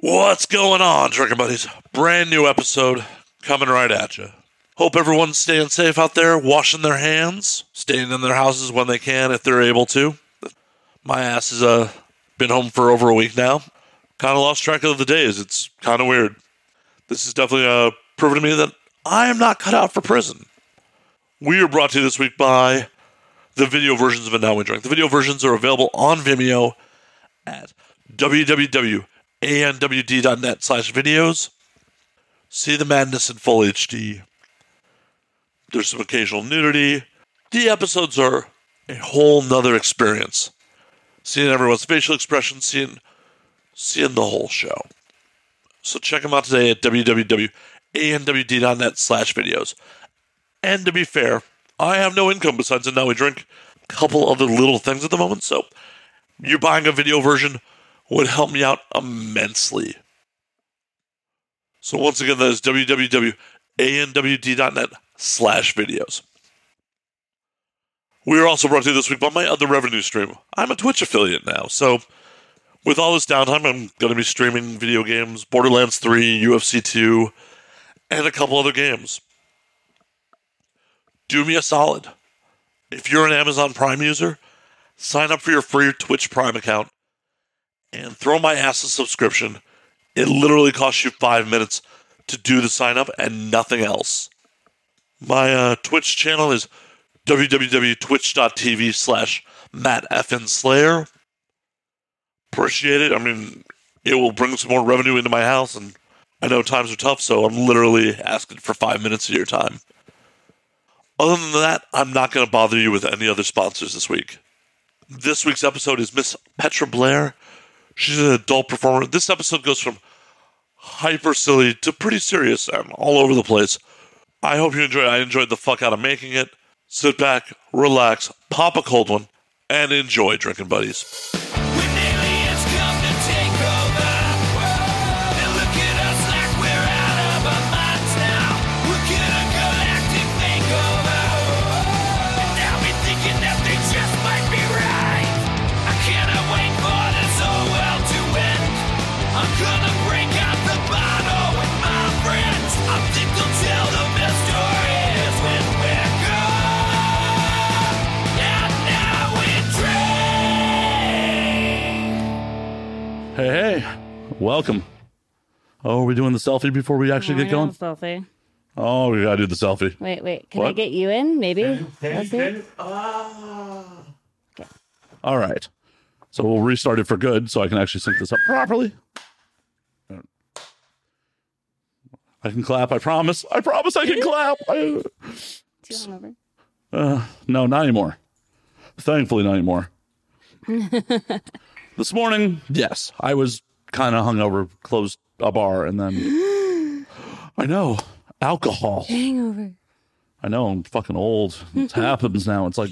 What's going on, Drinking Buddies? Brand new episode coming right at you. Hope everyone's staying safe out there, washing their hands, staying in their houses when they can if they're able to. My ass has been home for over a week now. Kind of lost track of the days. It's kind of weird. This is definitely proven to me that I am not cut out for prison. We are brought to you this week by the video versions of And Now We Drink. The video versions are available on Vimeo at www.anwd.net/videos. See the madness in full HD. There's some occasional nudity. The episodes are a whole nother experience. Seeing everyone's facial expressions, seeing the whole show. So check them out today at www.anwd.net/videos. And to be fair, I have no income besides And Now We Drink. A couple other little things at the moment, so you buying a video version would help me out immensely. So once again, that is www.anwd.net/videos. We are also brought to you this week by my other revenue stream. I'm a Twitch affiliate now, so with all this downtime, I'm going to be streaming video games, Borderlands 3, UFC 2, and a couple other games. Do me a solid. If you're an Amazon Prime user, sign up for your free Twitch Prime account and throw my ass a subscription. It literally costs you 5 minutes to do the sign up and nothing else. My Twitch channel is www.twitch.tv/MattFNSlayer. Appreciate it. I mean, it will bring some more revenue into my house, and I know times are tough, so I'm literally asking for 5 minutes of your time. Other than that, I'm not going to bother you with any other sponsors this week. This week's episode is Miss Petra Blair. She's an adult performer. This episode goes from hyper silly to pretty serious and all over the place. I hope you enjoy it. I enjoyed the fuck out of making it. Sit back, relax, pop a cold one, and enjoy, Drinking Buddies. Hey, welcome. Oh, are we doing the selfie before we actually get going? Selfie. Oh, we gotta do the selfie. Wait. Can I get you in? Maybe. Okay. All right. So we'll restart it for good, so I can actually sync this up properly. I can clap. I promise. I promise I can clap. Do you hungover? No, not anymore. Thankfully, not anymore. This morning, yes, I was kind of hungover, closed a bar, and then I know, alcohol. Hangover. I know, I'm fucking old. It happens now. It's like,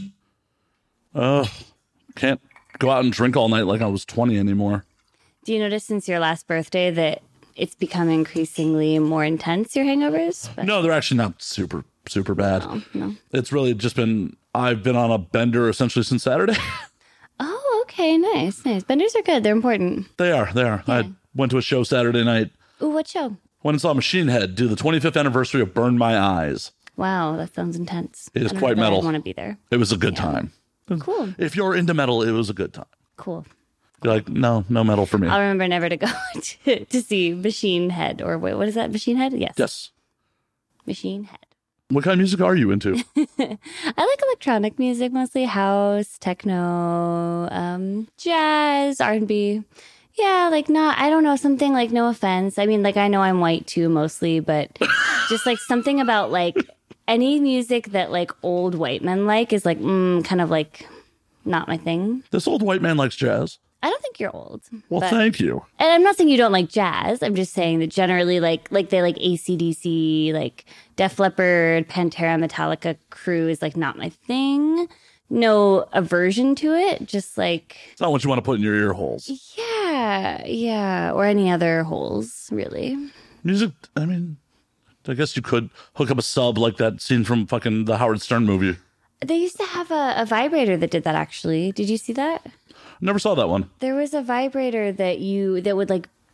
can't go out and drink all night like I was 20 anymore. Do you notice since your last birthday that it's become increasingly more intense, your hangovers? But No, they're actually not super bad. No. It's really just I've been on a bender essentially since Saturday. Oh, okay. Nice. Benders are good. They're important. They are. Yeah. I went to a show Saturday night. Ooh, what show? Went and saw Machine Head do the 25th anniversary of Burn My Eyes. Wow, that sounds intense. It is quite metal. I want to be there. It was a good time. Cool. If you're into metal, it was a good time. Cool. You're like, no metal for me. I'll remember never to go to see Machine Head. Or wait, what is that? Machine Head? Yes. Machine Head. What kind of music are you into? I like electronic music, mostly house, techno, jazz, R&B. Yeah, I don't know, something like, no offense. I mean, I know I'm white too, mostly, but just something about any music that old white men is kind of not my thing. This old white man likes jazz. I don't think you're old. Well, thank you. And I'm not saying you don't like jazz. I'm just saying that generally, they like AC/DC, Def Leppard, Pantera, Metallica, Crew is not my thing. No aversion to it. Just it's not what you want to put in your ear holes. Yeah, or any other holes, really. Music. I mean, I guess you could hook up a sub like that scene from fucking the Howard Stern movie. They used to have a vibrator that did that, actually. Did you see that? Never saw that one. There was a vibrator that would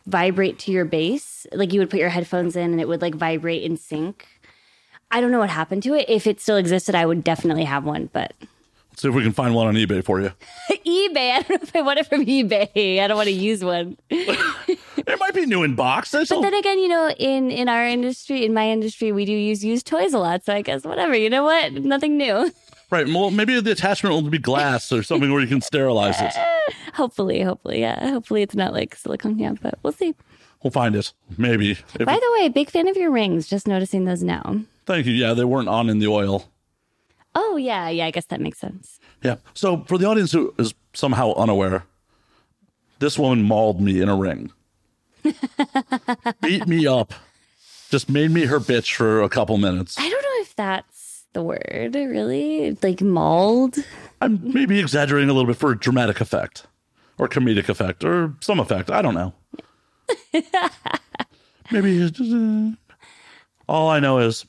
vibrate to your bass. Like you would put your headphones in and it would like vibrate in sync. I don't know what happened to it. If it still existed, I would definitely have one, but Let's see if we can find one on eBay for you. eBay. I don't know if I want it from eBay. I don't want to use one. It might be new in box. But then again, in our industry, in my industry, we do use used toys a lot. So I guess whatever. You know what? Nothing new. Right. Well, maybe the attachment will be glass or something where you can sterilize it. Hopefully, yeah. Hopefully it's not like silicone. Yeah, but we'll see. We'll find it. Maybe. By the way, big fan of your rings. Just noticing those now. Thank you. Yeah, they weren't on in the oil. Oh, yeah. I guess that makes sense. Yeah. So for the audience who is somehow unaware, this woman mauled me in a ring. Beat me up. Just made me her bitch for a couple minutes. I don't know if that's the word, really. Like mauled. I'm maybe exaggerating a little bit for dramatic effect or comedic effect or some effect. I don't know. Maybe it's just, all I know is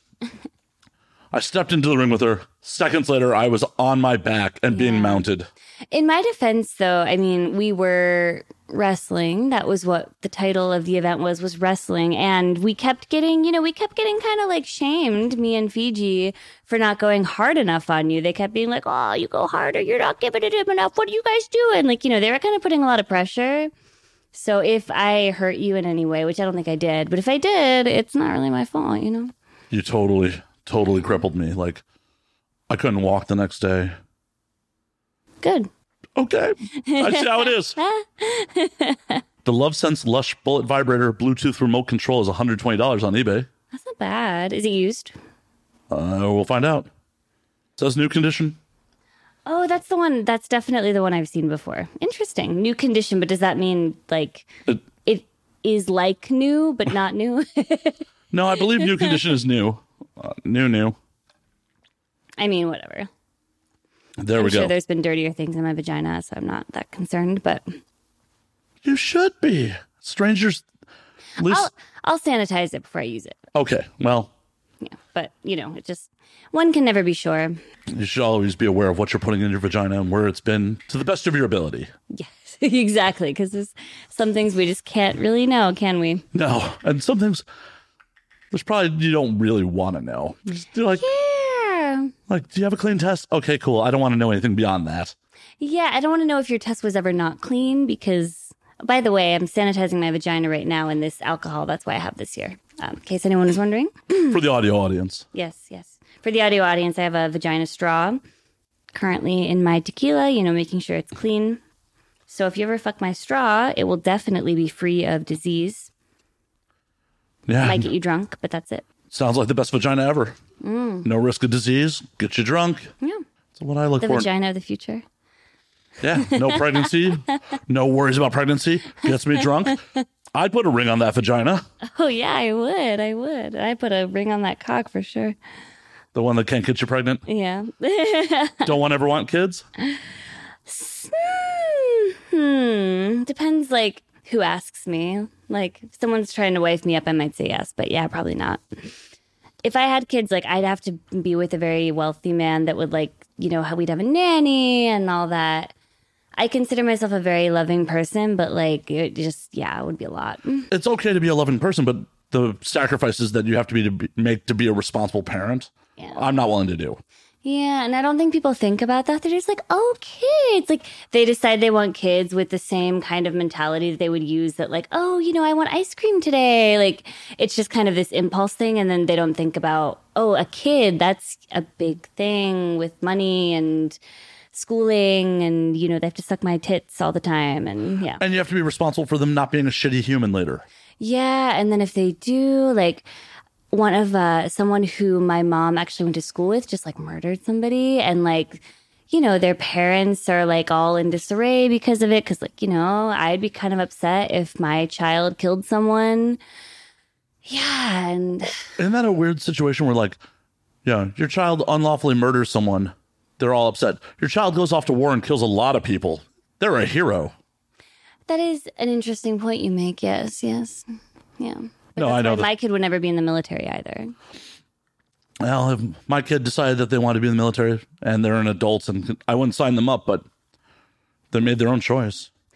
I stepped into the ring with her. Seconds later, I was on my back and being mounted. In my defense, though, I mean, we were wrestling. That was what the title of the event was wrestling. And we kept getting kind of like shamed, me and Fiji, for not going hard enough on you. They kept being like, oh, you go harder. You're not giving it him enough. What are you guys doing? Like, they were kind of putting a lot of pressure. So if I hurt you in any way, which I don't think I did, but if I did, it's not really my fault, You totally crippled me. Like, I couldn't walk the next day. Good. Okay. I see how it is. The LoveSense Lush Bullet Vibrator Bluetooth remote control is $120 on eBay. That's not bad. Is it used? We'll find out. Says new condition. Oh, that's the one. That's definitely the one I've seen before. Interesting. New condition, but does that mean like it is like new, but not new? No, I believe new condition is new. New. I mean, whatever. There we go. I'm sure there's been dirtier things in my vagina, so I'm not that concerned, but You should be. Strangers. At least... I'll sanitize it before I use it. Okay, well. Yeah, but, it just, one can never be sure. You should always be aware of what you're putting in your vagina and where it's been to the best of your ability. Yes, exactly, because there's some things we just can't really know, can we? No, and some things there's probably you don't really want to know. Just like, yeah. Like, do you have a clean test? Okay, cool. I don't want to know anything beyond that. Yeah, I don't want to know if your test was ever not clean because, by the way, I'm sanitizing my vagina right now in this alcohol. That's why I have this here, in case anyone is wondering. For the audio audience. Yes. For the audio audience, I have a vagina straw currently in my tequila, making sure it's clean. So if you ever fuck my straw, it will definitely be free of disease. Yeah. It might get you drunk, but that's it. Sounds like the best vagina ever. No risk of disease. Get you drunk. Yeah. That's what I look The for. vagina of the future. Yeah. No pregnancy. No worries about pregnancy. Gets me drunk. I'd put a ring on that vagina. Oh, yeah, I would. I'd put a ring on that cock for sure. The one that can't get you pregnant. Yeah. Don't ever want kids? Depends, like, who asks me. Like, if someone's trying to wife me up, I might say yes, but yeah, probably not. If I had kids, like, I'd have to be with a very wealthy man that would, like, how we'd have a nanny and all that. I consider myself a very loving person, but, like, it would be a lot. It's okay to be a loving person, but the sacrifices that you have to make to be a responsible parent, I'm not willing to do. Yeah, and I don't think people think about that. They're just like, oh, kids. Like, they decide they want kids with the same kind of mentality that they would use that, like, oh, I want ice cream today. Like, it's just kind of this impulse thing. And then they don't think about, oh, a kid, that's a big thing with money and schooling. And, they have to suck my tits all the time. And yeah. And you have to be responsible for them not being a shitty human later. Yeah, and then if they do, like... One of someone who my mom actually went to school with just like murdered somebody and like, their parents are like all in disarray because of it. Cause like, I'd be kind of upset if my child killed someone. Yeah. And isn't that a weird situation where like, your child unlawfully murders someone. They're all upset. Your child goes off to war and kills a lot of people. They're a hero. That is an interesting point you make. Yes. Yeah. But No, I know. My kid would never be in the military either. Well, if my kid decided that they wanted to be in the military and they're an adult, and I wouldn't sign them up, but they made their own choice.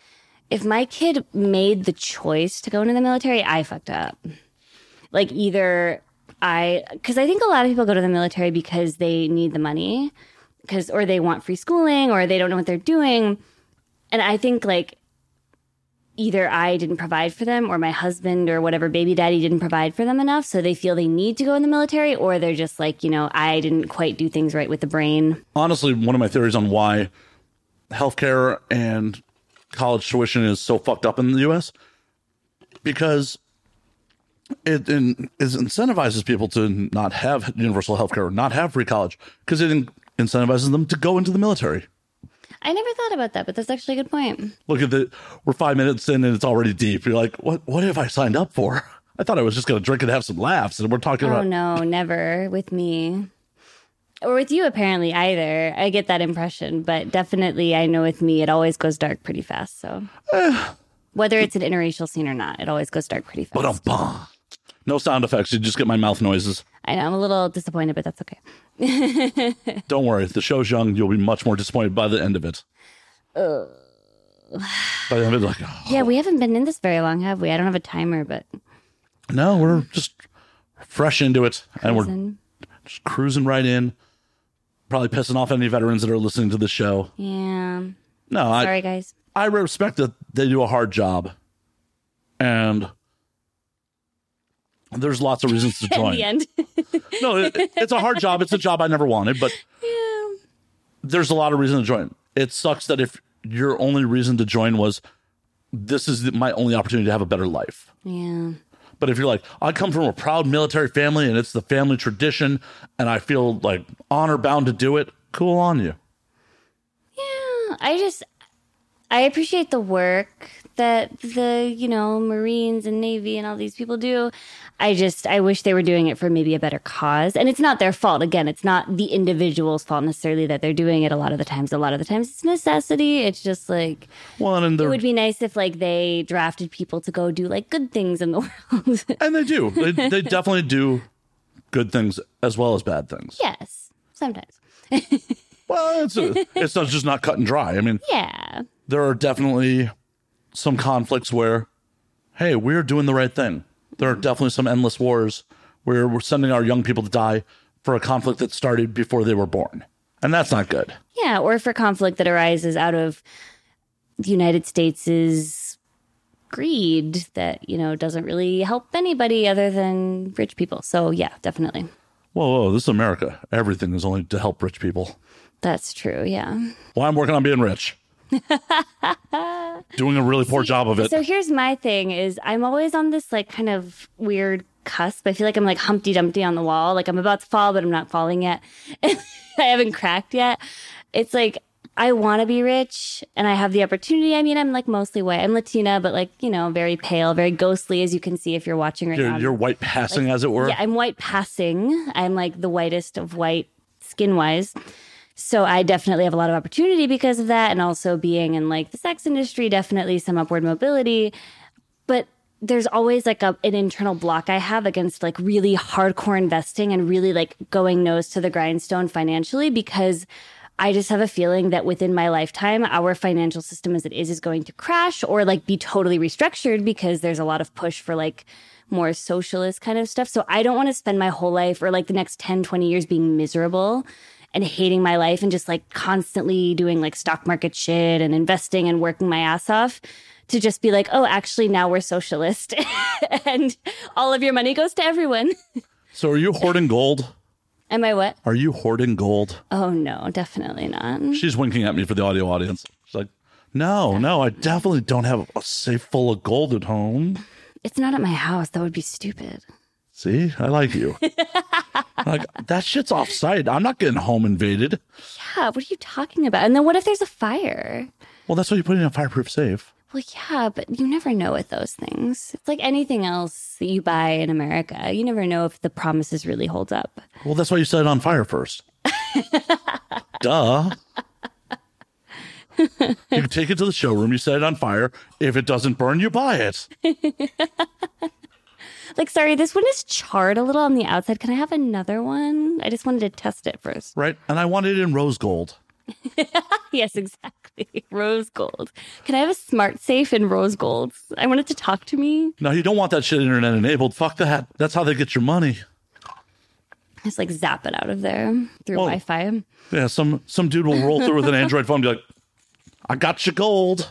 if my kid made the choice to go into the military, I fucked up. Like either because I think a lot of people go to the military because they need the money, or they want free schooling, or they don't know what they're doing. And I think like either I didn't provide for them, or my husband or whatever baby daddy didn't provide for them enough, so they feel they need to go in the military, or they're just like, I didn't quite do things right with the brain. Honestly, one of my theories on why healthcare and college tuition is so fucked up in the U.S. because it incentivizes people to not have universal healthcare, not have free college, because it incentivizes them to go into the military. I never thought about that, but that's actually a good point. Look at we're 5 minutes in and it's already deep. You're like, what have I signed up for? I thought I was just going to drink and have some laughs, and we're talking about... Oh, no, never with me. Or with you, apparently, either. I get that impression, but definitely I know with me, it always goes dark pretty fast, so... Whether it's an interracial scene or not, it always goes dark pretty fast. No sound effects. You just get my mouth noises. I know. I'm a little disappointed, but that's okay. Don't worry. The show's young. You'll be much more disappointed by the end of it. By the end of it, like... Oh. Yeah, we haven't been in this very long, have we? I don't have a timer, but... No, we're just fresh into it. And we're just cruising right in. Probably pissing off any veterans that are listening to the show. Yeah. No, sorry, guys. I respect that they do a hard job. And... there's lots of reasons to join. At the end. No, it's a hard job. It's a job I never wanted, but there's a lot of reason to join. It sucks that if your only reason to join was, this is my only opportunity to have a better life. Yeah. But if you're like, I come from a proud military family and it's the family tradition and I feel like honor bound to do it, cool on you. Yeah. I appreciate the work that the, Marines and Navy and all these people do. I wish they were doing it for maybe a better cause. And it's not their fault. Again, it's not the individual's fault necessarily that they're doing it a lot of the times. A lot of the times it's necessity. It's just like, it would be nice if like they drafted people to go do like good things in the world. And they do. They definitely do good things as well as bad things. Yes, sometimes. Well, it's just not cut and dry. I mean, yeah, there are definitely some conflicts where, hey, we're doing the right thing. There are definitely some endless wars where we're sending our young people to die for a conflict that started before they were born. And that's not good. Yeah, or for conflict that arises out of the United States' greed that, doesn't really help anybody other than rich people. So, yeah, definitely. Whoa, this is America. Everything is only to help rich people. That's true, yeah. Well, I'm working on being rich. Doing a really poor job of it. So here's my thing is I'm always on this like kind of weird cusp. I feel like I'm like Humpty Dumpty on the wall. Like I'm about to fall, but I'm not falling yet. I haven't cracked yet. It's like I want to be rich and I have the opportunity. I mean, I'm like mostly white. I'm Latina, but like, very pale, very ghostly, as you can see if you're watching right now. You're white passing, as it were? Yeah, I'm white passing. I'm like the whitest of white skin-wise. So I definitely have a lot of opportunity because of that. And also being in like the sex industry, definitely some upward mobility. But there's always like an internal block I have against like really hardcore investing and really like going nose to the grindstone financially, because I just have a feeling that within my lifetime, our financial system as it is going to crash or like be totally restructured because there's a lot of push for like more socialist kind of stuff. So I don't want to spend my whole life or like the next 10, 20 years being miserable and hating my life and just like constantly doing like stock market shit and investing and working my ass off to just be like, oh, actually now we're socialist and all of your money goes to everyone. So are you hoarding gold? Am I what? Are you hoarding gold? Oh, no, definitely not. She's winking at me for the audio audience. She's like, no, I definitely don't have a safe full of gold at home. It's not at my house. That would be stupid. See, I like you. Like, that shit's off-site. I'm not getting home invaded. Yeah, what are you talking about? And then what if there's a fire? Well, that's why you put it in a fireproof safe. Well, yeah, but you never know with those things. It's like anything else that you buy in America. You never know if the promises really hold up. Well, that's why you set it on fire first. Duh. You take it to the showroom, you set it on fire. If it doesn't burn, you buy it. Like, sorry, this one is charred a little on the outside. Can I have another one? I just wanted to test it first. Right, and I want it in rose gold. Yes, exactly. Rose gold. Can I have a smart safe in rose gold? I want it to talk to me. No, you don't want that shit internet enabled. Fuck that. That's how they get your money. Just like zap it out of there through Well, Wi-Fi. Yeah, some dude will roll through with an Android phone and be like, I got you gold.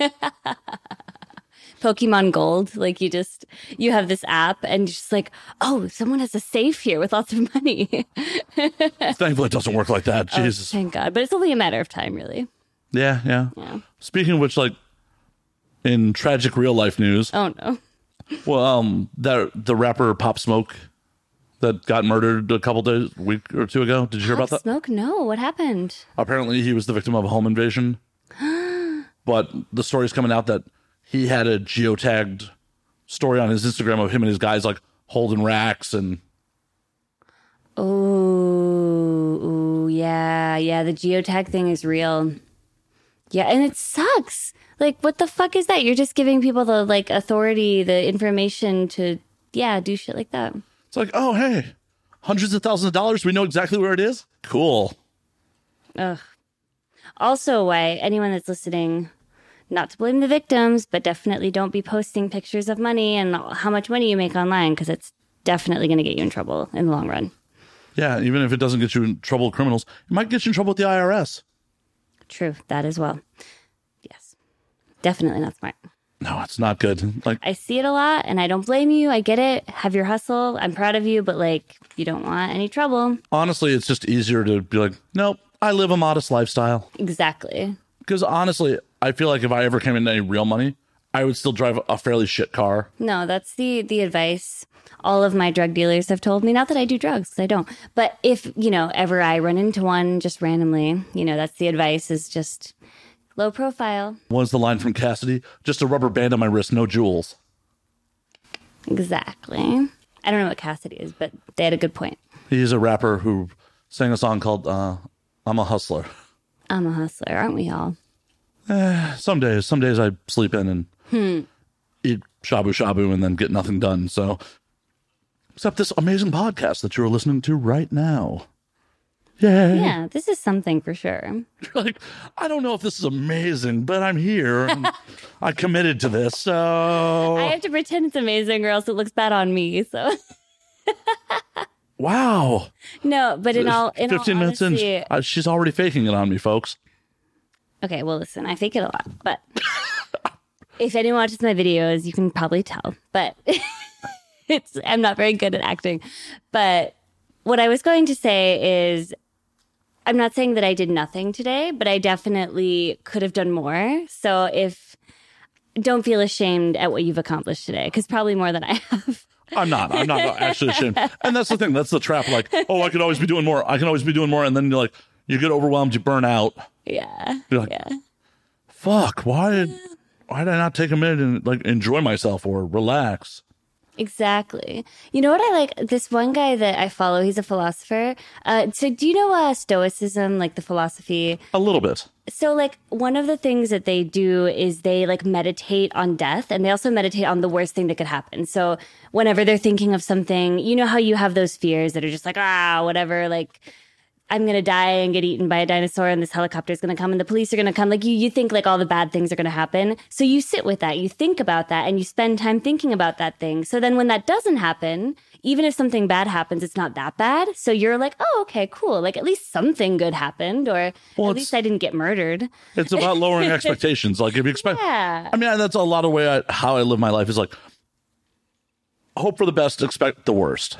Pokemon Gold. Like you have this app and you're just like, oh, someone has a safe here with lots of money. Thankfully, it doesn't work like that. Jesus. Thank God. But it's only a matter of time, really. Yeah. Speaking of which, like, in tragic real life news, Oh, no. well, the rapper Pop Smoke that got murdered a week or two ago. Did you hear about that? Smoke? No. What happened? Apparently, he was the victim of a home invasion. But the story's coming out that he had a geotagged story on his Instagram of him and his guys like holding racks and. Oh, yeah. Yeah, the geotag thing is real. Yeah, and it sucks. Like, what the fuck is that? You're just giving people the, like, authority, the information to, do shit like that. It's like, oh, hey, hundreds of thousands of dollars. We know exactly where it is. Cool. Ugh. Also, why anyone that's listening, not to blame the victims, but definitely don't be posting pictures of money and how much money you make online, because it's definitely going to get you in trouble in the long run. Yeah, even if it doesn't get you in trouble with criminals, it might get you in trouble with the IRS. True, that as well. Yes, definitely not smart. No, it's not good. Like, I see it a lot, and I don't blame you. I get it. Have your hustle. I'm proud of you, but like, you don't want any trouble. honestly, it's just easier to be like, nope, I live a modest lifestyle. Exactly. Because honestly, I feel like if I ever came into any real money, I would still drive a fairly shit car. No, that's the advice all of my drug dealers have told me. Not that I do drugs, 'cause I don't. But if, ever I run into one just randomly, that's the advice, is just low profile. What's the line from Cassidy? Just a rubber band on my wrist, no jewels. Exactly. I don't know what Cassidy is, but they had a good point. He's a rapper who sang a song called I'm a Hustler. I'm a hustler, aren't we all? Some days I sleep in and eat shabu shabu and then get nothing done. So, except this amazing podcast that you're listening to right now. Yay. Yeah, this is something for sure. Like, I don't know if this is amazing, but I'm here. And I committed to this, so. I have to pretend it's amazing or else it looks bad on me, so. Wow. No, but in all 15 minutes honesty, in, she's already faking it on me, folks. Okay, well, listen, I fake it a lot, but if anyone watches my videos, you can probably tell. But I'm not very good at acting. But what I was going to say is, I'm not saying that I did nothing today, but I definitely could have done more. So don't feel ashamed at what you've accomplished today, because probably more than I have. I'm not actually ashamed. And that's the thing. That's the trap. Like, oh, I could always be doing more. I can always be doing more. And then you're like, you get overwhelmed, you burn out. Yeah. You're like, yeah. Fuck, why did I not take a minute and like enjoy myself or relax? Exactly. You know what I like? This one guy that I follow, he's a philosopher. So do you know Stoicism, like the philosophy? A little bit. So like one of the things that they do is they like meditate on death, and they also meditate on the worst thing that could happen. So whenever they're thinking of something, you know how you have those fears that are just like, whatever, like I'm going to die and get eaten by a dinosaur and this helicopter is going to come and the police are going to come. Like you think like all the bad things are going to happen. So you sit with that, you think about that, and you spend time thinking about that thing. So then when that doesn't happen, even if something bad happens, it's not that bad. So you're like, oh, okay, cool. Like at least something good happened, or at least I didn't get murdered. It's about lowering expectations. Like if you expect, Yeah. I mean, that's a lot of how I live my life is like, hope for the best, expect the worst.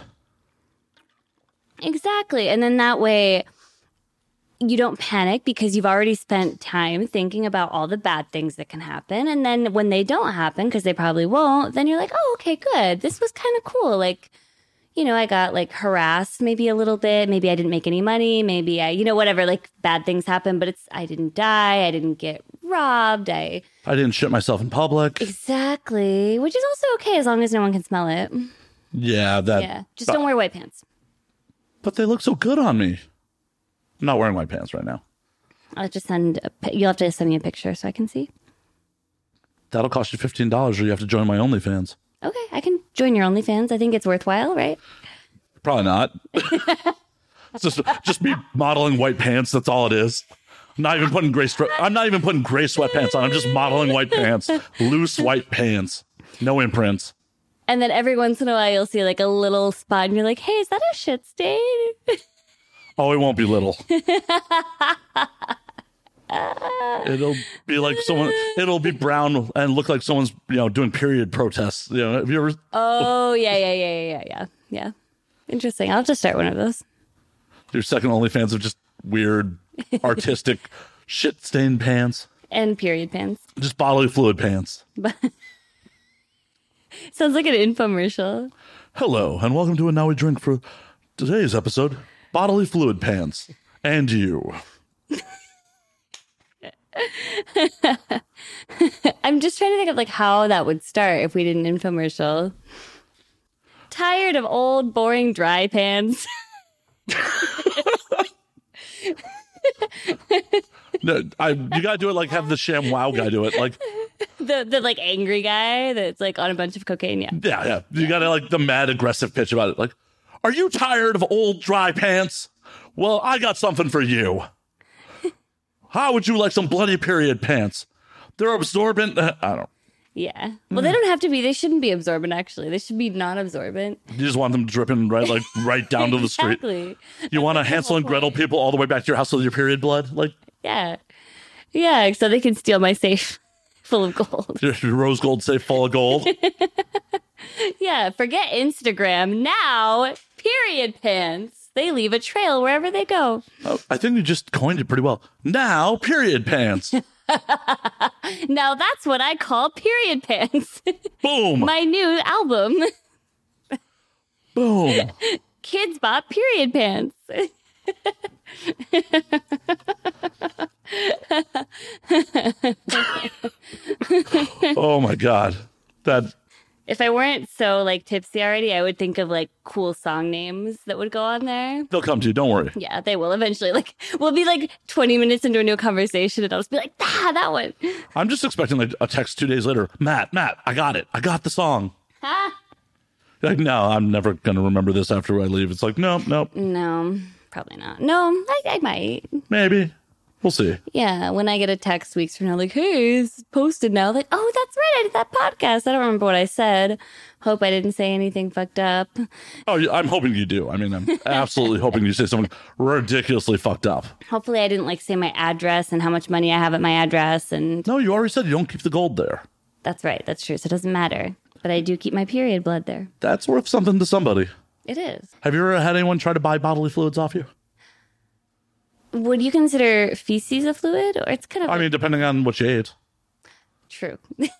Exactly. And then that way you don't panic because you've already spent time thinking about all the bad things that can happen. And then when they don't happen, because they probably won't, then you're like, oh, okay, good. This was kind of cool. Like, I got like harassed maybe a little bit. Maybe I didn't make any money. Maybe I, whatever, like bad things happen, but I didn't die. I didn't get robbed. I didn't shit myself in public. Exactly. Which is also okay as long as no one can smell it. Yeah. Yeah. Just don't wear white pants. But they look so good on me. I'm not wearing white pants right now. I'll just you'll have to send me a picture so I can see. That'll cost you $15 or you have to join my OnlyFans. Okay, I can join your OnlyFans. I think it's worthwhile, right? Probably not. It's just me modeling white pants. That's all it is. Not even putting I'm not even putting gray sweatpants on. I'm just modeling white pants, loose white pants, no imprints. And then every once in a while, you'll see like a little spot, and you're like, "Hey, is that a shit stain?" Oh, it won't be little. It'll be like it'll be brown and look like someone's, doing period protests. Have you ever? Oh, yeah. Interesting. I'll just start one of those. Your second OnlyFans of just weird, artistic, shit-stained pants. And period pants. Just bodily fluid pants. Sounds like an infomercial. Hello, and welcome to a Now We Drink for today's episode, Bodily Fluid Pants. And you. I'm just trying to think of like how that would start if we did an infomercial. Tired of old, boring, dry pants. No, you gotta do it like have the ShamWow guy do it, like the like angry guy that's like on a bunch of cocaine. Yeah. You gotta like the mad aggressive pitch about it. Like, are you tired of old dry pants? Well, I got something for you. How would you like some bloody period pants? They're absorbent. I don't. Yeah. Well, they don't have to be. They shouldn't be absorbent. Actually, they should be non-absorbent. You just want them dripping right down to the street. Exactly. You want to Hansel and Gretel people all the way back to your house with your period blood, like. Yeah. So they can steal my safe full of gold. Your rose gold safe full of gold. Yeah. Forget Instagram now. Period pants. They leave a trail wherever they go. Oh, I think you just coined it pretty well. Now, period pants. Now that's what I call period pants. Boom. My new album. Boom. Kids Bop period pants. Oh my God. That. If I weren't so like tipsy already, I would think of like cool song names that would go on there. They'll come to you. Don't worry. Yeah, they will eventually. Like, we'll be like 20 minutes into a new conversation, and I'll just be like, that one. I'm just expecting like a text 2 days later. Matt, I got it. I got the song. Like, no, I'm never going to remember this after I leave. It's like, nope. No, probably not. No, I might. Maybe. We'll see. Yeah, when I get a text weeks from now, like, hey, it's posted now. Like, oh, that's right, I did that podcast. I don't remember what I said. Hope I didn't say anything fucked up. Oh, I'm hoping you do. I mean, I'm absolutely hoping you say something ridiculously fucked up. Hopefully I didn't, like, say my address and how much money I have at my address. And no, you already said you don't keep the gold there. That's right. That's true. So it doesn't matter. But I do keep my period blood there. That's worth something to somebody. It is. Have you ever had anyone try to buy bodily fluids off you? Would you consider feces a fluid? Or it's kind of... I mean, depending on what you ate. True.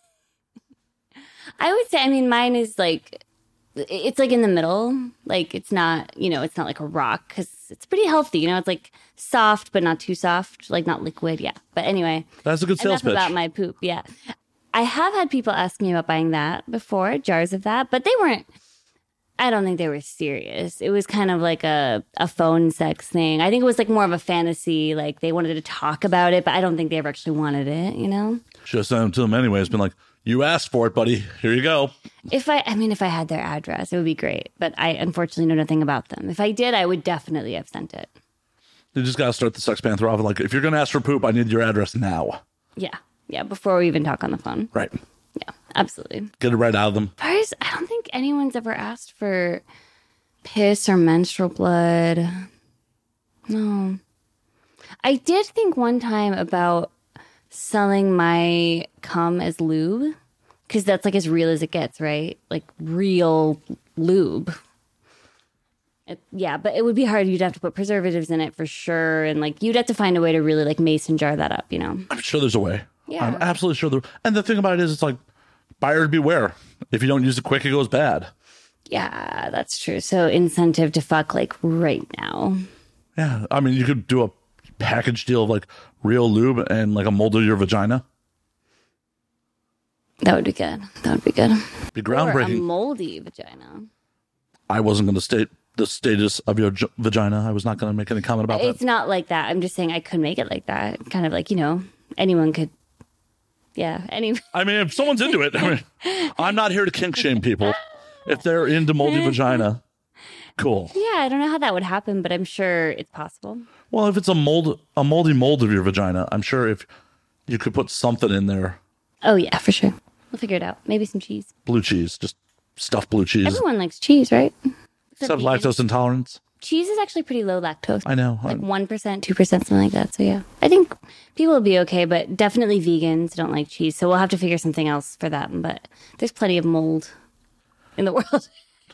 I would say, mine is like... It's like in the middle. Like, it's not, it's not like a rock. Because it's pretty healthy. It's like soft, but not too soft. Like, not liquid, yeah. But anyway. That's a good sales pitch. Enough about my poop, yeah. I have had people ask me about buying that before, jars of that. But they weren't... I don't think they were serious. It was kind of like a phone sex thing. I think it was like more of a fantasy. Like they wanted to talk about it, but I don't think they ever actually wanted it, Should have sent them to them anyway. It's been like, you asked for it, buddy. Here you go. If I had their address, it would be great. But I unfortunately know nothing about them. If I did, I would definitely have sent it. You just got to start the Sex Panther off. Like, if you're going to ask for poop, I need your address now. Yeah. Yeah. Before we even talk on the phone. Right. Yeah, absolutely. Get it right out of them. First, I don't think anyone's ever asked for piss or menstrual blood. No. I did think one time about selling my cum as lube, because that's like as real as it gets, right? Like real lube. Yeah, but it would be hard. You'd have to put preservatives in it for sure. And like you'd have to find a way to really like mason jar that up, I'm sure there's a way. Yeah. I'm absolutely sure. And the thing about it is, it's like, buyer beware. If you don't use it quick, it goes bad. Yeah, that's true. So incentive to fuck like right now. Yeah. I mean, you could do a package deal of like real lube and like a mold of your vagina. That would be good. Be groundbreaking. Or a moldy vagina. I wasn't going to state the status of your vagina. I was not going to make any comment about that. It's not like that. I'm just saying I could make it like that. Kind of like, anyone could. Yeah. I mean, if someone's into it, I'm not here to kink shame people. If they're into moldy vagina, cool. Yeah, I don't know how that would happen, but I'm sure it's possible. Well, if it's a moldy mold of your vagina, I'm sure if you could put something in there. Oh, yeah, for sure. We'll figure it out. Maybe some cheese. Blue cheese, just stuffed blue cheese. Everyone likes cheese, right? Except vegan. lactose intolerance. Cheese is actually pretty low lactose. I know. Like 1%, 2%, something like that. So, yeah. I think people will be okay, but definitely vegans don't like cheese. So, we'll have to figure something else for that. But there's plenty of mold in the world.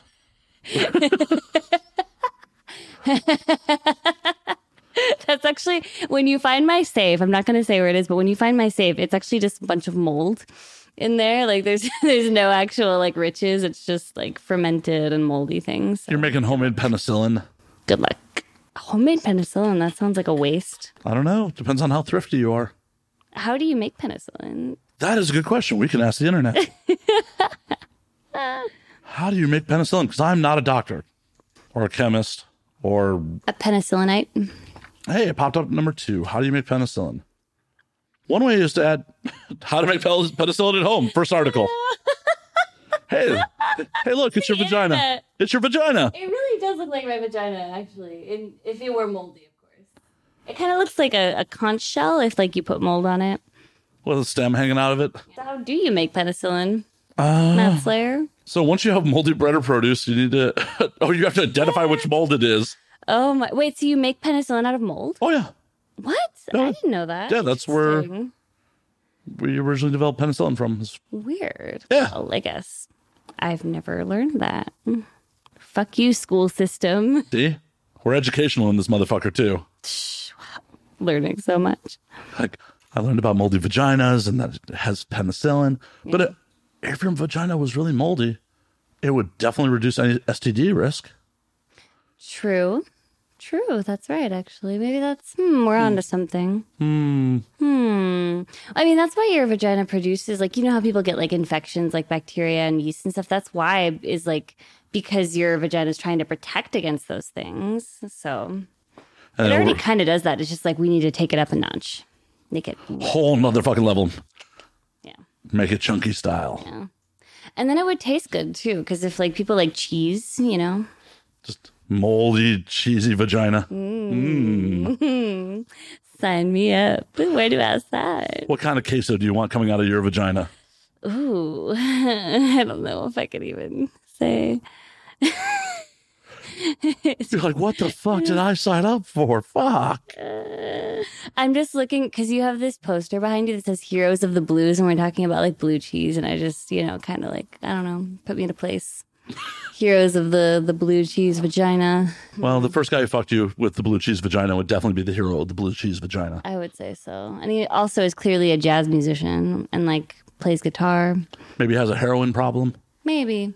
That's actually, when you find my safe, I'm not going to say where it is, but when you find my safe, it's actually just a bunch of mold in there. Like there's no actual like riches. It's just like fermented and moldy things. So. You're making homemade penicillin. Good luck. Homemade penicillin, that sounds like a waste. I don't know. Depends on how thrifty you are. How do you make penicillin? That is a good question. We can ask the internet. How do you make penicillin? Because I'm not a doctor or a chemist or... A penicillinite? Hey, it popped up number 2. How do you make penicillin? One way is to add how to make penicillin at home. First article. Hey, look, it's your vagina. Internet. It's your vagina. It really does look like my vagina, actually. If it were moldy, of course. It kind of looks like a conch shell if like you put mold on it. With a stem hanging out of it. So how do you make penicillin? Matt Slayer? So once you have moldy bread or produce, you need to... you have to identify which mold it is. Oh my! Wait, so you make penicillin out of mold? Oh, yeah. What? No. I didn't know that. Yeah, that's where Interesting. we originally developed penicillin from. Weird. Yeah. Well, I guess I've never learned that. Fuck you, school system. See? We're educational in this motherfucker, too. Learning so much. Like, I learned about moldy vaginas and that it has penicillin. Yeah. But if your vagina was really moldy, it would definitely reduce any STD risk. True. That's right, actually. Maybe that's, we're on to something. I mean, that's why your vagina produces, like, you know how people get, like, infections, like bacteria and yeast and stuff? That's why, is, like, because your vagina is trying to protect against those things. So, it already kind of does that. It's just, like, we need to take it up a notch. Make it whole nother fucking level. Yeah. Make it chunky style. Yeah. And then it would taste good, too, because if, like, people like cheese, you know. Just moldy, cheesy vagina. Sign me up. Where do I ask that? What kind of queso do you want coming out of your vagina? Ooh, I don't know if I could even say. You're like, what the fuck did I sign up for? Fuck. I'm just looking, because you have this poster behind you that says Heroes of the Blues, and we're talking about like blue cheese, and I just, you know, kind of like, I don't know, put me in a place. Heroes of the blue cheese vagina. Well, the first guy who fucked you with the blue cheese vagina would definitely be the hero of the blue cheese vagina. I would say so. And he also is clearly a jazz musician and like plays guitar. Maybe has a heroin problem. Maybe.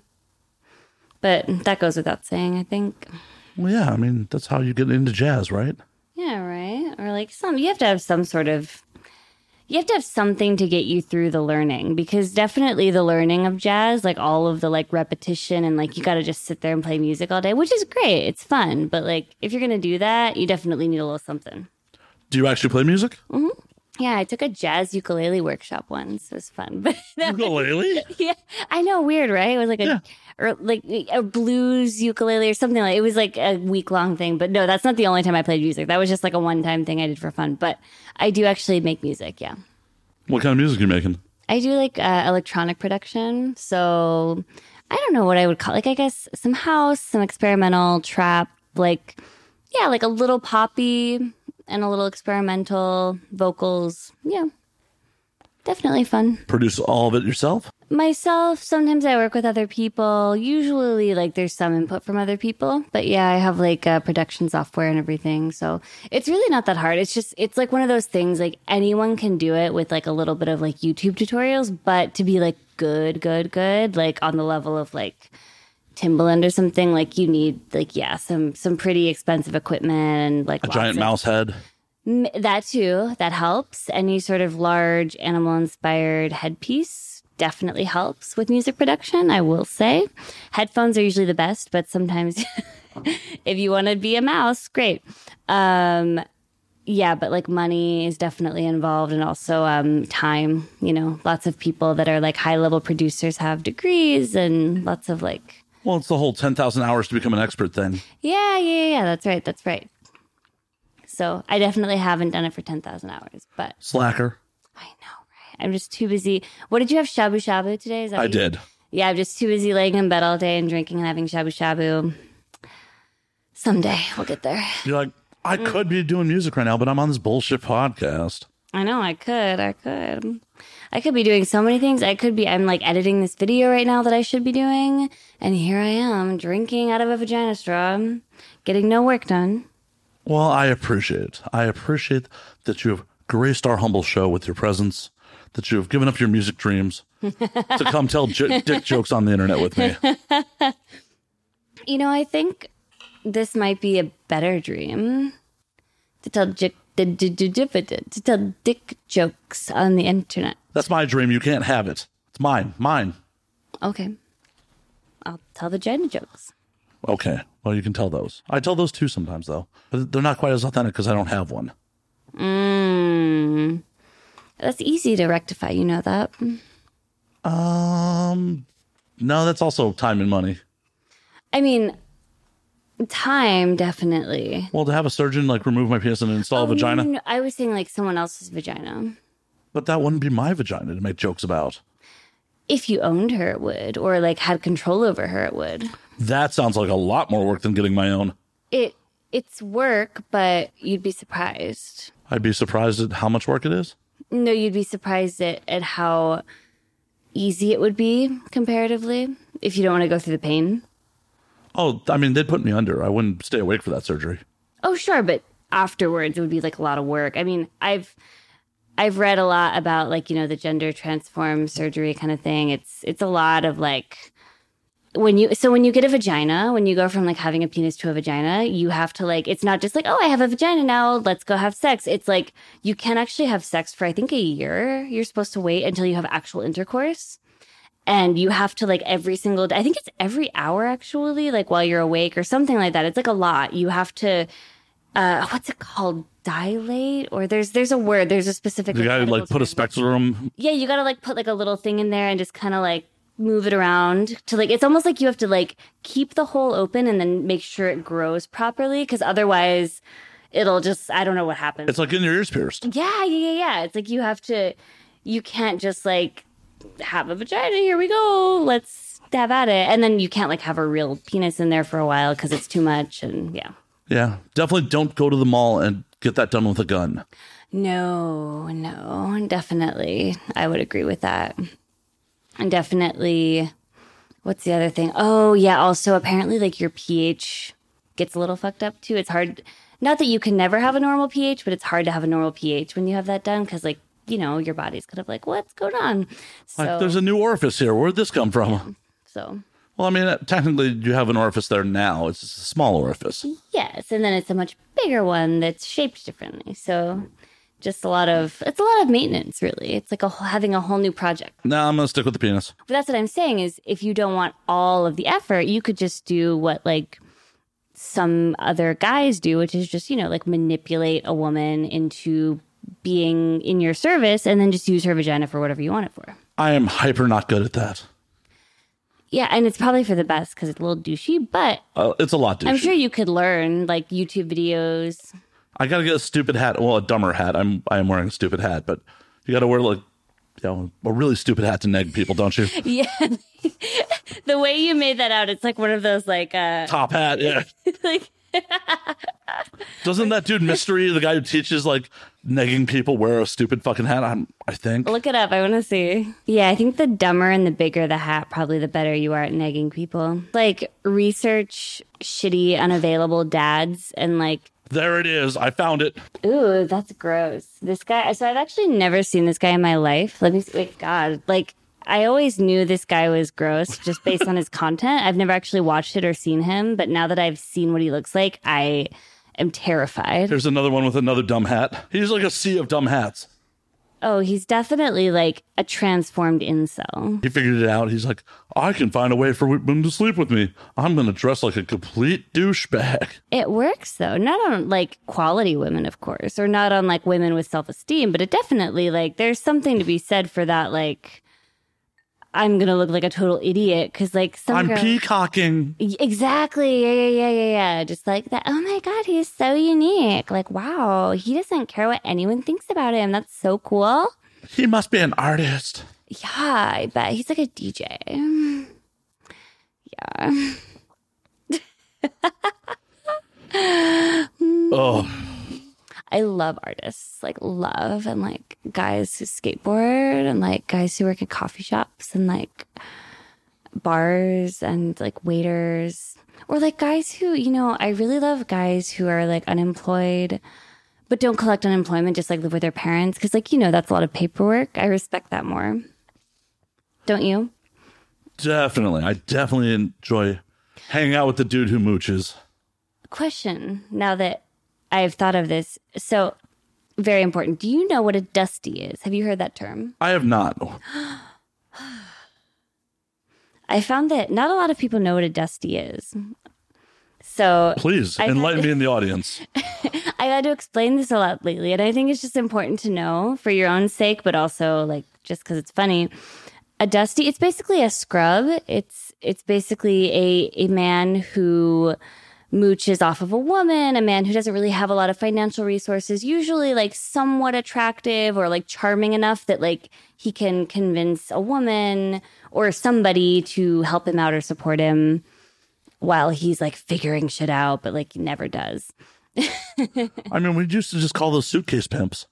But that goes without saying, I think. Well, yeah, I mean, that's how you get into jazz, right? Yeah, right. Or like you have to have some sort of, you have to have something to get you through the learning, because definitely the learning of jazz, like all of the like repetition and like you got to just sit there and play music all day, which is great. It's fun. But like if you're going to do that, you definitely need a little something. Do you actually play music? Mm-hmm. Yeah, I took a jazz ukulele workshop once. It was fun. But ukulele? Yeah, I know, weird, right? It was like or like a blues ukulele or something like. It was like a week-long thing. But no, that's not the only time I played music. That was just like a one-time thing I did for fun. But I do actually make music. Yeah. What kind of music are you making? I do like electronic production. So I don't know what I would call. Like I guess some house, some experimental trap, like like a little poppy. And a little experimental vocals. Yeah. Definitely fun. Produce all of it yourself? Myself. Sometimes I work with other people. Usually, like, there's some input from other people. But yeah, I have, like, production software and everything. So it's really not that hard. It's just, it's like one of those things, like, anyone can do it with, like, a little bit of, like, YouTube tutorials. But to be, like, good, like, on the level of, like, Timbaland or something, like you need like some pretty expensive equipment and like a giant mouse head. That too, that helps. Any sort of large animal inspired headpiece definitely helps with music production, I will say. Headphones are usually the best, but sometimes if you want to be a mouse, great. But like money is definitely involved, and also time. You know, lots of people that are like high level producers have degrees, and lots of like. Well, it's the whole 10,000 hours to become an expert thing. Yeah. That's right. So I definitely haven't done it for 10,000 hours, but Slacker. I know, right? I'm just too busy. What did you have, shabu shabu today? Is that I what you- did. Yeah, I'm just too busy laying in bed all day and drinking and having shabu shabu. Someday we'll get there. You're like, I could be doing music right now, but I'm on this bullshit podcast. I know, I could. I could be doing so many things. I'm like editing this video right now that I should be doing. And here I am drinking out of a vagina straw, getting no work done. Well, I appreciate it. I appreciate that you have graced our humble show with your presence, that you have given up your music dreams to come tell dick jokes on the internet with me. You know, I think this might be a better dream to tell dick jokes on the internet. That's my dream. You can't have it. It's mine. Mine. Okay. I'll tell vagina jokes. Okay. Well, you can tell those. I tell those too sometimes, though. But they're not quite as authentic because I don't have one. That's easy to rectify. You know that? No, that's also time and money. I mean, time, definitely. Well, to have a surgeon like remove my penis and install a vagina, No, I was saying like someone else's vagina. but that wouldn't be my vagina to make jokes about. If you owned her, it would, or like had control over her, it would. That sounds like a lot more work than getting my own. It's work, but you'd be surprised. I'd be surprised at how much work it is. No, you'd be surprised at how easy it would be comparatively if you don't want to go through the pain. Oh, I mean, they'd put me under. I wouldn't stay awake for that surgery. Oh, sure, but afterwards it would be like a lot of work. I mean, I've read a lot about like, you know, the gender transform surgery kind of thing. It's a lot of like when you get a vagina, when you go from like having a penis to a vagina, you have to like, it's not just like, oh, I have a vagina now, let's go have sex. It's like you can actually have sex for I think a year. You're supposed to wait until you have actual intercourse. And you have to like every single day, I think it's every hour actually, like while you're awake or something like that. It's like a lot. You have to, what's it called? Dilate? Or there's a word, there's a specific. You gotta medical like put a term. spectrum. Yeah, you gotta like put like a little thing in there and just kind of like move it around to like, it's almost like you have to like keep the hole open and then make sure it grows properly. Because otherwise it'll just, I don't know what happens. It's like getting your ears pierced. Yeah. It's like you can't just like have a vagina. Here we go. Let's have at it. And then you can't like have a real penis in there for a while because it's too much. And yeah. Yeah, definitely don't go to the mall and get that done with a gun. No, definitely. I would agree with that. And definitely, what's the other thing? Oh, yeah. Also, apparently, like your pH gets a little fucked up too. It's hard. Not that you can never have a normal pH, but it's hard to have a normal pH when you have that done because, like, you know, your body's kind of like, what's going on? So, Like, there's a new orifice here. Where'd this come from? so Well, I mean, technically, you have an orifice there now. It's just a small orifice. yes, and then it's a much bigger one that's shaped differently. So just it's a lot of maintenance, really. It's like having a whole new project. No, I'm going to stick with the penis. But that's what I'm saying is if you don't want all of the effort, you could just do what like some other guys do, which is just, you know, like manipulate a woman into being in your service and then just use her vagina for whatever you want it for. I am hyper not good at that. Yeah, and it's probably for the best because it's a little douchey, but It's a lot, douchey. I'm sure you could learn like YouTube videos. I got to get a stupid hat. Well, a dumber hat. I am wearing a stupid hat, but you got to wear like, you know, a really stupid hat to neg people, don't you? Yeah. The way you made that out, it's like one of those like Top hat, yeah. like Doesn't that dude Mystery, the guy who teaches like negging people, wear a stupid fucking hat? I think. look it up. I want to see. Yeah, I think the dumber and the bigger the hat, probably the better you are at negging people. Like research shitty unavailable dads and like There it is. I found it. ooh, that's gross. This guy. So I've actually never seen this guy in my life. Let me see. Wait, God. Like, I always knew this guy was gross just based on his content. I've never actually watched it or seen him. But now that I've seen what he looks like, I am terrified. There's another one with another dumb hat. He's like a sea of dumb hats. Oh, he's definitely like a transformed incel. He figured it out. He's like, I can find a way for women to sleep with me. I'm going to dress like a complete douchebag. It works though, not on like quality women, of course, or not on like women with self-esteem, but it definitely like there's something to be said for that. Like, I'm gonna look like a total idiot because like some I'm girl, peacocking. exactly, yeah, just like that. Oh my god, he's so unique. Like wow, he doesn't care what anyone thinks about him. That's so cool. He must be an artist. Yeah, I bet he's like a DJ. Yeah. Oh, I love artists, like love, and like guys who skateboard and like guys who work at coffee shops and like bars and like waiters, or like guys who, you know, I really love guys who are like unemployed but don't collect unemployment, just like live with their parents, because like, you know, that's a lot of paperwork. I respect that more. Don't you? definitely. I definitely enjoy hanging out with the dude who mooches. Question, now that I've thought of this. So, very important. Do you know what a dusty is? Have you heard that term? I have not. I found that not a lot of people know what a dusty is. So Please enlighten me in the audience. I had to explain this a lot lately, and I think it's just important to know for your own sake, but also like just because it's funny. A dusty, it's basically a scrub. It's basically a man who mooches off of a woman, a man who doesn't really have a lot of financial resources, usually like somewhat attractive or like charming enough that like he can convince a woman or somebody to help him out or support him while he's like figuring shit out, but like he never does. I mean, we used to just call those suitcase pimps.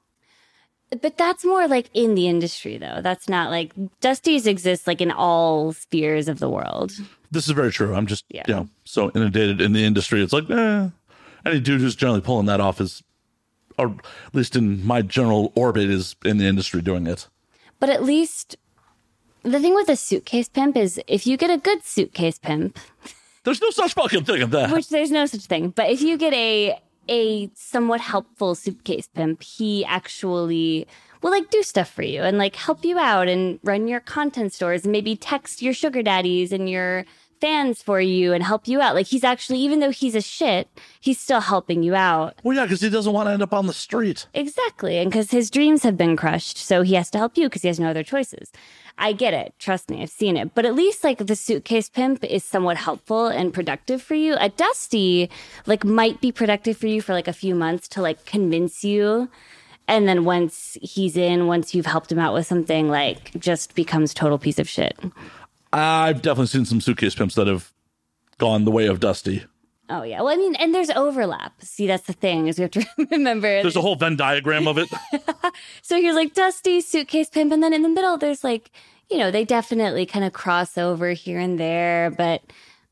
But that's more like in the industry, though. That's not like dusties exist like in all spheres of the world. This is very true. I'm just, Yeah. you know, so inundated in the industry. It's like, any dude who's generally pulling that off is, or at least in my general orbit, is in the industry doing it. But at least the thing with a suitcase pimp is if you get a good suitcase pimp, There's no such fucking thing as that. which there's no such thing, but if you get a somewhat helpful suitcase pimp, he actually will like do stuff for you and like help you out and run your content stores and maybe text your sugar daddies and your fans for you and help you out. Like he's actually, even though he's a shit, he's still helping you out. Well, yeah, because he doesn't want to end up on the street. Exactly. And because his dreams have been crushed, so he has to help you because he has no other choices. I get it. Trust me, I've seen it. But at least like the suitcase pimp is somewhat helpful and productive for you. A dusty like might be productive for you for like a few months to like convince you. And then once he's in, once you've helped him out with something, like just becomes total piece of shit. I've definitely seen some suitcase pimps that have gone the way of Dusty. Oh yeah. Well, I mean, and there's overlap. See, that's the thing is we have to remember. There's a whole Venn diagram of it. So here's like Dusty, suitcase pimp, and then in the middle there's like, you know, they definitely kind of cross over here and there, but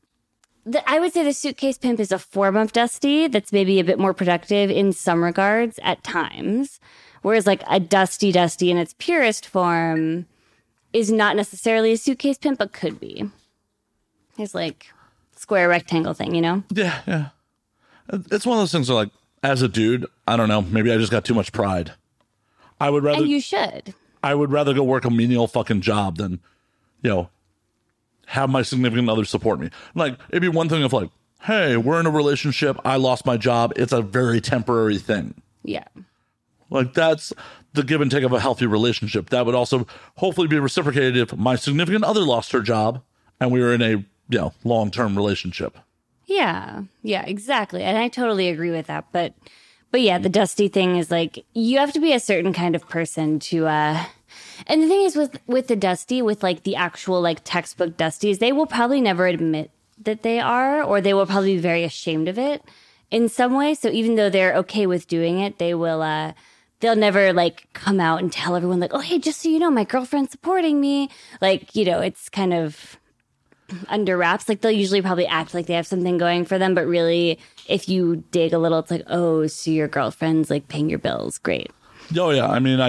I would say the suitcase pimp is a form of Dusty that's maybe a bit more productive in some regards at times, whereas like a Dusty in its purest form is not necessarily a suitcase pimp, but could be. It's like square rectangle thing, you know? Yeah. It's one of those things where, like, as a dude, I don't know, maybe I just got too much pride. I would rather And you should. I would rather go work a menial fucking job than, you know, have my significant other support me. Like, it'd be one thing if like, hey, we're in a relationship, I lost my job, it's a very temporary thing. Yeah. Like, that's the give and take of a healthy relationship. That would also hopefully be reciprocated if my significant other lost her job and we were in a, you know, long-term relationship. Yeah, exactly. And I totally agree with that. But yeah, the Dusty thing is like, you have to be a certain kind of person to, and the thing is with the Dusty, with like the actual like textbook Dusties, they will probably never admit that they are, or they will probably be very ashamed of it in some way. So even though they're okay with doing it, they will, they'll never like come out and tell everyone like, oh, hey, just so you know, my girlfriend's supporting me. Like, you know, it's kind of under wraps. Like they'll usually probably act like they have something going for them, but really if you dig a little, it's like, oh, so your girlfriend's like paying your bills. Great. Oh yeah. I mean,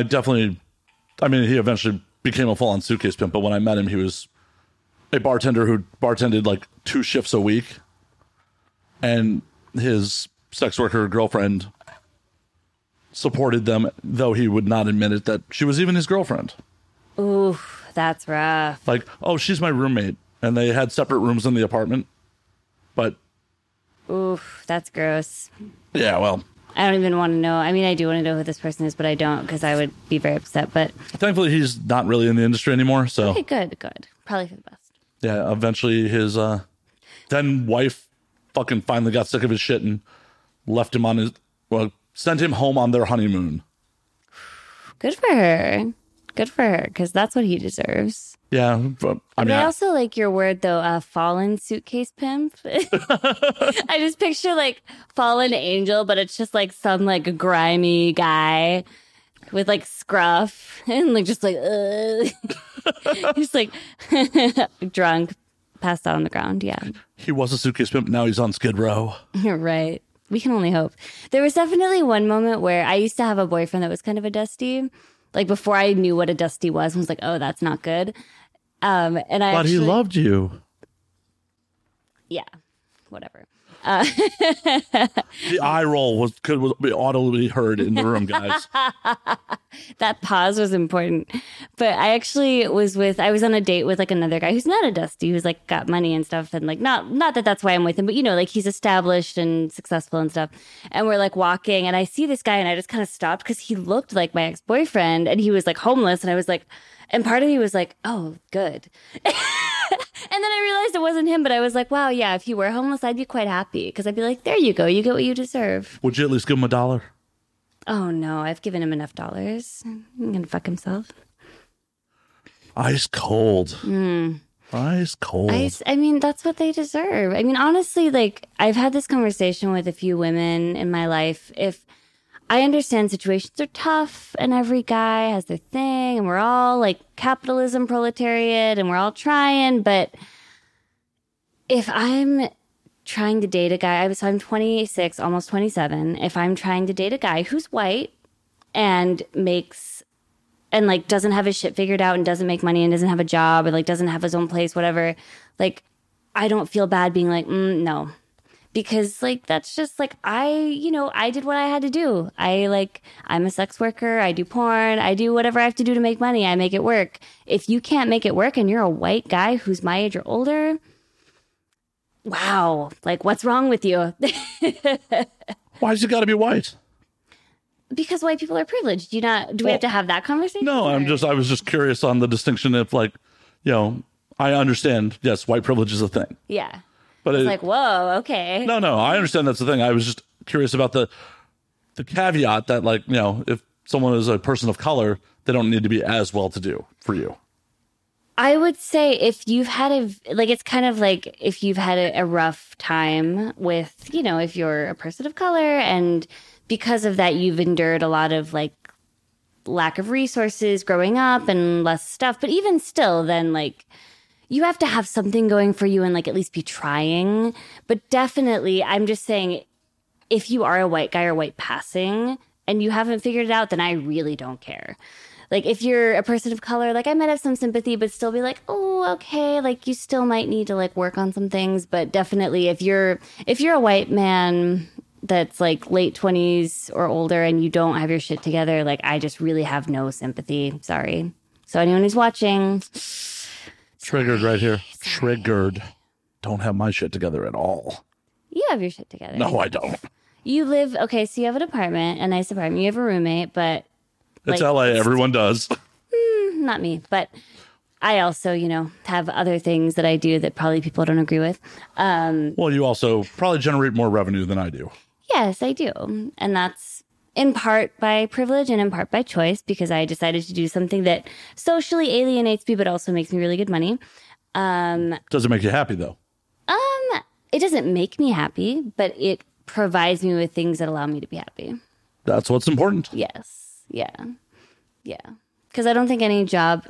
he eventually became a full-on suitcase pimp, but when I met him, he was a bartender who bartended like 2 shifts a week, and his sex worker girlfriend supported them, though he would not admit it, that she was even his girlfriend. Ooh, that's rough. Like, oh, she's my roommate. And they had separate rooms in the apartment. But Ooh, that's gross. yeah, well, I don't even want to know. I mean, I do want to know who this person is, but I don't because I would be very upset. But Thankfully, he's not really in the industry anymore. So okay, good. Probably for the best. yeah, eventually his then wife fucking finally got sick of his shit and left him on his, well, sent him home on their honeymoon. Good for her. Good for her, because that's what he deserves. Yeah, but, I mean, I also like your word though, fallen suitcase pimp. I just picture like fallen angel, but it's just like some like grimy guy with like scruff and like just like just like drunk, passed out on the ground. Yeah, he was a suitcase pimp. Now he's on Skid Row. you're right. We can only hope. There was definitely one moment where I used to have a boyfriend that was kind of a dusty. Like before I knew what a dusty was, I was like, "Oh, that's not good." And But he loved you. Yeah, whatever. The eye roll could be audibly heard in the room, guys. That pause was important. But I actually I was on a date with like another guy who's not a dusty, who's like got money and stuff. And like, not that that's why I'm with him, but you know, like he's established and successful and stuff. And we're like walking and I see this guy and I just kind of stopped because he looked like my ex-boyfriend and he was like homeless. And I was like, and part of me was like, oh, good. And then I realized it wasn't him, but I was like, wow, yeah, if he were homeless, I'd be quite happy because I'd be like, there you go. You get what you deserve. Would you at least give him $1? Oh, no, I've given him enough dollars. I'm going to fuck himself. Ice cold. Ice cold. I mean, that's what they deserve. I mean, honestly, like, I've had this conversation with a few women in my life. If I understand situations are tough and every guy has their thing and we're all like capitalism proletariat and we're all trying. But if I'm trying to date a guy, so I'm 26, almost 27. If I'm trying to date a guy who's white and like doesn't have his shit figured out and doesn't make money and doesn't have a job and like doesn't have his own place, whatever, like I don't feel bad being like, no. Because like that's just like I did what I had to do. I'm a sex worker, I do porn, I do whatever I have to do to make money, I make it work. If you can't make it work and you're a white guy who's my age or older, wow, like what's wrong with you? Why's it got to be white? Because white people are privileged. Do we have to have that conversation? No, I was just curious on the distinction if like, I understand, yes, white privilege is a thing. Yeah. But it's like, whoa, okay. No, I understand that's the thing. I was just curious about the caveat that, like, if someone is a person of color, they don't need to be as well-to-do for you. I would say if you've had it's kind of like if you've had a rough time with, if you're a person of color and because of that, you've endured a lot of like lack of resources growing up and less stuff. But even still, then like, you have to have something going for you and like at least be trying. But definitely, I'm just saying, if you are a white guy or white passing and you haven't figured it out, then I really don't care. Like if you're a person of color, like I might have some sympathy, but still be like, oh, okay. Like you still might need to like work on some things. But definitely if you're a white man that's like late 20s or older and you don't have your shit together, like I just really have no sympathy. Sorry. So anyone who's watching... Triggered right here. Triggered. Don't have my shit together at all. You have your shit together. No, I don't. You live, okay, so you have an apartment, a nice apartment. You have a roommate, but... It's LA. Everyone does. Not me, but I also, have other things that I do that probably people don't agree with. Well, you also probably generate more revenue than I do. Yes, I do. And that's in part by privilege and in part by choice because I decided to do something that socially alienates me but also makes me really good money. Does it make you happy, though? It doesn't make me happy, but it provides me with things that allow me to be happy. That's what's important. Yes. Yeah. Because I don't think any job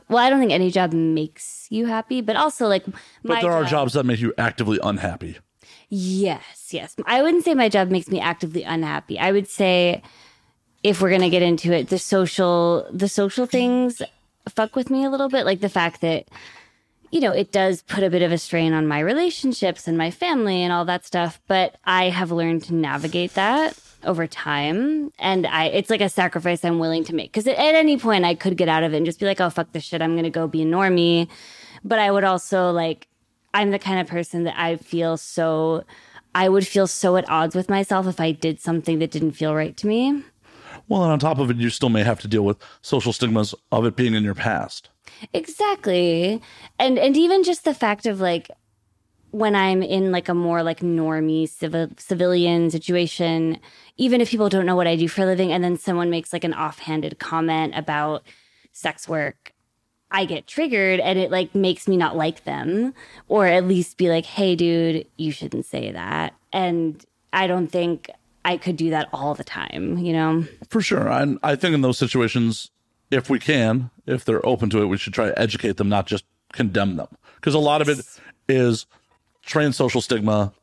makes you happy, but also like But there are jobs that make you actively unhappy. Yes. I wouldn't say my job makes me actively unhappy. I would say if we're going to get into it, the social things fuck with me a little bit. Like the fact that, it does put a bit of a strain on my relationships and my family and all that stuff. But I have learned to navigate that over time. And it's like a sacrifice I'm willing to make. Because at any point I could get out of it and just be like, oh, fuck this shit. I'm going to go be a normie. But I would also like, I'm the kind of person that I feel so I would feel so at odds with myself if I did something that didn't feel right to me. Well, and on top of it, you still may have to deal with social stigmas of it being in your past. Exactly. And even just the fact of like, when I'm in like a more like normie civilian situation, even if people don't know what I do for a living, and then someone makes like an offhanded comment about sex work, I get triggered and it like makes me not like them, or at least be like, hey, dude, you shouldn't say that. And I don't think I could do that all the time, you know? For sure. And I think in those situations, if we can, if they're open to it, we should try to educate them, not just condemn them. Because a lot of it is trained social stigma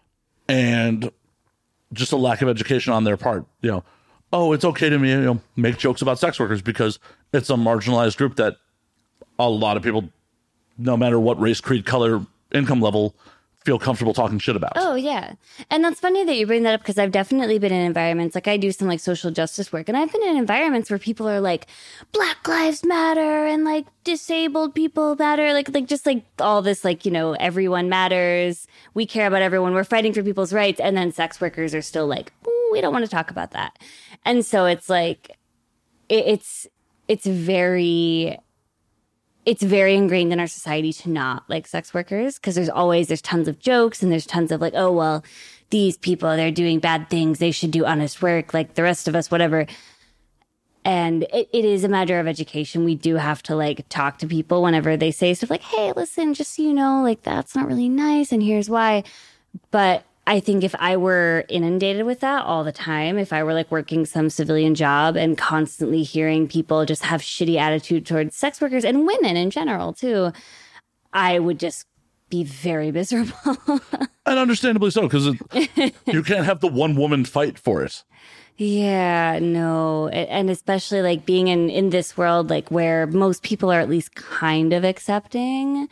and just a lack of education on their part. You know, oh, it's okay to me, you know, make jokes about sex workers because it's a marginalized group that a lot of people, no matter what race, creed, color, income level, feel comfortable talking shit about. Oh, yeah. And that's funny that you bring that up, because I've definitely been in environments, like I do some like social justice work, and I've been in environments where people are like, Black Lives Matter and like disabled people matter, like just like all this, like, you know, everyone matters. We care about everyone. We're fighting for people's rights. And then sex workers are still like, ooh, we don't want to talk about that. And so it's like, it's very ingrained in our society to not like sex workers, because there's tons of jokes and there's tons of like, oh, well, these people, they're doing bad things. They should do honest work like the rest of us, whatever. And it is a matter of education. We do have to like talk to people whenever they say stuff like, hey, listen, just so you know, like that's not really nice and here's why. But I think if I were inundated with that all the time, if I were like working some civilian job and constantly hearing people just have shitty attitude towards sex workers and women in general too, I would just be very miserable. And understandably so, because you can't have the one woman fight for it. Yeah, no. And especially like being in this world, like where most people are at least kind of accepting,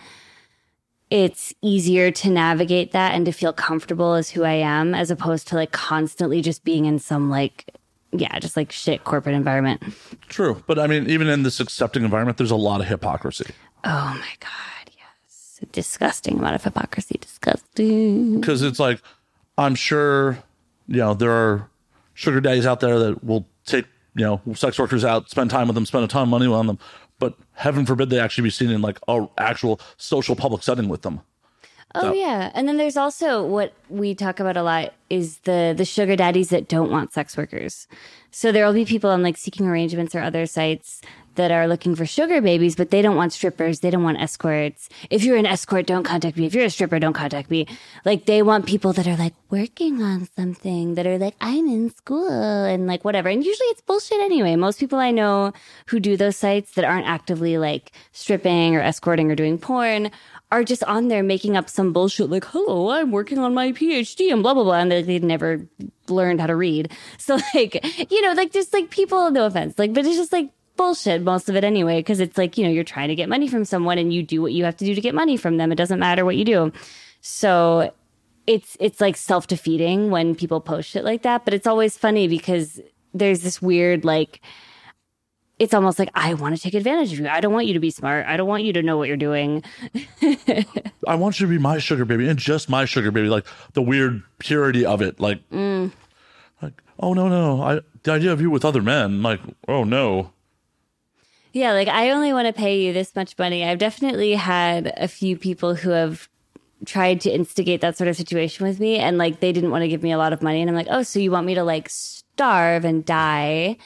it's easier to navigate that and to feel comfortable as who I am, as opposed to like constantly just being in some like, yeah, just like shit corporate environment. True. But I mean, even in this accepting environment, there's a lot of hypocrisy. Oh my God, yes. A disgusting amount of hypocrisy. Disgusting. Because it's like, I'm sure, you know, there are sugar daddies out there that will take, you know, sex workers out, spend time with them, spend a ton of money on them. But heaven forbid they actually be seen in like a actual social public setting with them. Oh, So- yeah. And then there's also what we talk about a lot is the sugar daddies that don't want sex workers. So there will be people on like Seeking Arrangements or other sites that are looking for sugar babies, but they don't want strippers. They don't want escorts. If you're an escort, don't contact me. If you're a stripper, don't contact me. Like they want people that are like working on something, that are like, I'm in school and like whatever. And usually it's bullshit anyway. Most people I know who do those sites that aren't actively like stripping or escorting or doing porn are just on there making up some bullshit like, hello, I'm working on my PhD and blah, blah, blah. And they'd never learned how to read. So like, you know, like just like people, no offense, like, but it's just like bullshit, most of it anyway. Cause it's like, you know, you're trying to get money from someone and you do what you have to do to get money from them. It doesn't matter what you do. So it's like self-defeating when people post shit like that. But it's always funny because there's this weird, like, it's almost like, I want to take advantage of you. I don't want you to be smart. I don't want you to know what you're doing. I want you to be my sugar baby and just my sugar baby. Like the weird purity of it. Like, like, oh, no. The idea of you with other men, like, oh, no. Yeah, like I only want to pay you this much money. I've definitely had a few people who have tried to instigate that sort of situation with me, and like they didn't want to give me a lot of money. And I'm like, oh, so you want me to like starve and die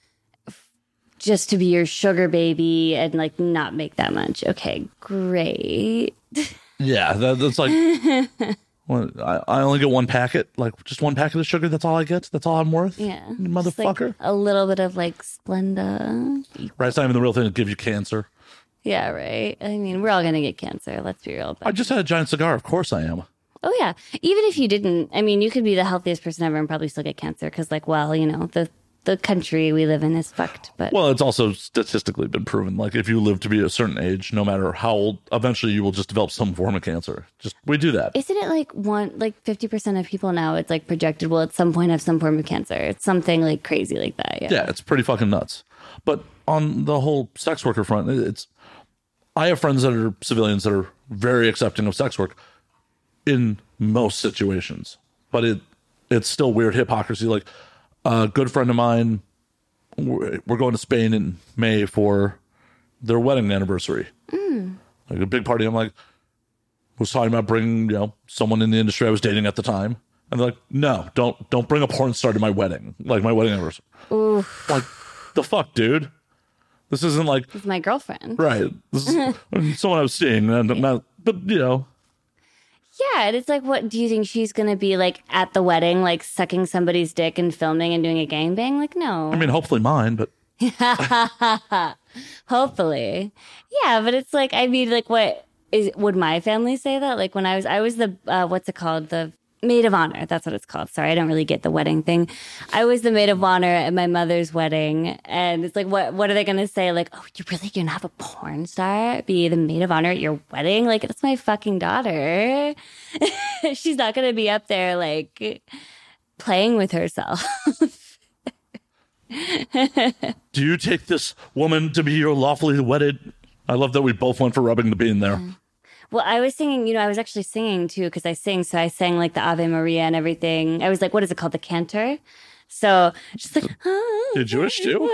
just to be your sugar baby and like not make that much? Okay, great. Yeah, that's like, well, I only get one packet, like just one packet of sugar. That's all I get. That's all I'm worth. Yeah, motherfucker. Just, like, a little bit of like Splenda. Right, it's not even the real thing that gives you cancer. Yeah, right. I mean, we're all gonna get cancer. Let's be real. But I just had a giant cigar. Of course I am. oh yeah, even if you didn't, I mean, you could be the healthiest person ever and probably still get cancer because, like, well, you know, the country we live in is fucked. But Well, it's also statistically been proven. Like if you live to be a certain age, no matter how old, eventually you will just develop some form of cancer. Just we do that. isn't it like 50% of people now? It's like projected will at some point have some form of cancer. It's something like crazy like that. Yeah. Yeah, it's pretty fucking nuts. But on the whole sex worker front, it's I have friends that are civilians that are very accepting of sex work in most situations. but it's still weird hypocrisy. Like a good friend of mine, we're going to Spain in May for their wedding anniversary. Like a big party. I'm like, was talking about bringing, someone in the industry I was dating at the time. And they're like, no, don't bring a porn star to my wedding, like my wedding anniversary. Oof. Like, the fuck, dude? This isn't like... This is my girlfriend. Right. This is someone I was seeing. But. Yeah, and it's like, what do you think she's going to be like at the wedding, like sucking somebody's dick and filming and doing a gangbang? Like, no. I mean, hopefully mine, but... Hopefully. Yeah, but it's like, I mean, like, would my family say that? Like when I was the, what's it called? The maid of honor. That's what it's called. Sorry, I don't really get the wedding thing. I was the maid of honor at my mother's wedding. And it's like, what are they going to say? Like, oh, you're really going to have a porn star be the maid of honor at your wedding? Like, it's my fucking daughter. She's not going to be up there, like, playing with herself. Do you take this woman to be your lawfully wedded? I love that we both went for rubbing the bean there. Well, I was singing, I was actually singing too, because I sing. So I sang like the Ave Maria and everything. I was like, what is it called? The cantor. So just like, you're Jewish too?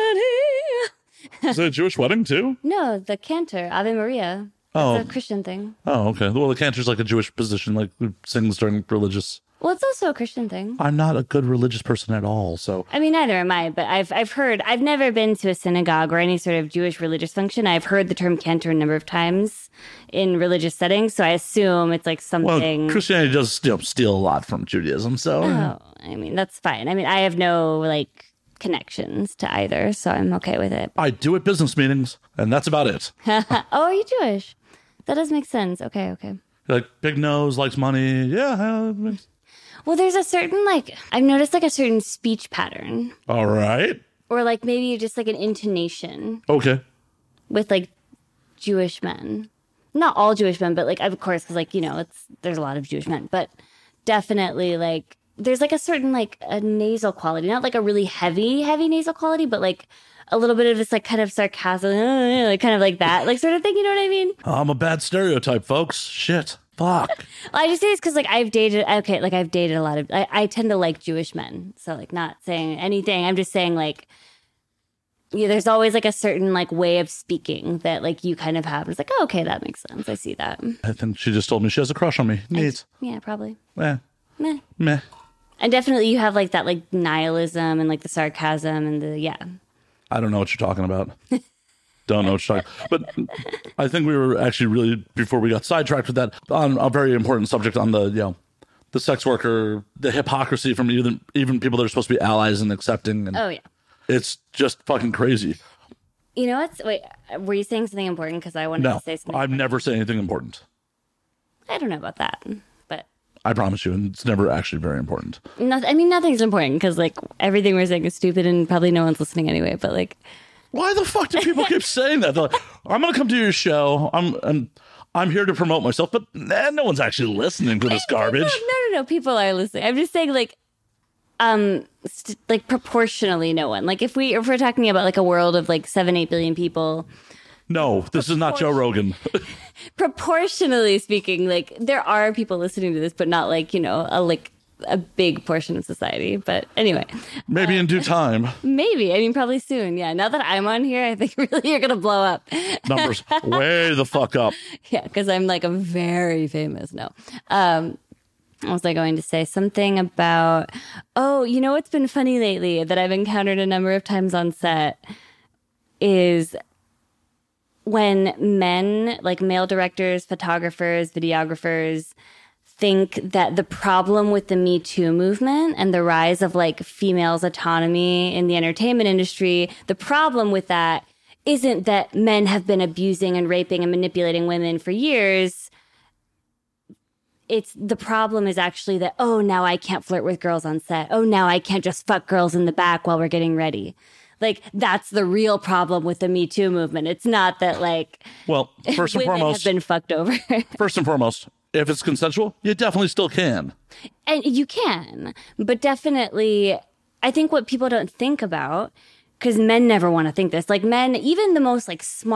Is it a Jewish wedding too? No, the cantor, Ave Maria. It's a Christian thing. Oh, okay. Well, the cantor's like a Jewish position, like who sings during religious. Well, it's also a Christian thing. I'm not a good religious person at all, so. I mean, neither am I, but I've heard, I've never been to a synagogue or any sort of Jewish religious function. I've heard the term cantor a number of times in religious settings, so I assume it's like something. Well, Christianity does steal a lot from Judaism, so. Oh, I mean, that's fine. I mean, I have no, like, connections to either, so I'm okay with it. I do at business meetings, and that's about it. Oh, are you Jewish? That does make sense. Okay. Like, big nose, likes money. Yeah. Well, there's a certain, like, I've noticed, like, a certain speech pattern. All right. Or, like, maybe just, like, an intonation. Okay. With, like, Jewish men. Not all Jewish men, but, like, of course, because, like, there's a lot of Jewish men. But definitely, like, there's, like, a certain, like, a nasal quality. Not, like, a really heavy nasal quality, but, like, a little bit of this, like, kind of sarcasm, like, kind of like that, like, sort of thing, you know what I mean? I'm a bad stereotype, folks. Shit. Fuck. Well, I just say this because, like, I've dated a lot of, I tend to like Jewish men. So, like, not saying anything. I'm just saying, like, there's always, like, a certain, like, way of speaking that, like, you kind of have. It's like, oh, okay, that makes sense. I see that. I think she just told me she has a crush on me. Neat. Yeah, probably. Meh. And definitely you have, like, that, like, nihilism and, like, the sarcasm and the, I don't know what you're talking about. Don't know what you're talking about. But I think we were actually really, before we got sidetracked with that, on a very important subject on the sex worker, the hypocrisy from even people that are supposed to be allies and accepting. And oh, yeah. It's just fucking crazy. You know what's, wait, were you saying something important? Because I wanted to say something. No, I've never said anything important. I don't know about that, but. I promise you, and it's never actually very important. Nothing's important because, like, everything we're saying is stupid and probably no one's listening anyway, but, like. Why the fuck do people keep saying that? They're like, I'm going to come to your show. I'm here to promote myself, but no one's actually listening to this garbage. No. People are listening. I'm just saying, like, like proportionally, no one. Like, if we're talking about like a world of like 7-8 billion people. No, this is not Joe Rogan. Proportionally speaking, like there are people listening to this, but not like a big portion of society. But anyway, maybe in due time. Maybe. I mean, probably soon. Yeah. Now that I'm on here, I think really you're gonna blow up. Numbers way the fuck up. Yeah, because I'm like a very famous. No. Was I going to say something about? Oh, you know what's been funny lately that I've encountered a number of times on set is when men, like male directors, photographers, videographers, think that the problem with the Me Too movement and the rise of like females' autonomy in the entertainment industry, the problem with that isn't that men have been abusing and raping and manipulating women for years. It's the problem is actually that, oh, now I can't flirt with girls on set. Oh, now I can't just fuck girls in the back while we're getting ready. Like, that's the real problem with the Me Too movement. It's not that, like, well, first and foremost, have been fucked over. First and foremost, if it's consensual, you definitely still can. And you can. But definitely, I think what people don't think about, because men never want to think this, like men, even the most like smart,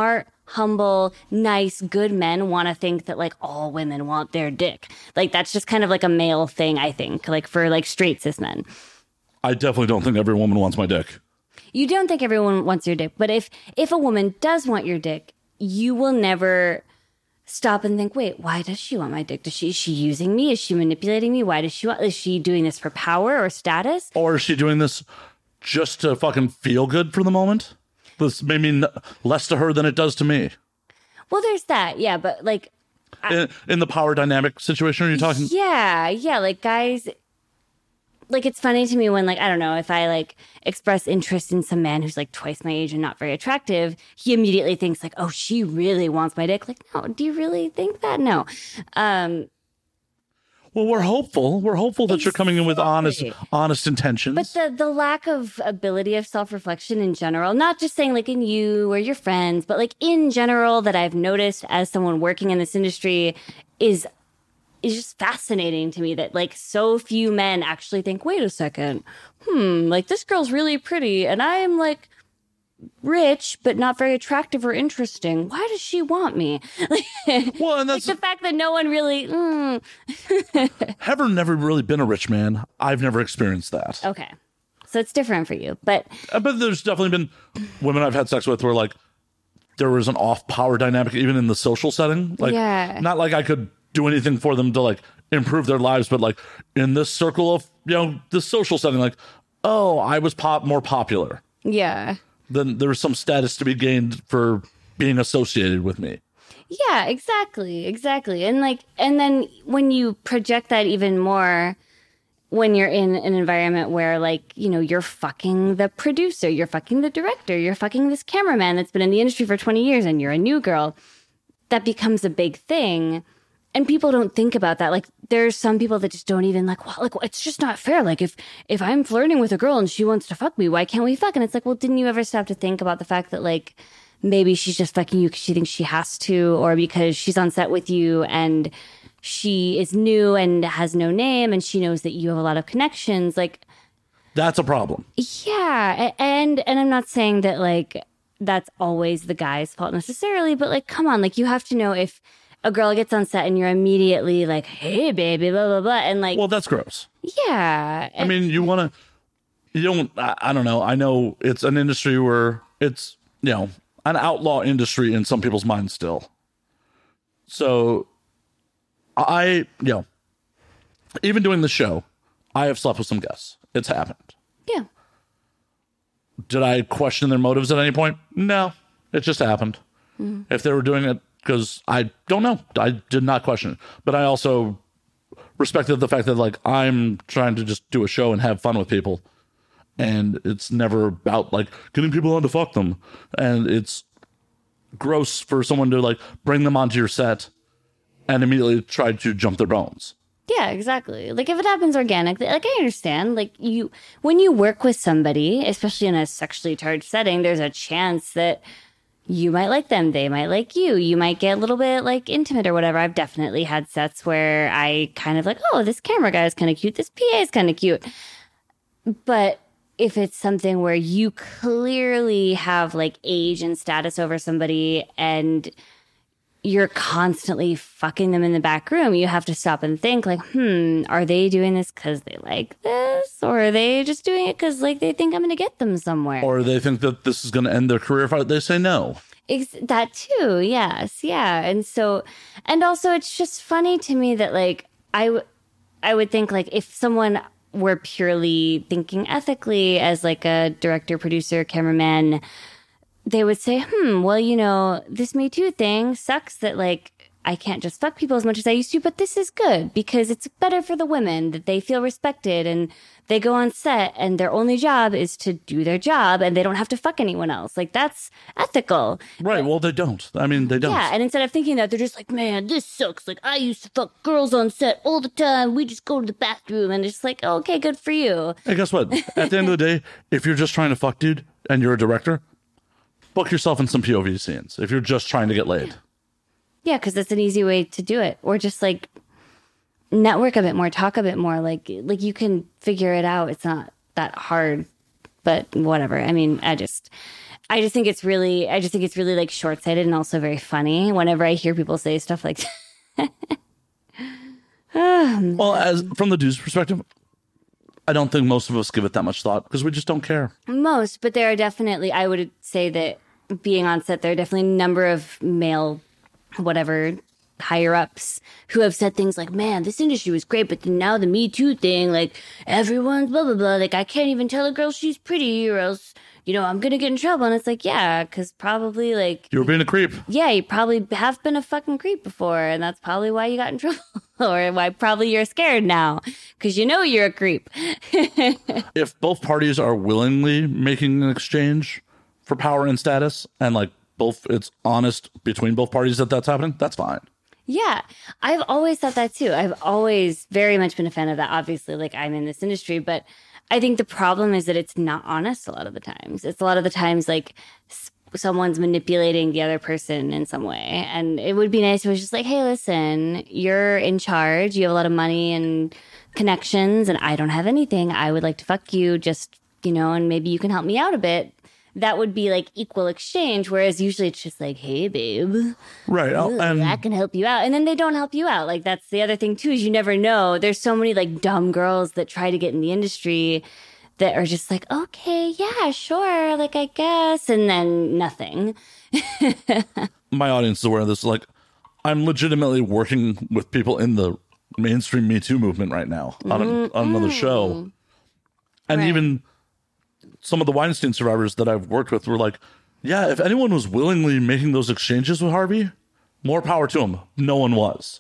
humble, nice, good men want to think that like all women want their dick. Like that's just kind of like a male thing, I think, like for like straight cis men. I definitely don't think every woman wants my dick. You don't think everyone wants your dick, but if a woman does want your dick, you will never stop and think, wait, why does she want my dick? Is she using me? Is she manipulating me? Why does she want? Is she doing this for power or status? Or is she doing this just to fucking feel good for the moment? This may mean less to her than it does to me. Well, there's that, yeah, but like in the power dynamic situation, are you talking? Yeah, like guys, like it's funny to me when like I don't know if I like express interest in some man who's like twice my age and not very attractive, he immediately thinks like, oh, she really wants my dick. Like, no, do you really think that? No. Well, we're hopeful. We're hopeful that you're coming in with honest intentions. But the lack of ability of self-reflection in general, not just saying like in you or your friends, but like in general that I've noticed as someone working in this industry is just fascinating to me that like so few men actually think, wait a second, like this girl's really pretty and I'm like rich but not very attractive or interesting. Why does she want me? Well, and that's like the fact that no one really have never really been a rich man. I've never experienced that. Okay, so it's different for you, but there's definitely been women I've had sex with where like there was an off power dynamic even in the social setting. Like not like I could do anything for them to like improve their lives, but like in this circle of this social setting, like I was more popular. Yeah. Then there's some status to be gained for being associated with me. Yeah, exactly. And then when you project that even more, when you're in an environment where like, you're fucking the producer, you're fucking the director, you're fucking this cameraman that's been in the industry for 20 years and you're a new girl, that becomes a big thing. And people don't think about that. Like, there's some people that just don't even like, well, like, it's just not fair. Like, if I'm flirting with a girl and she wants to fuck me, why can't we fuck? And it's like, well, didn't you ever stop to think about the fact that, like, maybe she's just fucking you because she thinks she has to, or because she's on set with you and she is new and has no name and she knows that you have a lot of connections. Like, that's a problem. Yeah. And I'm not saying that, like, that's always the guy's fault necessarily, but, like, come on. Like, you have to know if a girl gets on set and you're immediately like, hey, baby, blah, blah, blah. And like, well, that's gross. Yeah. I mean, I don't know. I know it's an industry where it's, an outlaw industry in some people's minds still. So even doing the show, I have slept with some guests. It's happened. Yeah. Did I question their motives at any point? No, it just happened. Mm-hmm. If they were doing it, because I don't know. I did not question it. But I also respected the fact that, like, I'm trying to just do a show and have fun with people. And it's never about, like, getting people on to fuck them. And it's gross for someone to, like, bring them onto your set and immediately try to jump their bones. Yeah, exactly. Like, if it happens organically, like, I understand. Like, when you work with somebody, especially in a sexually charged setting, there's a chance that you might like them. They might like you. You might get a little bit like intimate or whatever. I've definitely had sets where I kind of like, oh, this camera guy is kind of cute. This PA is kind of cute. But if it's something where you clearly have like age and status over somebody and you're constantly fucking them in the back room, you have to stop and think like, are they doing this because they like this? Or are they just doing it because like they think I'm going to get them somewhere? Or they think that this is going to end their career if they say no. That too. Yes. Yeah. And so, and also it's just funny to me that like, I would think like if someone were purely thinking ethically as like a director, producer, cameraman, they would say, well, this Me Too thing sucks that like I can't just fuck people as much as I used to, but this is good because it's better for the women that they feel respected and they go on set and their only job is to do their job and they don't have to fuck anyone else. Like that's ethical. Right. Well, they don't. I mean, they don't. Yeah. And instead of thinking that, they're just like, man, this sucks. Like I used to fuck girls on set all the time. We just go to the bathroom and it's like, oh, okay, good for you. Hey, guess what? At the end of the day, if you're just trying to fuck dude and you're a director, book yourself in some POV scenes if you're just trying to get laid. Yeah, because that's an easy way to do it. Or just like network a bit more, talk a bit more. Like you can figure it out. It's not that hard, but whatever. I mean, I I just think it's really like short-sighted and also very funny whenever I hear people say stuff like that. Well, as from the dude's perspective, I don't think most of us give it that much thought because we just don't care. Most, but there are definitely, I would say that being on set, there are definitely a number of male, whatever, higher ups who have said things like, man, this industry was great, but then now the Me Too thing, like everyone's blah, blah, blah. Like I can't even tell a girl she's pretty or else, you know, I'm going to get in trouble. And it's like, yeah, because probably like... You were being a creep. Yeah, you probably have been a fucking creep before. And that's probably why you got in trouble. Or why probably you're scared now. Because you know you're a creep. If both parties are willingly making an exchange for power and status and like both, it's honest between both parties that that's happening, that's fine. Yeah, I've always thought that too. I've always very much been a fan of that. Obviously, like I'm in this industry, but I think the problem is that it's not honest a lot of the times. It's a lot of the times like someone's manipulating the other person in some way. And it would be nice if it was just like, hey, listen, you're in charge. You have a lot of money and connections and I don't have anything. I would like to fuck you just, you know, and maybe you can help me out a bit. That would be like equal exchange. Whereas usually it's just like, hey, babe. Right. Ooh, I can help you out. And then they don't help you out. Like that's the other thing too, is you never know. There's so many like dumb girls that try to get in the industry that are just like, okay, yeah, sure. Like, I guess. And then nothing. My audience is aware of this. Like, I'm legitimately working with people in the mainstream Me Too movement right now on another show. And Right. even some of the Weinstein survivors that I've worked with were like, yeah, if anyone was willingly making those exchanges with Harvey, more power to them. No one was.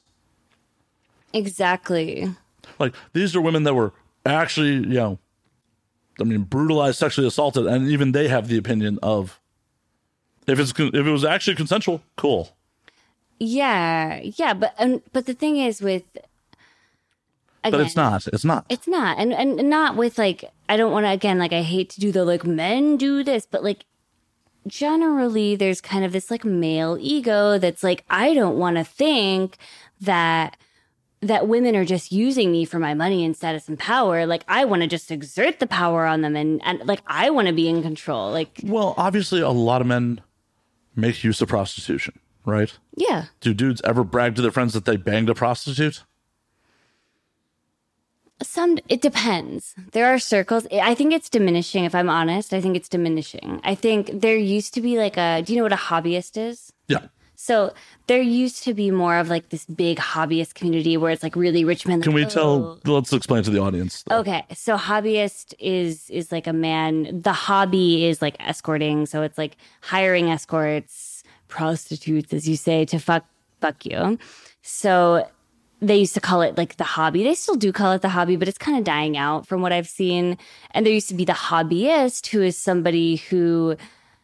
Exactly. Like, these are women that were actually, you know, I mean, brutalized, sexually assaulted, and even they have the opinion of if it was actually consensual, cool. Yeah. Yeah. But the thing is with, again, But it's not. It's not. It's not. And not with like, I don't want to, again, like I hate to do the like men do this, but like generally there's kind of this like male ego that's like, I don't want to think that women are just using me for my money and status and power. Like I want to just exert the power on them and like I want to be in control. Like, Well, obviously, a lot of men make use of prostitution, right? yeah. Do dudes ever brag to their friends that they banged a prostitute? It depends. There are circles. I think it's diminishing. If I'm honest, I think it's diminishing. I think there used to be like do you know what a hobbyist is? Yeah. So there used to be more of like this big hobbyist community where it's like really rich men. Can like, we tell? Let's explain to the audience. Okay, so hobbyist is like a man. The hobby is like escorting. So it's like hiring escorts, prostitutes, as you say, to fuck you. So they used to call it like the hobby. They still do call it the hobby, but it's kind of dying out from what I've seen. And there used to be the hobbyist, who is somebody who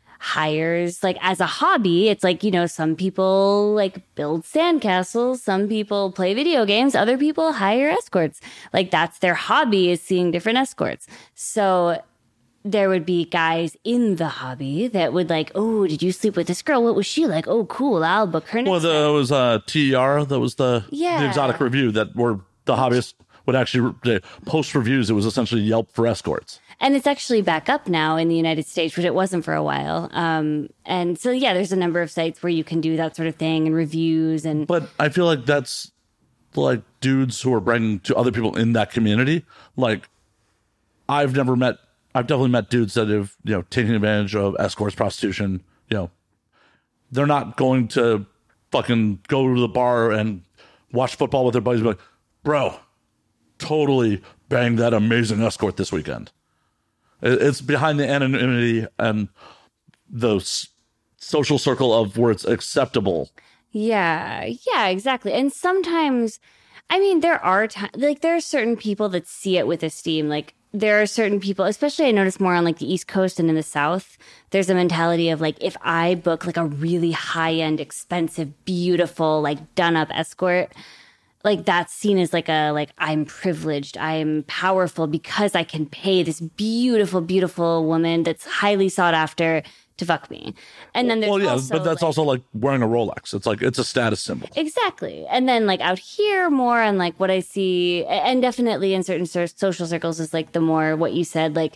hires like as a hobby. It's like, you know, some people like build sandcastles, some people play video games, other people hire escorts. Like that's their hobby, is seeing different escorts. So there would be guys in the hobby that would like, oh, did you sleep with this girl? What was she like? Oh, cool. I'll book her next Well, there was TER. That was the exotic review that were the hobbyists would actually post reviews. It was essentially Yelp for escorts. And it's actually back up now in the United States, which it wasn't for a while. And so, yeah, there's a number of sites where you can do that sort of thing and reviews. And But I feel like that's like dudes who are bragging to other people in that community. Like, I've definitely met dudes that have, you know, taken advantage of escorts, prostitution. You know, they're not going to fucking go to the bar and watch football with their buddies and be like, bro, totally banged that amazing escort this weekend. It's behind the anonymity and the social circle of where it's acceptable. yeah, exactly. And sometimes, I mean, there are certain people that see it with esteem. Like there are certain people, especially I notice more on like the East Coast and in the South, there's a mentality of like, if I book like a really high end, expensive, beautiful, like done up escort, like that's seen as like I'm privileged, I'm powerful because I can pay this beautiful, beautiful woman that's highly sought after to fuck me. And then there's but that's also like wearing a Rolex. It's like, it's a status symbol. Exactly. And then like out here more on like what I see, and definitely in certain social circles is like the more what you said, like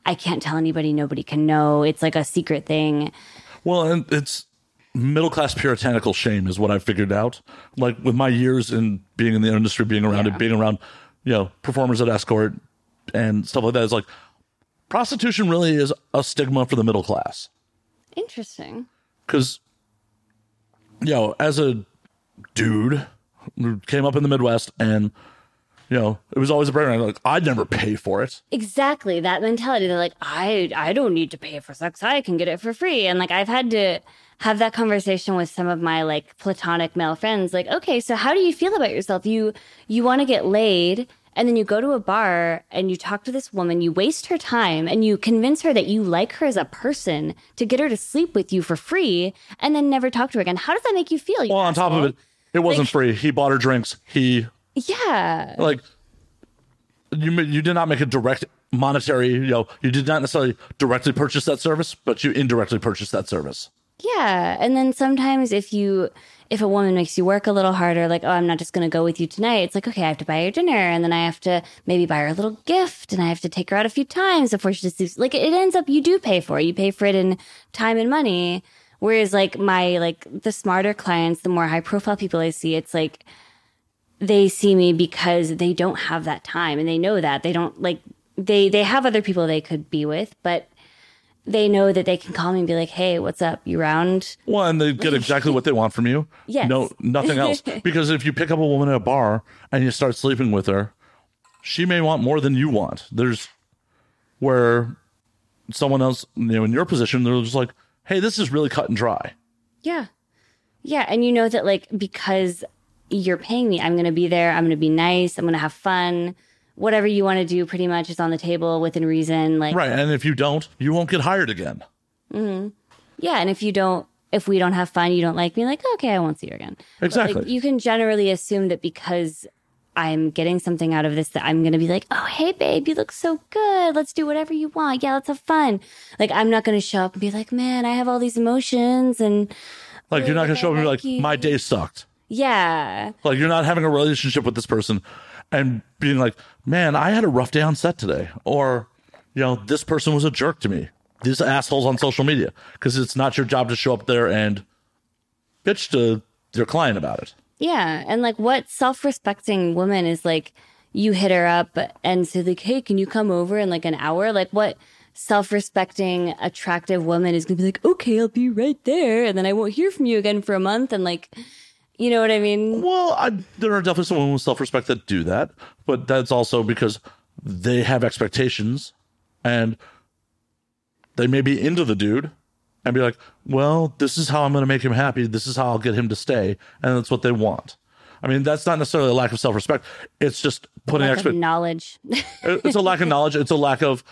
I can't tell anybody, nobody can know. It's like a secret thing. Well, and it's middle class puritanical shame is what I figured out. Like with my years in being in the industry, being around it, being around, performers at escort and stuff like that. It's like prostitution really is a stigma for the middle class. Interesting. Because, as a dude who came up in the Midwest and, it was always a brand. Like, I'd never pay for it. Exactly. That mentality. They're like, I don't need to pay for sex. I can get it for free. And like, I've had to have that conversation with some of my like platonic male friends. Like, okay, so how do you feel about yourself? You want to get laid, and then you go to a bar and you talk to this woman, you waste her time and you convince her that you like her as a person to get her to sleep with you for free and then never talk to her again. How does that make you feel? Well, on top of it, it wasn't free. He bought her drinks. Yeah. Like, you did not make a direct monetary, you did not necessarily directly purchase that service, but you indirectly purchased that service. Yeah. And then sometimes if a woman makes you work a little harder, like, oh, I'm not just going to go with you tonight. It's like, okay, I have to buy her dinner, and then I have to maybe buy her a little gift, and I have to take her out a few times before she just sleeps. Like, it ends up, you do pay for it. You pay for it in time and money. Whereas like the smarter clients, the more high profile people I see, it's like, they see me because they don't have that time, and they know that they don't like, they have other people they could be with, but they know that they can call me and be like, hey, what's up? You around? Well, and they get exactly what they want from you. Yes. No, nothing else. Because if you pick up a woman at a bar and you start sleeping with her, she may want more than you want. There's where someone else, in your position, they're just like, hey, this is really cut and dry. Yeah. Yeah. And you know that like, because you're paying me, I'm going to be there. I'm going to be nice. I'm going to have fun. Whatever you want to do pretty much is on the table within reason. Like, right. And if you don't, you won't get hired again. Mm-hmm. Yeah. And if we don't have fun, you don't like me, like, okay, I won't see you again. Exactly. But, like, you can generally assume that because I'm getting something out of this, that I'm going to be like, oh, hey, babe, you look so good. Let's do whatever you want. Yeah, let's have fun. Like, I'm not going to show up and be like, man, I have all these emotions. And like, you're not going to show up and be like, my day sucked. Yeah. Like, you're not having a relationship with this person and being like, man, I had a rough day on set today. Or, this person was a jerk to me. These assholes on social media. Because it's not your job to show up there and bitch to your client about it. Yeah. And like, what self-respecting woman is like, you hit her up and say like, hey, can you come over in like an hour? Like, what self-respecting, attractive woman is going to be like, okay, I'll be right there. And then I won't hear from you again for a month. And like, you know what I mean? Well, there are definitely some women with self-respect that do that, but that's also because they have expectations and they may be into the dude and be like, well, this is how I'm going to make him happy. This is how I'll get him to stay. And that's what they want. I mean, that's not necessarily a lack of self-respect. It's just putting knowledge. It's a lack of knowledge. It's a lack of,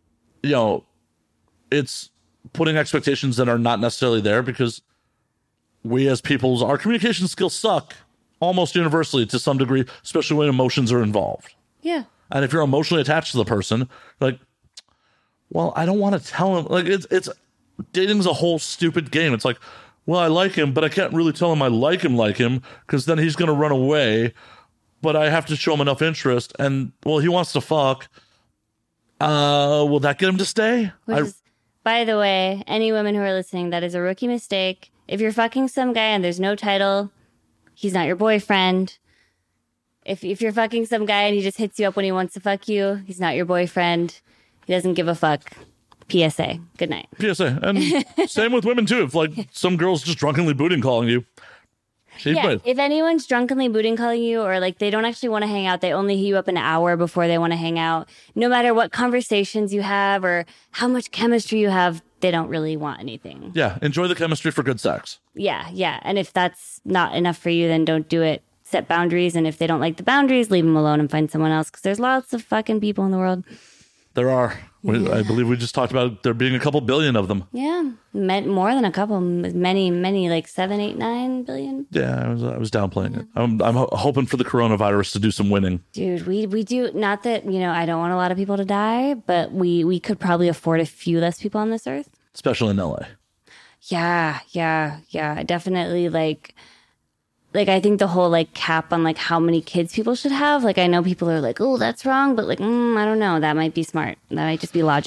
it's putting expectations that are not necessarily there because we as peoples, our communication skills suck almost universally to some degree, especially when emotions are involved. Yeah. And if you're emotionally attached to the person, like, well, I don't want to tell him. Like, it's dating's a whole stupid game. It's like, well, I like him, but I can't really tell him I like him because then he's going to run away. But I have to show him enough interest. And, well, he wants to fuck. Will that get him to stay? By the way, any women who are listening, that is a rookie mistake. If you're fucking some guy and there's no title, he's not your boyfriend. If you're fucking some guy and he just hits you up when he wants to fuck you, he's not your boyfriend. He doesn't give a fuck. PSA. Good night. PSA. And same with women, too. If, like, some girl's just drunkenly booting calling you. If anyone's drunkenly booting calling you or, like, they don't actually want to hang out, they only hit you up an hour before they want to hang out, no matter what conversations you have or how much chemistry you have, they don't really want anything. Yeah. Enjoy the chemistry for good sex. Yeah. Yeah. And if that's not enough for you, then don't do it. Set boundaries. And if they don't like the boundaries, leave them alone and find someone else because there's lots of fucking people in the world. There are. I believe we just talked about there being a couple billion of them. Yeah. More than a couple. Many, like 7, 8, 9 billion. Yeah, I was downplaying it. I'm hoping for the coronavirus to do some winning. Dude, we do. Not that, I don't want a lot of people to die, but we could probably afford a few less people on this earth. Especially in LA. Yeah. Definitely like I think the whole like cap on like how many kids people should have. Like I know people are like, oh, that's wrong, but like I don't know. That might be smart. That might just be logic.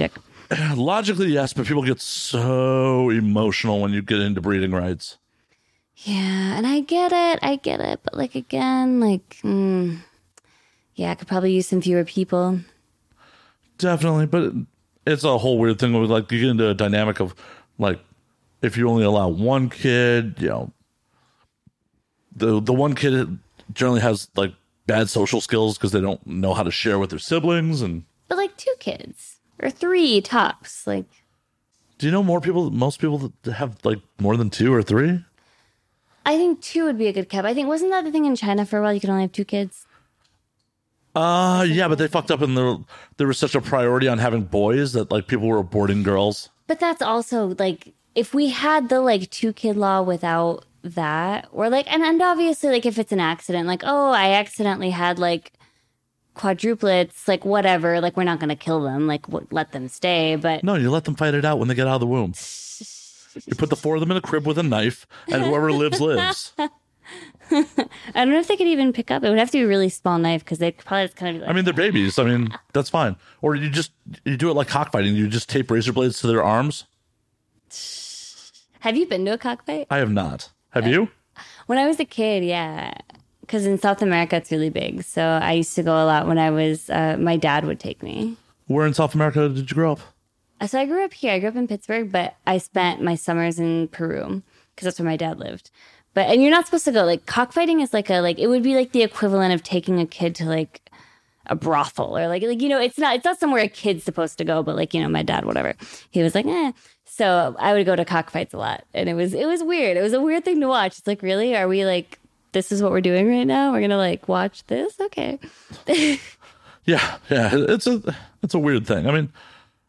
Logically, yes, but people get so emotional when you get into breeding rights. Yeah, and I get it, but like again, like, yeah, I could probably use some fewer people. Definitely, but it's a whole weird thing with like you get into a dynamic of like if you only allow one kid, you know, the one kid generally has like bad social skills because they don't know how to share with their siblings, and But like 2 kids or 3 tops, like. do you know most people that have like more than 2 or 3? I think 2 would be a good cap. I think wasn't that the thing in China for a while? You could only have 2 kids. Yeah, but they fucked up, and there was such a priority on having boys that like people were aborting girls. But that's also like if we had the like 2 kid law without that, or like, and obviously like if it's an accident, like I accidentally had like quadruplets, like whatever, like we're not gonna kill them, like let them stay. But No, you let them fight it out when they get out of the womb. You put the 4 of them in a crib with a knife, and whoever lives, lives. I don't know if they could even pick up. It would have to be a really small knife because they probably just kind of. Like, I mean, they're babies. I mean, that's fine. Or you do it like cockfighting. You just tape razor blades to their arms. have you been to a cockfight? I have not. Have you? When I was a kid, yeah. Because in South America, it's really big. So I used to go a lot when I was, my dad would take me. Where in South America did you grow up? So I grew up here. I grew up in Pittsburgh, but I spent my summers in Peru because that's where my dad lived. And you're not supposed to go. Like, cockfighting is like it would be like the equivalent of taking a kid to like a brothel or like, you know, it's not somewhere a kid's supposed to go, but like, you know, my dad, whatever. He was like, eh. So I would go to cockfights a lot. And it was weird. It was a weird thing to watch. It's like, really? Are we like, this is what we're doing right now? We're going to like watch this? Okay. Yeah. It's a weird thing. I mean,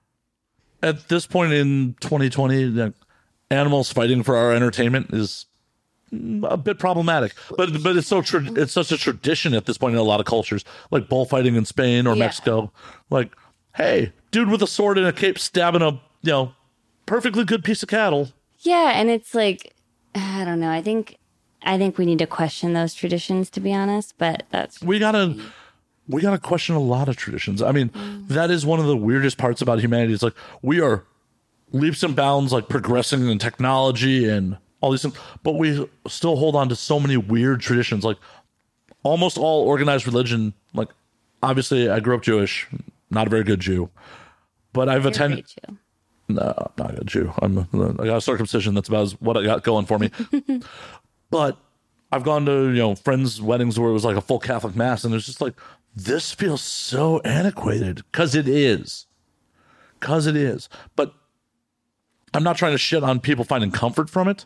at this point in 2020, like, animals fighting for our entertainment is a bit problematic, but it's it's such a tradition at this point in a lot of cultures, like bullfighting in Spain or Mexico. Like, hey, dude with a sword and a cape stabbing a perfectly good piece of cattle. Yeah, and it's like, I don't know. I think we need to question those traditions, to be honest. But we gotta question a lot of traditions. I mean, that is one of the weirdest parts about humanity. It's like we are leaps and bounds, like progressing in technology and all these things, but we still hold on to so many weird traditions. Like almost all organized religion. Like obviously, I grew up Jewish, not a very good Jew, but I've attended. No, I'm not a good Jew. I got a circumcision. That's about what I got going for me. But I've gone to friends' weddings where it was like a full Catholic mass, and it's just like this feels so antiquated because it is. But I'm not trying to shit on people finding comfort from it.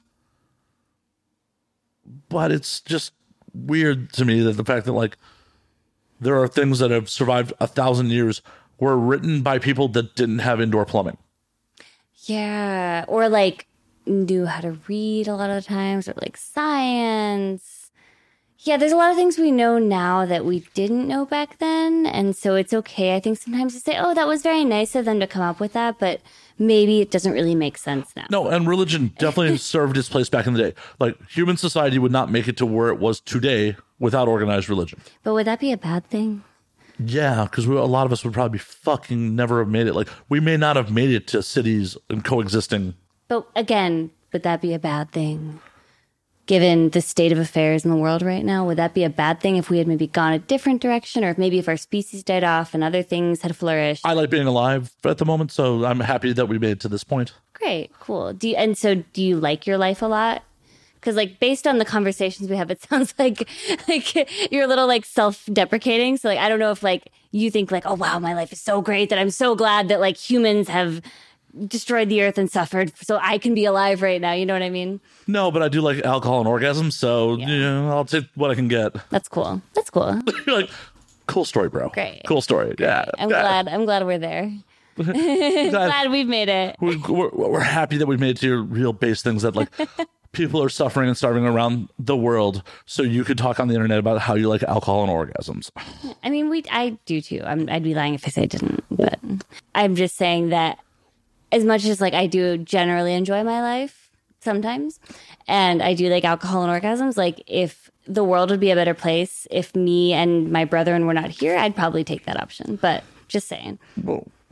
But it's just weird to me that the fact that like there are things that have survived 1,000 years were written by people that didn't have indoor plumbing. Yeah, or like knew how to read a lot of the times, or like science. Yeah, there's a lot of things we know now that we didn't know back then, and so it's okay, I think, sometimes to say, oh, that was very nice of them to come up with that, but maybe it doesn't really make sense now. No, and religion definitely served its place back in the day. Like, human society would not make it to where it was today without organized religion. But would that be a bad thing? Yeah, because a lot of us would probably fucking never have made it. Like, we may not have made it to cities and coexisting. But again, would that be a bad thing? Given the state of affairs in the world right now, would that be a bad thing if we had maybe gone a different direction, or if our species died off and other things had flourished? I like being alive at the moment, so I'm happy that we made it to this point. Great, cool. Do you like your life a lot? Because like based on the conversations we have, it sounds like you're a little like self-deprecating. So like I don't know if like you think like, oh wow, my life is so great that I'm so glad that like humans have destroyed the earth and suffered so I can be alive right now. You know what I mean? No, but I do like alcohol and orgasms, so I'll take what I can get. That's cool. You're like, cool story, bro. Great. Cool story. Great. Yeah. I'm glad we're there. Glad we've made it. We're happy that we've made it to real base things that like people are suffering and starving around the world, so you could talk on the internet about how you like alcohol and orgasms. I mean, I do too. I'd be lying if I say I didn't, but I'm just saying that as much as like I do generally enjoy my life sometimes, and I do like alcohol and orgasms, like if the world would be a better place if me and my brethren were not here, I'd probably take that option. But just saying. Well,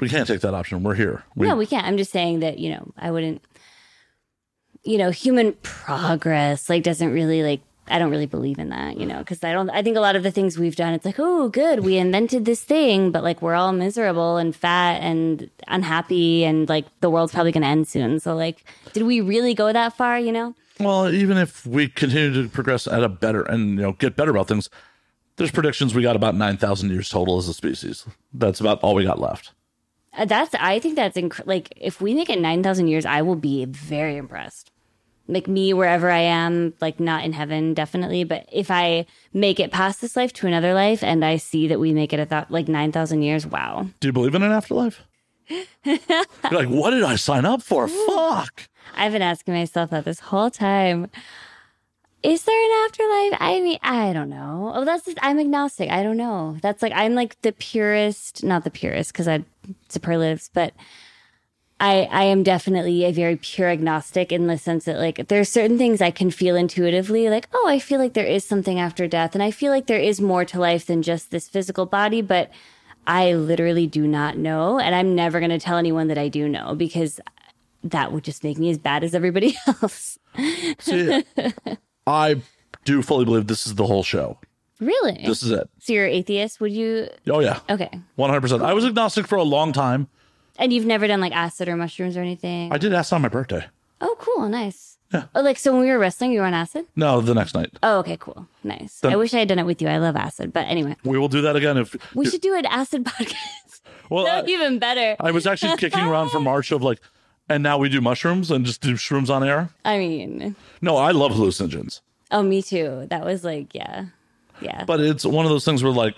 We can't take that option. We're here. No, we can't. I'm just saying that, I wouldn't, human progress, like, doesn't really, like, I don't really believe in that, because I think a lot of the things we've done, it's like, oh, good, we invented this thing, but like, we're all miserable and fat and unhappy, and like, the world's probably going to end soon. So like, did we really go that far, Well, even if we continue to progress at a better and, get better about things, there's predictions we got about 9,000 years total as a species. That's about all we got left. I think that's like, if we make it 9,000 years, I will be very impressed. Like me, wherever I am, like not in heaven, definitely. But if I make it past this life to another life and I see that we make it like 9,000 years, wow. Do you believe in an afterlife? You're like, what did I sign up for? Fuck. I've been asking myself that this whole time. Is there an afterlife? I mean, I don't know. Oh, I'm agnostic. I don't know. That's like, I'm like the purist, not the purist because I superlatives, but I am definitely a very pure agnostic in the sense that like there's certain things I can feel intuitively, like, oh, I feel like there is something after death, and I feel like there is more to life than just this physical body, but I literally do not know, and I'm never going to tell anyone that I do know because that would just make me as bad as everybody else. See, I do fully believe this is the whole show. Really? This is it. So you're atheist? Would you? Oh, yeah. Okay. 100%. I was agnostic for a long time. And you've never done like acid or mushrooms or anything? I did acid on my birthday. Oh, cool. Nice. Yeah. Oh, like, so when we were wrestling, you were on acid? No, the next night. Oh, okay, cool. Nice. I wish I had done it with you. I love acid. But anyway. We will do that again. If we should do an acid podcast. Well, That'd be even better. I was actually kicking around for March of like, and now we do mushrooms and just do shrooms on air. I mean. No, I love hallucinogens. Oh, me too. That was like, yeah. Yeah. But it's one of those things where like,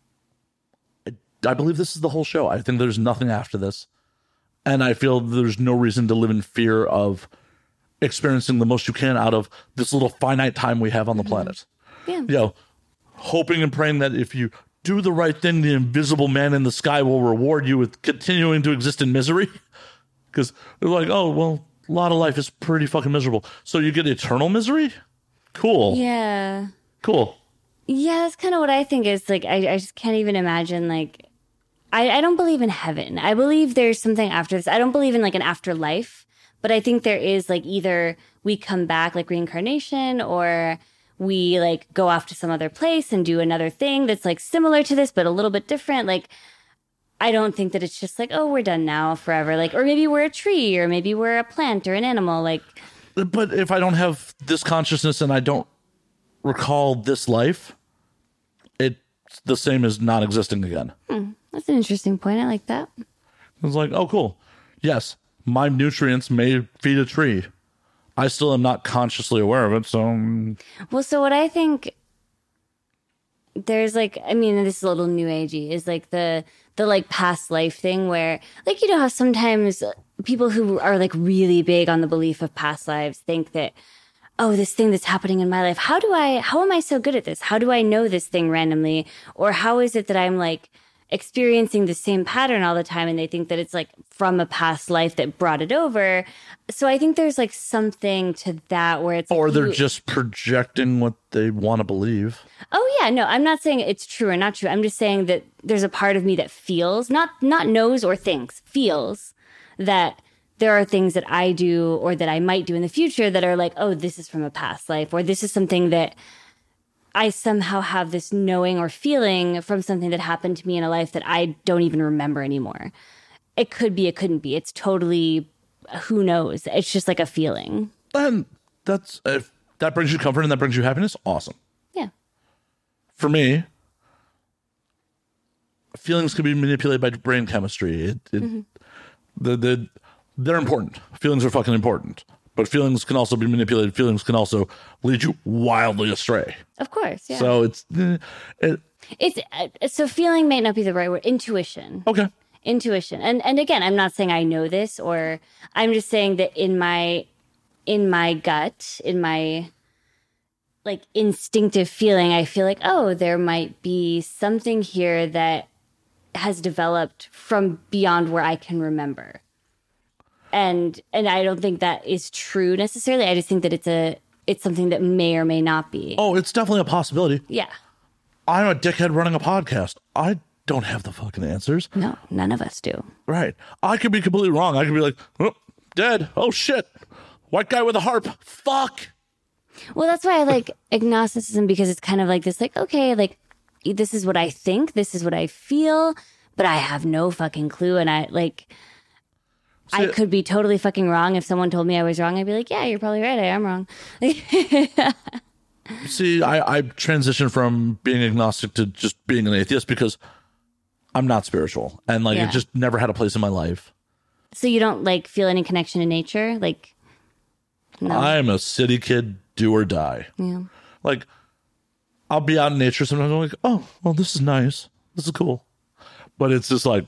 I believe this is the whole show. I think there's nothing after this. And I feel there's no reason to live in fear of experiencing the most you can out of this little finite time we have on the planet. Yeah. Hoping and praying that if you do the right thing, the invisible man in the sky will reward you with continuing to exist in misery. Because they're like, oh, well, a lot of life is pretty fucking miserable. So you get eternal misery? Cool. Yeah. Cool. Yeah, that's kind of what I think is like, I just can't even imagine like, I don't believe in heaven. I believe there's something after this. I don't believe in like an afterlife, but I think there is like either we come back like reincarnation or we like go off to some other place and do another thing that's like similar to this, but a little bit different. Like, I don't think that it's just like, oh, we're done now forever. Like, or maybe we're a tree or maybe we're a plant or an animal. Like, but if I don't have this consciousness and I don't recall this life, it's the same as not existing again. That's an interesting point. I like that. It's like, oh, cool. Yes, my nutrients may feed a tree. I still am not consciously aware of it, so... Well, so what I think there's like, I mean, this is a little new agey, is like the like past life thing where, like, you know how sometimes people who are like really big on the belief of past lives think that, oh, this thing that's happening in my life, how am I so good at this? How do I know this thing randomly? Or how is it that I'm like experiencing the same pattern all the time, and they think that it's like from a past life that brought it over. So I think there's like something to that where it's or they're just projecting what they want to believe. Oh yeah, no, I'm not saying it's true or not true. I'm just saying that there's a part of me that feels, not knows or thinks, feels that there are things that I do or that I might do in the future that are like, oh, this is from a past life, or this is something that I somehow have this knowing or feeling from something that happened to me in a life that I don't even remember anymore. It could be, it couldn't be. It's totally, who knows? It's just like a feeling. And that's, if that brings you comfort and that brings you happiness, awesome. Yeah. For me, feelings can be manipulated by brain chemistry. They're important. Feelings are fucking important. But feelings can also be manipulated. Feelings can also lead you wildly astray. Of course, yeah. So so feeling may not be the right word. Intuition. Okay. Intuition. And again, I'm not saying I know this, or I'm just saying that in my gut, in my like instinctive feeling, I feel like, oh, there might be something here that has developed from beyond where I can remember. And I don't think that is true necessarily. I just think that it's something that may or may not be. Oh, it's definitely a possibility. Yeah. I'm a dickhead running a podcast. I don't have the fucking answers. No, none of us do. Right. I could be completely wrong. I could be like, oh, dead. Oh, shit. White guy with a harp. Fuck. Well, that's why I like agnosticism, because it's kind of like this, like, okay, like, this is what I think, this is what I feel, but I have no fucking clue. And I could be totally fucking wrong. If someone told me I was wrong, I'd be like, yeah, you're probably right. I am wrong. See, I transitioned from being agnostic to just being an atheist because I'm not spiritual. And like, Yeah. it just never had a place in my life. So you don't like feel any connection to nature? Like, no. I'm a city kid, do or die. Yeah. Like, I'll be out in nature sometimes. I'm like, oh, well, this is nice. This is cool. But it's just like,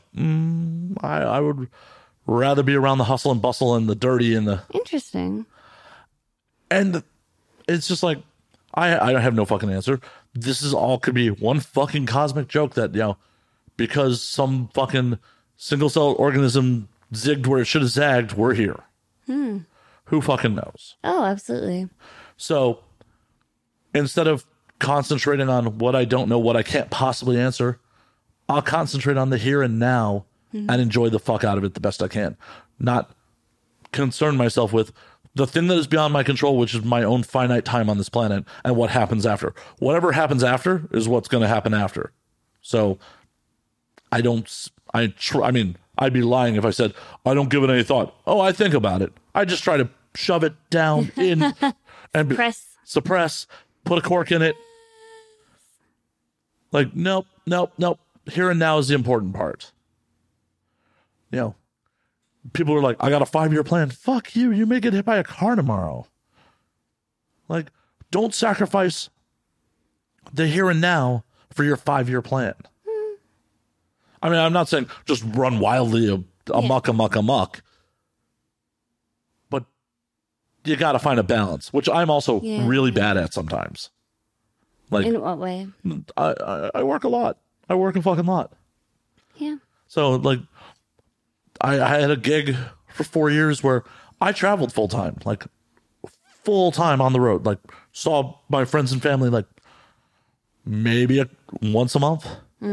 I would rather be around the hustle and bustle and the dirty and Interesting. and it's just like, I have no fucking answer. This is all could be one fucking cosmic joke that, you know, because some fucking single cell organism zigged where it should have zagged, we're here. Who fucking knows? Oh, absolutely. So instead of concentrating on what I don't know, what I can't possibly answer, I'll concentrate on the here and now and enjoy the fuck out of it the best I can. Not concern myself with the thing that is beyond my control, which is my own finite time on this planet and what happens after. Whatever happens after is what's going to happen after. So I mean, I'd be lying if I said, I don't give it any thought. Oh, I think about it. I just try to shove it down in and suppress, put a cork in it. Like, nope. Here and now is the important part. You know, people are like, I got a 5-year plan. Fuck you. You may get hit by a car tomorrow. Like, don't sacrifice the here and now for your 5-year plan. I mean, I'm not saying just run wildly amok. But you got to find a balance, which I'm also really bad at sometimes. Like, in what way? I work a lot. I work a fucking lot. Yeah. So, like, I had a gig for 4 years where I traveled full time on the road. Like, saw my friends and family like maybe once a month.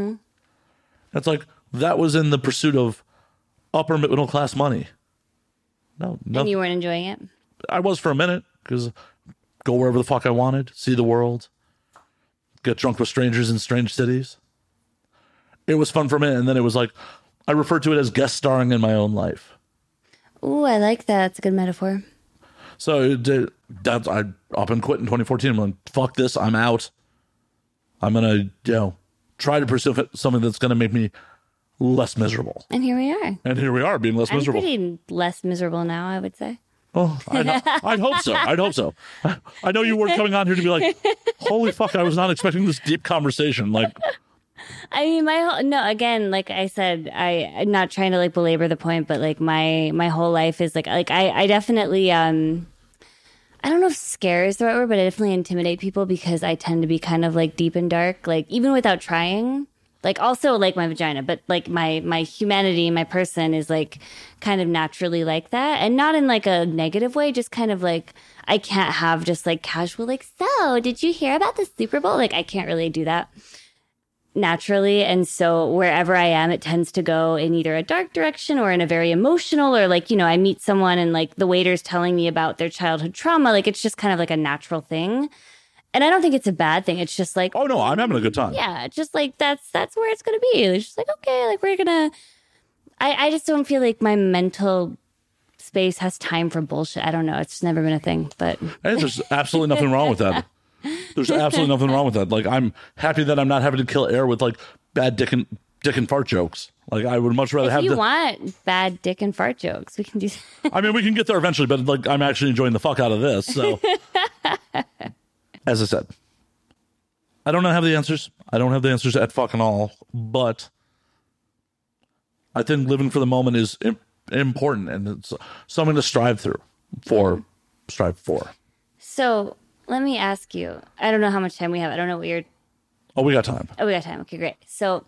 It's like that was in the pursuit of upper middle class money. No, And you weren't enjoying it? I was for a minute because go wherever the fuck I wanted, see the world, get drunk with strangers in strange cities. It was fun for a minute, and then it was like I refer to it as guest starring in my own life. Ooh, I like that. That's a good metaphor. So I up and quit in 2014. I'm like, fuck this. I'm out. I'm gonna try to pursue something that's gonna make me less miserable. And here we are. And here we are, being less miserable. I'm pretty less miserable now, I would say. Oh, I'd hope so. I'd hope so. I know you weren't coming on here to be like, holy fuck, I was not expecting this deep conversation. Like, I mean, again, like I said, I'm not trying to like belabor the point, but like my whole life is like I definitely, I don't know if scare is the right word, but I definitely intimidate people because I tend to be kind of like deep and dark, like even without trying. Like also like my vagina, but like my humanity, my person is like kind of naturally like that, and not in like a negative way, just kind of like I can't have just like casual like, so did you hear about the Super Bowl? Like I can't really do that naturally, and so wherever I am, it tends to go in either a dark direction or in a very emotional, or like, I meet someone and like the waiter's telling me about their childhood trauma, like it's just kind of like a natural thing. And I don't think it's a bad thing. It's just like, oh no, I'm having a good time. Yeah, just like that's where it's gonna be. It's just like, okay, like we're gonna. I just don't feel like my mental space has time for bullshit. I don't know. It's just never been a thing. But hey, there's absolutely nothing wrong with that. There's absolutely nothing wrong with that. Like I'm happy that I'm not having to kill air with like bad dick and fart jokes. Like I would much rather have. If you want bad dick and fart jokes, we can do. I mean, we can get there eventually, but like I'm actually enjoying the fuck out of this. So. As I said, I don't have the answers. I don't have the answers at fucking all, but I think living for the moment is important, and it's something to strive for. So let me ask you. I don't know how much time we have. I don't know what you're. Oh, we got time. Oh, we got time. Okay, great. So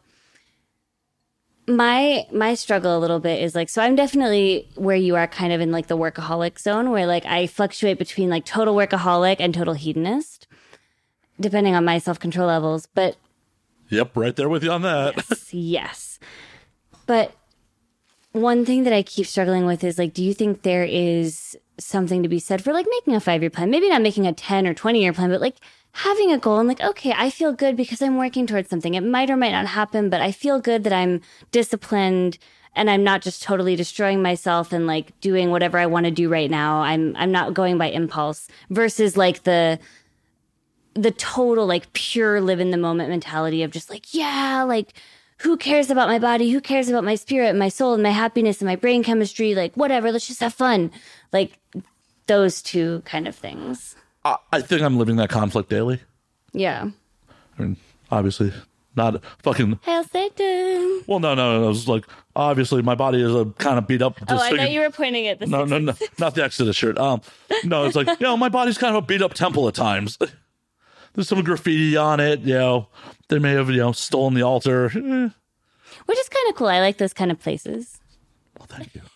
my struggle a little bit is like, so I'm definitely where you are, kind of in like the workaholic zone, where like I fluctuate between like total workaholic and total hedonist, depending on my self-control levels. But Yep, right there with you on that. Yes. But one thing that I keep struggling with is like, do you think there is something to be said for like making a 5-year plan? Maybe not making a 10 or 20-year plan, but like having a goal and like, okay, I feel good because I'm working towards something. It might or might not happen, but I feel good that I'm disciplined and I'm not just totally destroying myself and like doing whatever I want to do right now. I'm not going by impulse versus like the total like pure live in the moment mentality of just like, yeah, like who cares about my body? Who cares about my spirit, my soul, and my happiness and my brain chemistry? Like whatever, let's just have fun. Like those two kind of things. I think I'm living that conflict daily. Yeah. I mean, obviously, not fucking. Hail Satan. Well, no. It's like obviously my body is kind of beat up. Oh, I thought you were pointing at the. No, not the Exodus shirt. No, it's like my body's kind of a beat up temple at times. There's some graffiti on it. They may have stolen the altar, which is kind of cool. I like those kind of places. Well, thank you.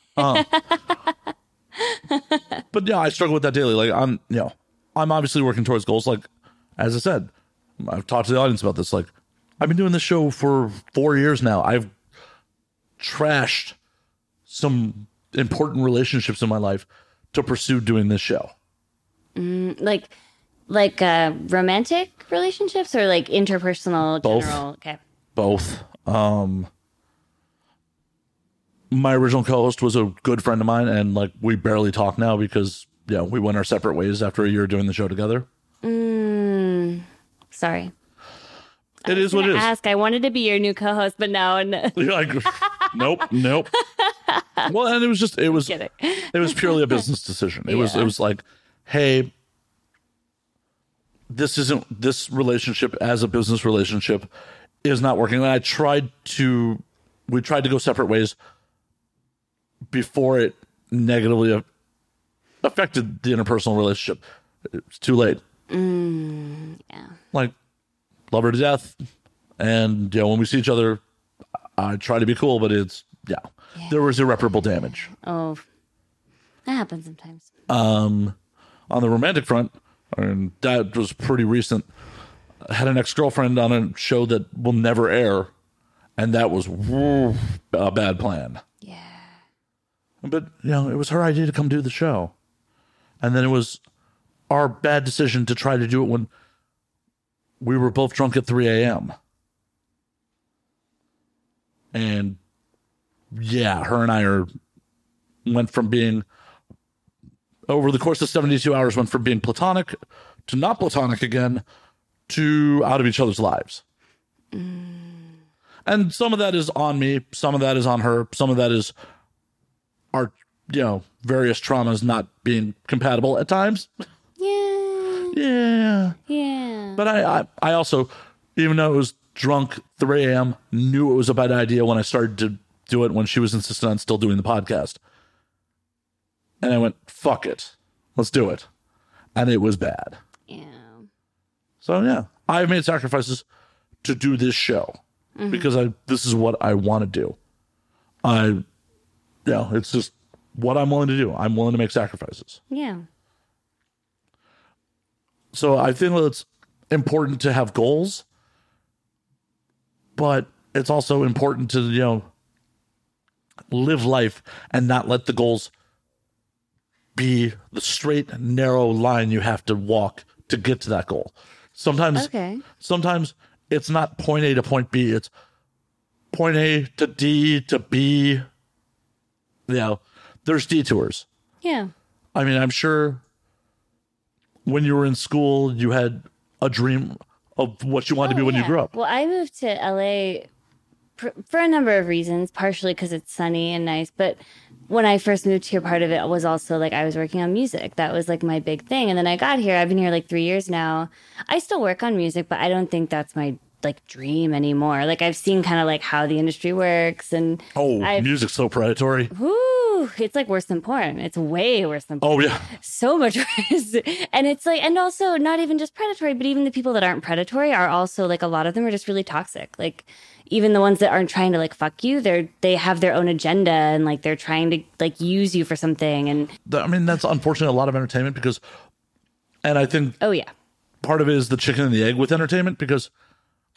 But yeah, I struggle with that daily. Like I'm obviously working towards goals. Like as I said, I've talked to the audience about this. Like I've been doing this show for 4 years now. I've trashed some important relationships in my life to pursue doing this show. Like romantic relationships or like interpersonal Both. general? Okay. Both. My original co-host was a good friend of mine, and like we barely talk now because we went our separate ways after a year doing the show together. Sorry. It is what it is. I wanted to be your new co-host, but now You're like, nope. Well, and it was purely a business decision. It was like, hey, this relationship as a business relationship is not working. And we tried to go separate ways before it negatively affected the interpersonal relationship. It's too late. Yeah. Like, love her to death. And, when we see each other, I try to be cool, but there was irreparable damage. Oh, that happens sometimes. On the romantic front, and that was pretty recent. I had an ex-girlfriend on a show that will never air, and that was a bad plan. Yeah. But, it was her idea to come do the show. And then it was our bad decision to try to do it when we were both drunk at 3 a.m. And, her and I went from being, over the course of 72 hours, went from being platonic to not platonic again to out of each other's lives. And some of that is on me. Some of that is on her. Some of that is our, various traumas not being compatible at times. Yeah. But I also, even though it was drunk 3 a.m., knew it was a bad idea when I started to do it when she was insistent on still doing the podcast. And I went, fuck it. Let's do it. And it was bad. Yeah. So, I've made sacrifices to do this show because this is what I want to do. It's just what I'm willing to do. I'm willing to make sacrifices. Yeah. So I think it's important to have goals, but it's also important to, live life and not let the goals be the straight, narrow line you have to walk to get to that goal. Sometimes it's not point A to point B. It's point A to D to B. There's detours. Yeah. I mean, I'm sure when you were in school, you had a dream of what you wanted to be when you grew up. Well, I moved to LA for a number of reasons, partially because it's sunny and nice. But when I first moved here, part of it was also like I was working on music. That was like my big thing. And then I got here. I've been here like 3 years now. I still work on music, but I don't think that's my like dream anymore. Like I've seen kind of like how the industry works, and music's so predatory. It's like worse than porn. It's way worse than porn. Oh yeah, so much worse. And it's like, and also not even just predatory, but even the people that aren't predatory are also like, a lot of them are just really toxic. Like even the ones that aren't trying to like fuck you, they have their own agenda, and like they're trying to like use you for something. And I mean, that's unfortunately a lot of entertainment and I think oh yeah, part of it is the chicken and the egg with entertainment, because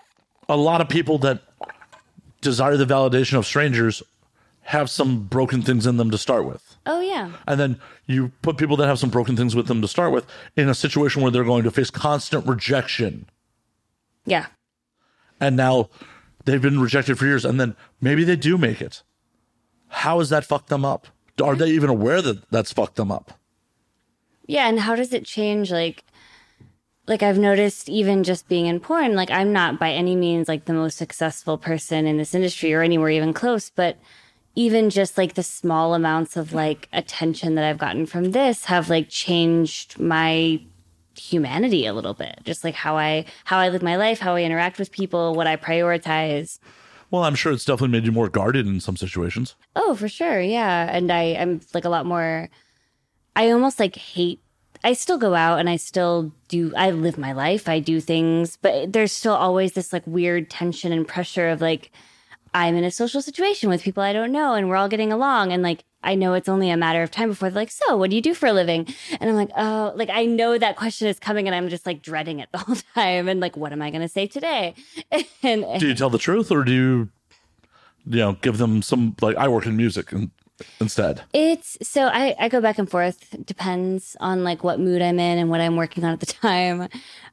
a lot of people that desire the validation of strangers have some broken things in them to start with. Oh, yeah. And then you put people that have some broken things with them to start with in a situation where they're going to face constant rejection. Yeah. And now they've been rejected for years, and then maybe they do make it. How has that fucked them up? Are they even aware that that's fucked them up? Yeah, and how does it change? Like I've noticed even just being in porn, like I'm not by any means like the most successful person in this industry or anywhere even close, but even just like the small amounts of like attention that I've gotten from this have like changed my humanity a little bit. Just like how I live my life, how I interact with people, what I prioritize. Well, I'm sure it's definitely made you more guarded in some situations. Oh, for sure. Yeah. And I'm like a lot more, I almost like hate, I still go out and I live my life. I do things, but there's still always this like weird tension and pressure of like, I'm in a social situation with people I don't know and we're all getting along. And like, I know it's only a matter of time before they're like, so what do you do for a living? And I'm like, oh, like I know that question is coming and I'm just like dreading it the whole time. And like, what am I going to say today? and do you tell the truth or do you give them some, like I work in music instead? It's so I go back and forth. Depends on like what mood I'm in and what I'm working on at the time.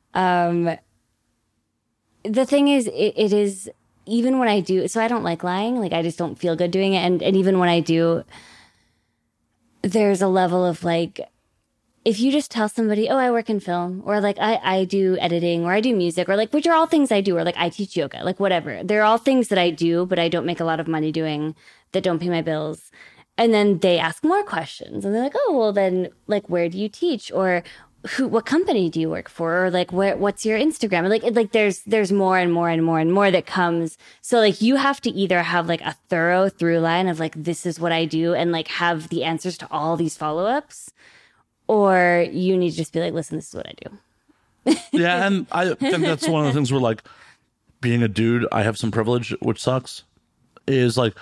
The thing is, it is, even when I do, so I don't like lying, like I just don't feel good doing it. And even when I do, there's a level of like, if you just tell somebody, oh, I work in film, or like I do editing, or I do music, or like, which are all things I do, or like I teach yoga, like whatever. They're all things that I do, but I don't make a lot of money doing, that don't pay my bills. And then they ask more questions and they're like, oh, well then like, where do you teach? Or what company do you work for? Or like, what's your Instagram? Like there's more and more and more and more that comes. So like, you have to either have like a thorough through line of like, this is what I do, and like have the answers to all these follow-ups, or you need to just be like, listen, this is what I do. Yeah. And I think that's one of the things where like being a dude, I have some privilege, which sucks, is like,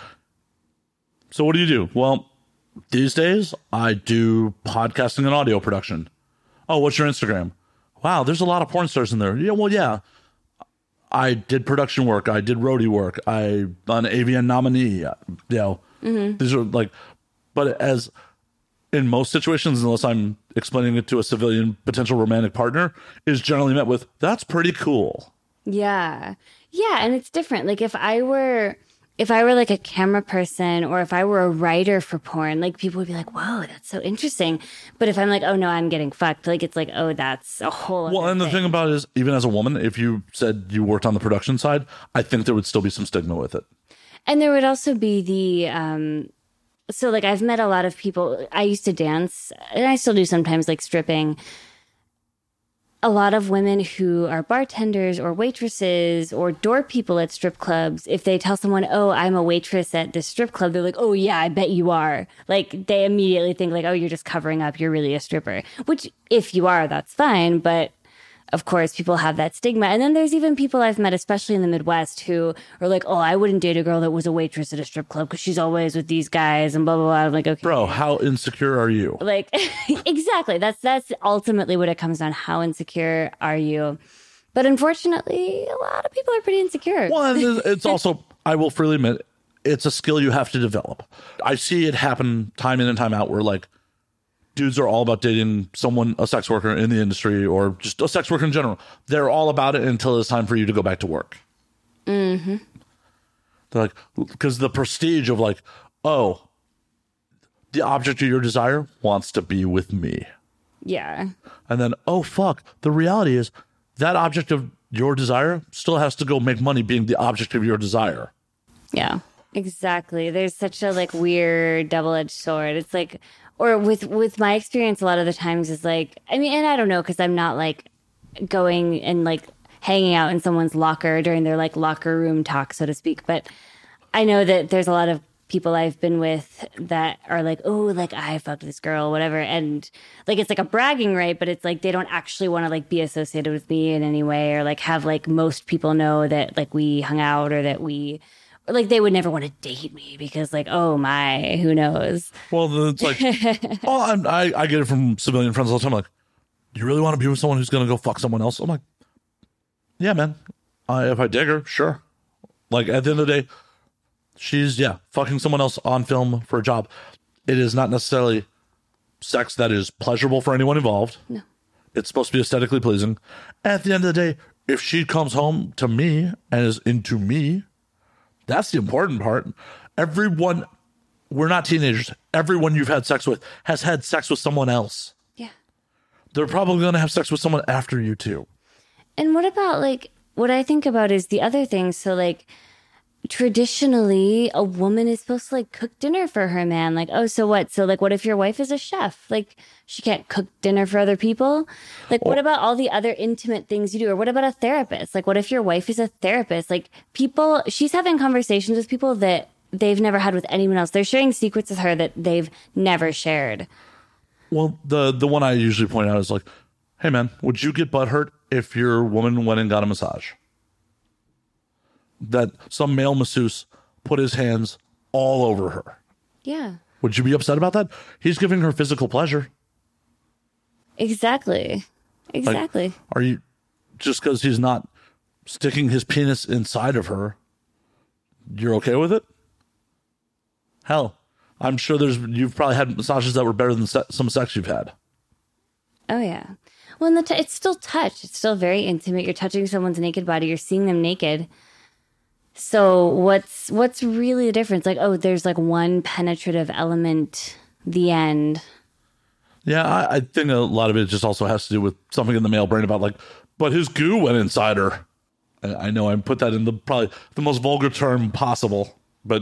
so what do you do? Well, these days I do podcasting and audio production. Oh, what's your Instagram? Wow, there's a lot of porn stars in there. Yeah, well, yeah. I did production work. I did roadie work. I'm an AVN nominee. These are like, but as in most situations, unless I'm explaining it to a civilian potential romantic partner, is generally met with, that's pretty cool. Yeah. Yeah. And it's different. Like if I were like a camera person, or if I were a writer for porn, like people would be like, whoa, that's so interesting. But if I'm like, oh no, I'm getting fucked, like it's like, oh, that's a whole other Well, and the thing about it is, even as a woman, if you said you worked on the production side, I think there would still be some stigma with it. And there would also be the, so like I've met a lot of people. I used to dance, and I still do sometimes, like stripping. A lot of women who are bartenders or waitresses or door people at strip clubs, if they tell someone, oh, I'm a waitress at this strip club, they're like, oh yeah, I bet you are. Like they immediately think like, oh, you're just covering up, you're really a stripper. Which if you are, that's fine. But of course, people have that stigma. And then there's even people I've met, especially in the Midwest, who are like, oh, I wouldn't date a girl that was a waitress at a strip club because she's always with these guys and blah, blah, blah. I'm like, okay. Bro, how insecure are you? Like, exactly. That's ultimately what it comes down. How insecure are you? But unfortunately, a lot of people are pretty insecure. Well, and it's also, I will freely admit, it's a skill you have to develop. I see it happen time in and time out where like, dudes are all about dating someone, a sex worker in the industry, or just a sex worker in general. They're all about it until it's time for you to go back to work. Mm-hmm. They're like, because the prestige of like, oh, the object of your desire wants to be with me. Yeah. And then, oh, fuck. The reality is that object of your desire still has to go make money being the object of your desire. Yeah, exactly. There's such a like weird double-edged sword. It's like, or with my experience, a lot of the times is like, I mean, and I don't know, because I'm not like going and like hanging out in someone's locker during their like locker room talk, so to speak. But I know that there's a lot of people I've been with that are like, oh, like I fucked this girl, whatever. And like, it's like a bragging right, but it's like, they don't actually want to like be associated with me in any way, or like have like most people know that like we hung out, or that we, like they would never want to date me because like, oh my, who knows? Well, it's like, oh, I get it from civilian friends all the time. Like, you really want to be with someone who's going to go fuck someone else? I'm like, yeah, man. If I dig her, sure. Like, at the end of the day, she's, fucking someone else on film for a job. It is not necessarily sex that is pleasurable for anyone involved. No. It's supposed to be aesthetically pleasing. At the end of the day, if she comes home to me and is into me, that's the important part. Everyone, we're not teenagers. Everyone you've had sex with has had sex with someone else. Yeah. They're probably going to have sex with someone after you too. And what about, like, what I think about is the other thing. So, like, traditionally, a woman is supposed to, like, cook dinner for her man. Like, oh, so what? So, like, what if your wife is a chef? Like, she can't cook dinner for other people? Like, what about all the other intimate things you do? Or what about a therapist? Like, what if your wife is a therapist? Like, people, she's having conversations with people that they've never had with anyone else. They're sharing secrets with her that they've never shared. Well, the one I usually point out is like, hey, man, would you get butthurt if your woman went and got a massage? That some male masseuse put his hands all over her. Yeah. Would you be upset about that? He's giving her physical pleasure. Exactly. Exactly. Like, are you, just because he's not sticking his penis inside of her, you're okay with it? Hell, I'm sure you've probably had massages that were better than some sex you've had. Oh, yeah. Well, and it's still touch. It's still very intimate. You're touching someone's naked body. You're seeing them naked. So what's really the difference? Like, oh, there's like one penetrative element, the end. Yeah, I think a lot of it just also has to do with something in the male brain about like, but his goo went inside her. I know I put that in probably the most vulgar term possible, but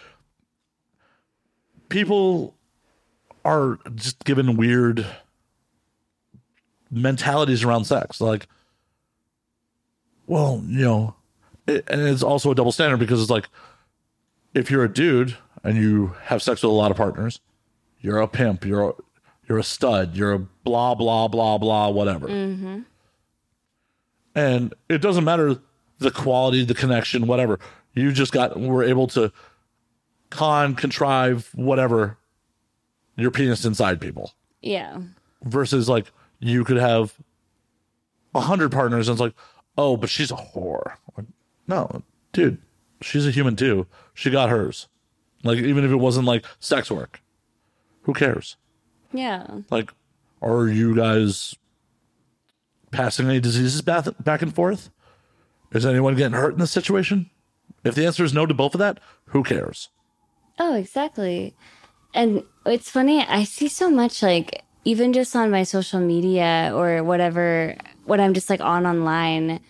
people are just given weird mentalities around sex. Like, well, and it's also a double standard because it's like, if you're a dude and you have sex with a lot of partners, you're a pimp, you're a stud, you're a blah, blah, blah, blah, whatever. Mm-hmm. And it doesn't matter the quality, the connection, whatever. You just were able to contrive, whatever, your penis inside people. Yeah. Versus like, you could have 100 partners and it's like, oh, but she's a whore. Like, no, dude, she's a human too. She got hers. Like, even if it wasn't like sex work, who cares? Yeah. Like, are you guys passing any diseases back and forth? Is anyone getting hurt in this situation? If the answer is no to both of that, who cares? Oh, exactly. And it's funny, I see so much, like, even just on my social media or whatever, when I'm just like online,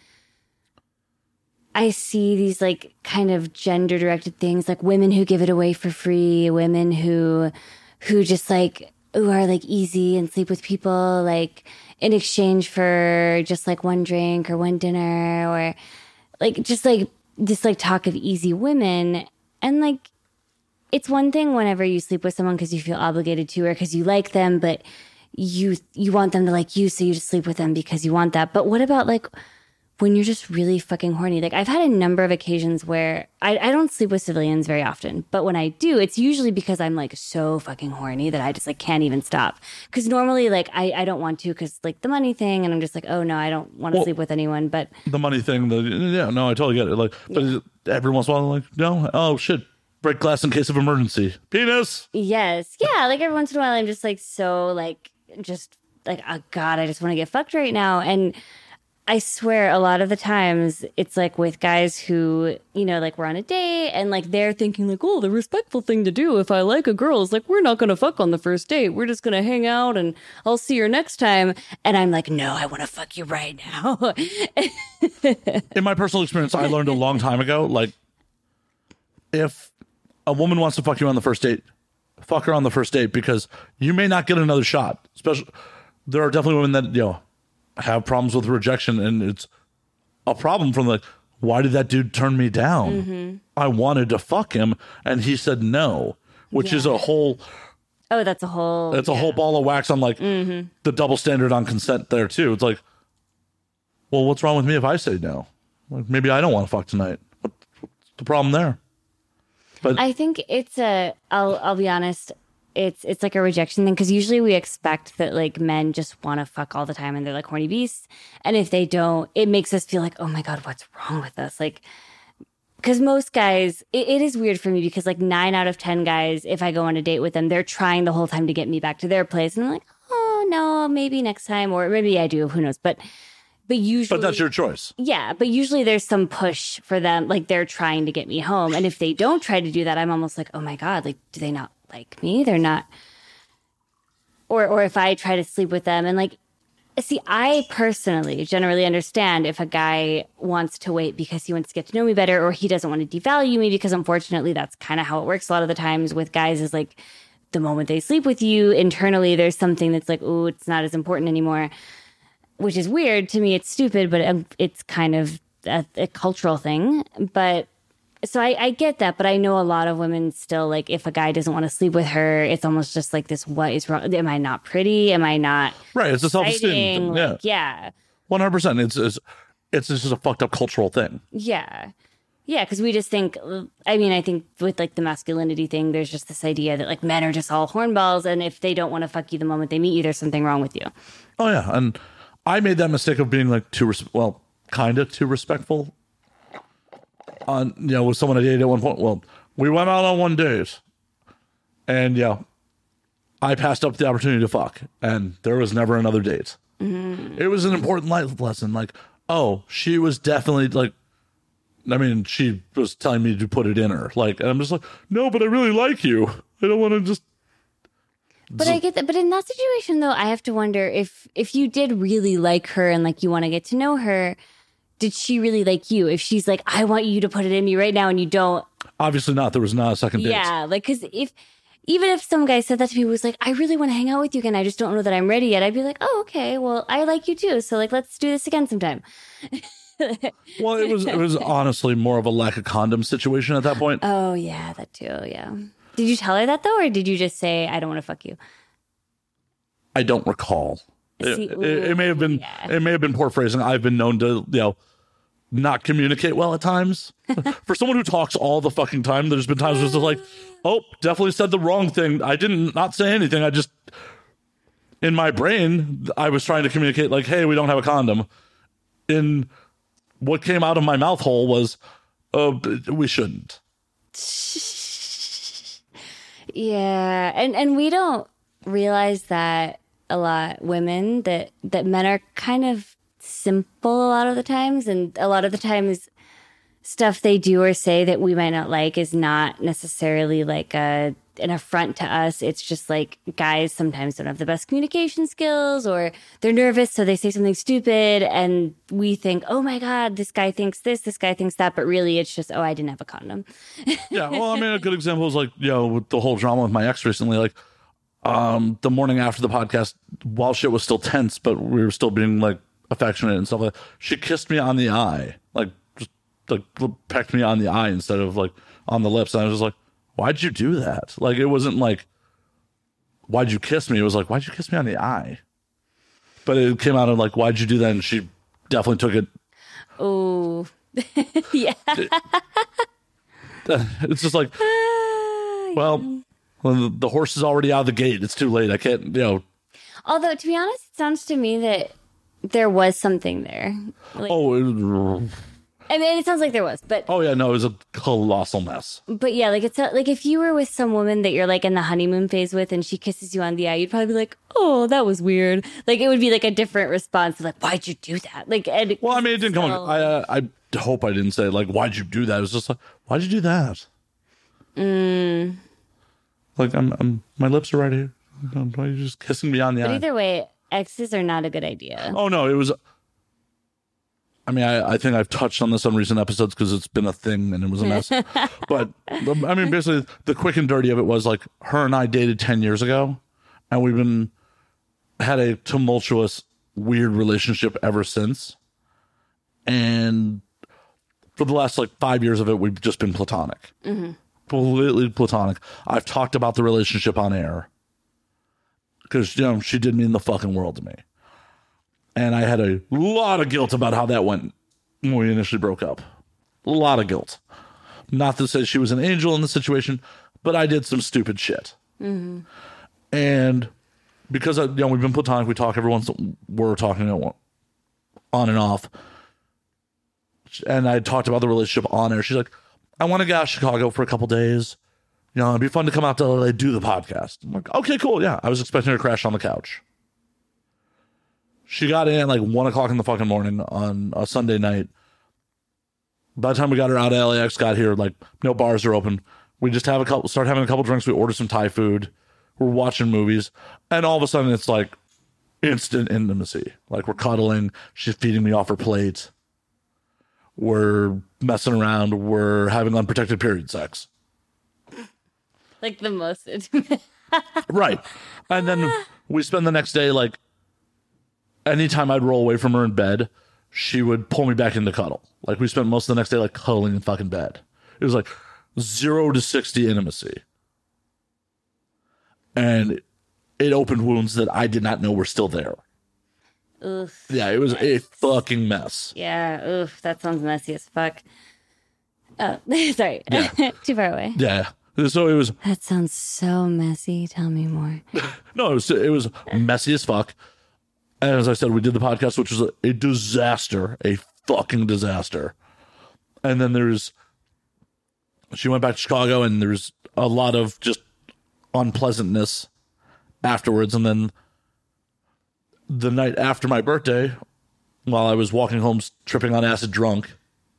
I see these like kind of gender directed things, like women who give it away for free, women who just like, who are like easy and sleep with people like in exchange for just like one drink or one dinner, or like just like this like talk of easy women. And like, it's one thing whenever you sleep with someone because you feel obligated to or because you like them, but you want them to like you, so you just sleep with them because you want that. But what about like when you're just really fucking horny? Like, I've had a number of occasions where I don't sleep with civilians very often, but when I do, it's usually because I'm like so fucking horny that I just like can't even stop. Because normally like I don't want to because like the money thing, and I'm just like, oh no, I don't want to sleep with anyone. But the money thing, I totally get it. Like, but every once in a while, like, no, oh shit, break glass in case of emergency. Penis. Yes, yeah. Like every once in a while, I'm just like so like just like, oh god, I just want to get fucked right now. And I swear a lot of the times it's like with guys who, like we're on a date and like they're thinking like, oh, the respectful thing to do if I like a girl is like, we're not going to fuck on the first date. We're just going to hang out and I'll see her next time. And I'm like, no, I want to fuck you right now. In my personal experience, I learned a long time ago, like, if a woman wants to fuck you on the first date, fuck her on the first date, because you may not get another shot. Especially, there are definitely women that, have problems with rejection, and it's a problem from like, why did that dude turn me down? Mm-hmm. I wanted to fuck him and he said no, which is a whole that's a whole ball of wax on like the double standard on consent there too. It's like, well, what's wrong with me if I say no? Like, maybe I don't want to fuck tonight. What's the problem there? But I think it's I'll be honest, it's like a rejection thing, because usually we expect that like men just want to fuck all the time and they're like horny beasts, and if they don't, it makes us feel like, oh my god, what's wrong with us? Like, because most guys, it is weird for me, because like 9 out of 10 guys, if I go on a date with them, they're trying the whole time to get me back to their place, and I'm like, oh no, maybe next time, or maybe I do, who knows? But usually, But that's your choice. yeah, but usually there's some push for them, like they're trying to get me home, and if they don't try to do that, I'm almost like, oh my god, like, do they not like me? They're not. Or if I try to sleep with them, and like, see, I personally generally understand if a guy wants to wait because he wants to get to know me better, or he doesn't want to devalue me, because unfortunately that's kind of how it works a lot of the times with guys, is like the moment they sleep with you, internally there's something that's like, oh, it's not as important anymore, which is weird to me. It's stupid, but it's kind of a cultural thing. But so I get that, but I know a lot of women still, like, if a guy doesn't want to sleep with her, it's almost just like this, what is wrong? Am I not pretty? Am I not Right. It's a self-esteem exciting? thing. Yeah. Like, yeah. 100%. It's just a fucked up cultural thing. Yeah. Yeah, because we just think, I mean, I think with like the masculinity thing, there's just this idea that like men are just all hornballs, and if they don't want to fuck you the moment they meet you, there's something wrong with you. Oh, yeah. And I made that mistake of being like kind of too respectful on, with someone I dated at one point. Well, we went out on one date, and I passed up the opportunity to fuck, and there was never another date. It was an important life lesson. Like, oh, she was definitely like, I mean, she was telling me to put it in her. Like, and I'm just like, no, but I really like you. I don't want to just. But I get that. But in that situation, though, I have to wonder if you did really like her and like you want to get to know her, did she really like you? If she's like, I want you to put it in me right now, and you don't. Obviously not. There was not a second date. Yeah, like, because even if some guy said that to me, was like, I really want to hang out with you again, I just don't know that I'm ready yet, I'd be like, oh, okay, well, I like you too, so like, let's do this again sometime. Well, it was honestly more of a lack of condom situation at that point. Oh yeah, that too. Yeah. Did you tell her that though, or did you just say, I don't want to fuck you? I don't recall. See, It may have been. yeah. It may have been poor phrasing. I've been known to not communicate well at times. For someone who talks all the fucking time, there's been times where it's like, oh, definitely said the wrong thing. I didn't not say anything. I just, in my brain, I was trying to communicate like, hey, we don't have a condom. In what came out of my mouth hole was, oh, we shouldn't. Yeah, and we don't realize that a lot, women, that men are kind of simple a lot of the times, and a lot of the times stuff they do or say that we might not like is not necessarily like an affront to us. It's just like guys sometimes don't have the best communication skills, or they're nervous, so they say something stupid, and we think, oh my god, this guy thinks this guy thinks that, but really it's just, oh, I didn't have a condom. Yeah, well, I mean, a good example is like, with the whole drama with my ex recently, like, the morning after the podcast, while shit was still tense, but we were still being like affectionate and stuff like that, she kissed me on the eye, like just like pecked me on the eye instead of like on the lips. And I was just like, why'd you do that? Like, it wasn't like, why'd you kiss me? It was like, why'd you kiss me on the eye? But it came out of like, why'd you do that? And she definitely took it. Oh, yeah. It's just like, well, the horse is already out of the gate. It's too late. I can't, Although, to be honest, it sounds to me that there was something there. Like, I mean, it sounds like there was, but oh yeah, no, it was a colossal mess. but yeah, like it's like if you were with some woman that you're like in the honeymoon phase with, and she kisses you on the eye, you'd probably be like, "Oh, that was weird." Like it would be like a different response, like, "Why'd you do that?" Like, Well, I mean, it didn't come. I hope I didn't say like, "Why'd you do that?" It was just like, "Why'd you do that?" Like my lips are right here. Why are you just kissing me on the But eye? either way, exes are not a good idea. Oh no, it was. I mean, I think I've touched on this on recent episodes because it's been a thing and it was a mess. But I mean, basically, the quick and dirty of it was like her and I dated 10 years ago, and we've had a tumultuous, weird relationship ever since. And for the last like 5 years of it, we've just been platonic, completely platonic. I've talked about the relationship on air because she did mean the fucking world to me. And I had a lot of guilt about how that went when we initially broke up. A lot of guilt. Not to say she was an angel in the situation, but I did some stupid shit. And because we've been platonic, we talk every once. We're talking on and off. And I talked about the relationship on air. She's like, I want to get out of Chicago for a couple days. It'd be fun to come out to LA, do the podcast. I'm like, okay, cool. Yeah. I was expecting her to crash on the couch. She got in at like 1 o'clock in the fucking morning on a Sunday night. By the time we got her out of LAX, got here, like, no bars are open. We just start having a couple drinks. We order some Thai food. We're watching movies. And all of a sudden, it's like instant intimacy. Like, we're cuddling. She's feeding me off her plate. We're messing around. We're having unprotected period sex. Like the most intimate. Right. And then we spend the next day, like, anytime I'd roll away from her in bed, she would pull me back into cuddle. Like, we spent most of the next day, like, cuddling in fucking bed. It was like 0 to 60 intimacy. And it opened wounds that I did not know were still there. Oof. Yeah, it was a fucking mess. Yeah, oof. That sounds messy as fuck. Oh, sorry. Yeah. Too far away. Yeah. So it was... That sounds so messy. Tell me more. No, it was messy as fuck. And as I said, we did the podcast, which was a disaster, a fucking disaster. And then she went back to Chicago, and there's a lot of just unpleasantness afterwards. And then the night after my birthday, while I was walking home tripping on acid drunk,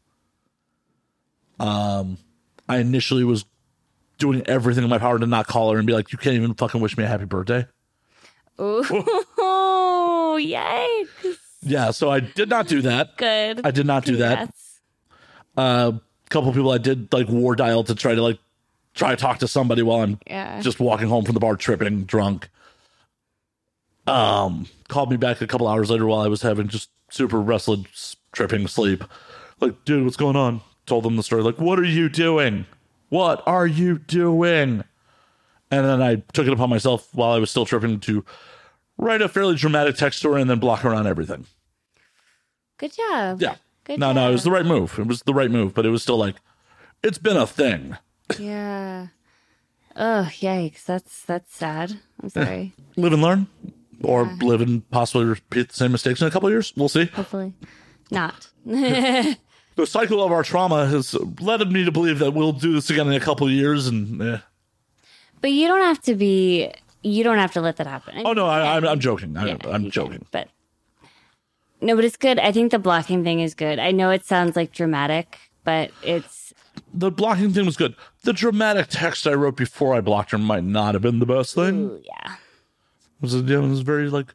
I initially was doing everything in my power to not call her and be like, you can't even fucking wish me a happy birthday. Oh, yikes. Yeah, so I did not do that. Good. I did not do that. A couple of people I did like war dial to try to talk to somebody while I'm just walking home from the bar tripping drunk. Called me back a couple hours later while I was having just super restless tripping sleep. Like, dude, what's going on? Told them the story. Like, what are you doing? What are you doing? And then I took it upon myself while I was still tripping to write a fairly dramatic text to her and then block her on everything. Good job. Yeah. Good No, job. it was the right move. It was the right move, but it was still like, it's been a thing. Yeah. Oh, yikes. That's sad. I'm sorry. Live and learn, or live and possibly repeat the same mistakes in a couple of years. We'll see. Hopefully not. The cycle of our trauma has led me to believe that we'll do this again in a couple of years. And But you don't have to let that happen. oh no, I'm joking. Yeah, I'm you joking. can, but no, but it's good. I think the blocking thing is good. I know it sounds like dramatic, but it's The blocking thing was good. The dramatic text I wrote before I blocked her might not have been the best thing. ooh, yeah. It was very like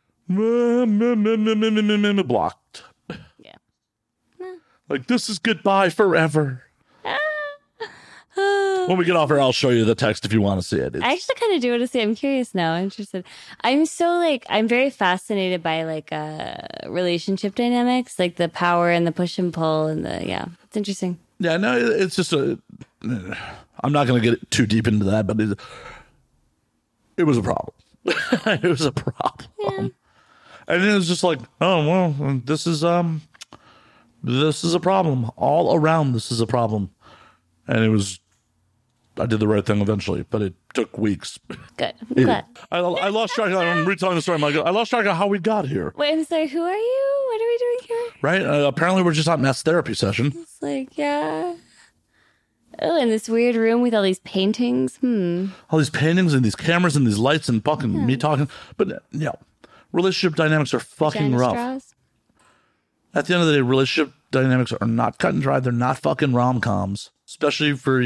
blocked. Yeah. Like, this is goodbye forever. When we get off here, I'll show you the text if you want to see it. I actually kind of do want to see. I'm curious now. I'm interested. I'm very fascinated by relationship dynamics, like the power and the push and pull and it's interesting. Yeah, no, it's just I'm not going to get too deep into that, but it was a problem. It was a problem. Yeah. And it was just like, oh, well, this is a problem. All around, this is a problem. And I did the right thing eventually, but it took weeks. Good. I'm glad. I lost track of, I'm retelling the story. I'm like, I lost track of how we got here. Wait, I'm sorry. Who are you? What are we doing here? Right? Apparently, we're just on mass therapy session. It's like, yeah. Oh, in this weird room with all these paintings. All these paintings and these cameras and these lights and fucking me talking. But, relationship dynamics are fucking Vagina rough. straws. At the end of the day, relationship dynamics are not cut and dry. They're not fucking rom-coms. Especially for,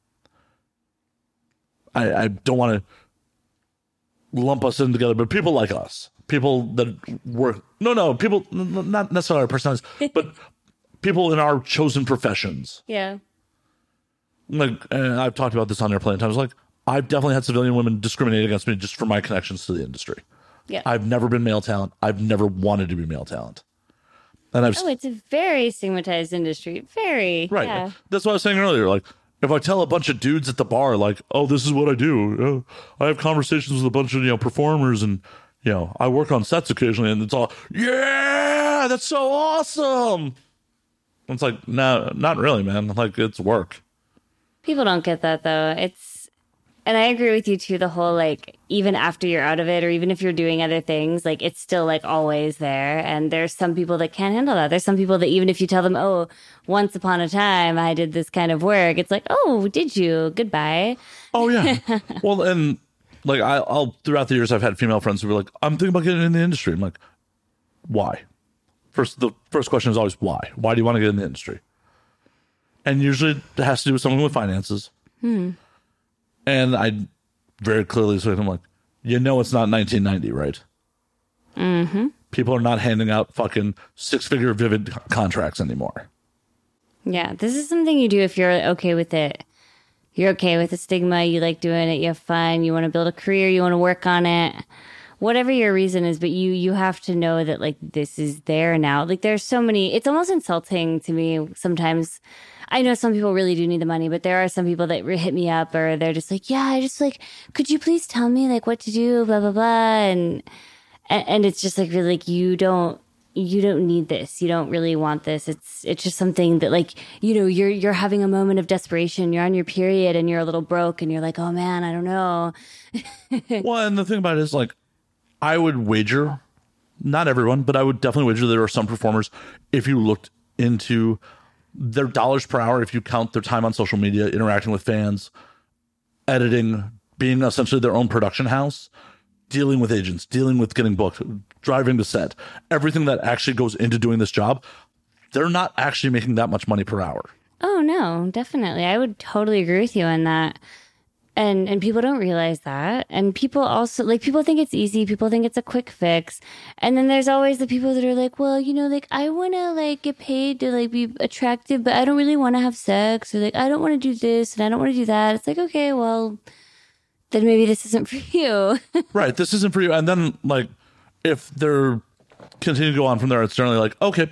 I don't want to lump us in together, but people like us. People that work. People, not necessarily our personalities, but people in our chosen professions. Yeah. Like, and I've talked about this on there plenty of times. Like, I've definitely had civilian women discriminate against me just for my connections to the industry. Yeah. I've never been male talent. I've never wanted to be male talent. And it's a very stigmatized industry. Very. right. Yeah. That's what I was saying earlier. Like, if I tell a bunch of dudes at the bar, like, oh, this is what I do. I have conversations with a bunch of, performers and, I work on sets occasionally and it's all, yeah, that's so awesome. It's like, no, not really, man. Like, it's work. People don't get that though. And I agree with you too, the whole like even after you're out of it or even if you're doing other things, like it's still like always there. And there's some people that can't handle that. There's some people that even if you tell them, oh, once upon a time I did this kind of work, it's like, oh, did you? Goodbye. Oh yeah. Well, and like I'll throughout the years I've had female friends who were like, I'm thinking about getting in the industry. I'm like, why? The first question is always why? Why do you want to get in the industry? And usually it has to do with something with finances. And I very clearly said to him, like, you know, it's not 1990, right? Mm-hmm. People are not handing out fucking 6-figure Vivid contracts anymore. Yeah, this is something you do if you're okay with it. You're okay with the stigma. You like doing it. You have fun. You want to build a career. You want to work on it. Whatever your reason is, but you have to know that like this is there now. Like there's so many. It's almost insulting to me sometimes. I know some people really do need the money, but there are some people that hit me up or they're just like, yeah, I just like, could you please tell me like what to do, blah, blah, blah. And it's just like, really like, you don't need this. You don't really want this. It's just something that like, you know, you're having a moment of desperation. You're on your period and you're a little broke and you're like, oh man, I don't know. Well, and the thing about it is like, I would wager, not everyone, but I would definitely wager there are some performers, if you looked into their dollars per hour, if you count their time on social media, interacting with fans, editing, being essentially their own production house, dealing with agents, dealing with getting booked, driving to set, everything that actually goes into doing this job, they're not actually making that much money per hour. Oh, no, definitely. I would totally agree with you on that. And people don't realize that. And people also, like, people think it's easy. People think it's a quick fix. And then there's always the people that are like, well, you know, like, I want to, like, get paid to, like, be attractive, but I don't really want to have sex. Or, like, I don't want to do this and I don't want to do that. It's like, okay, well, then maybe this isn't for you. Right. This isn't for you. And then, like, if they're continue to go on from there, it's generally like, okay,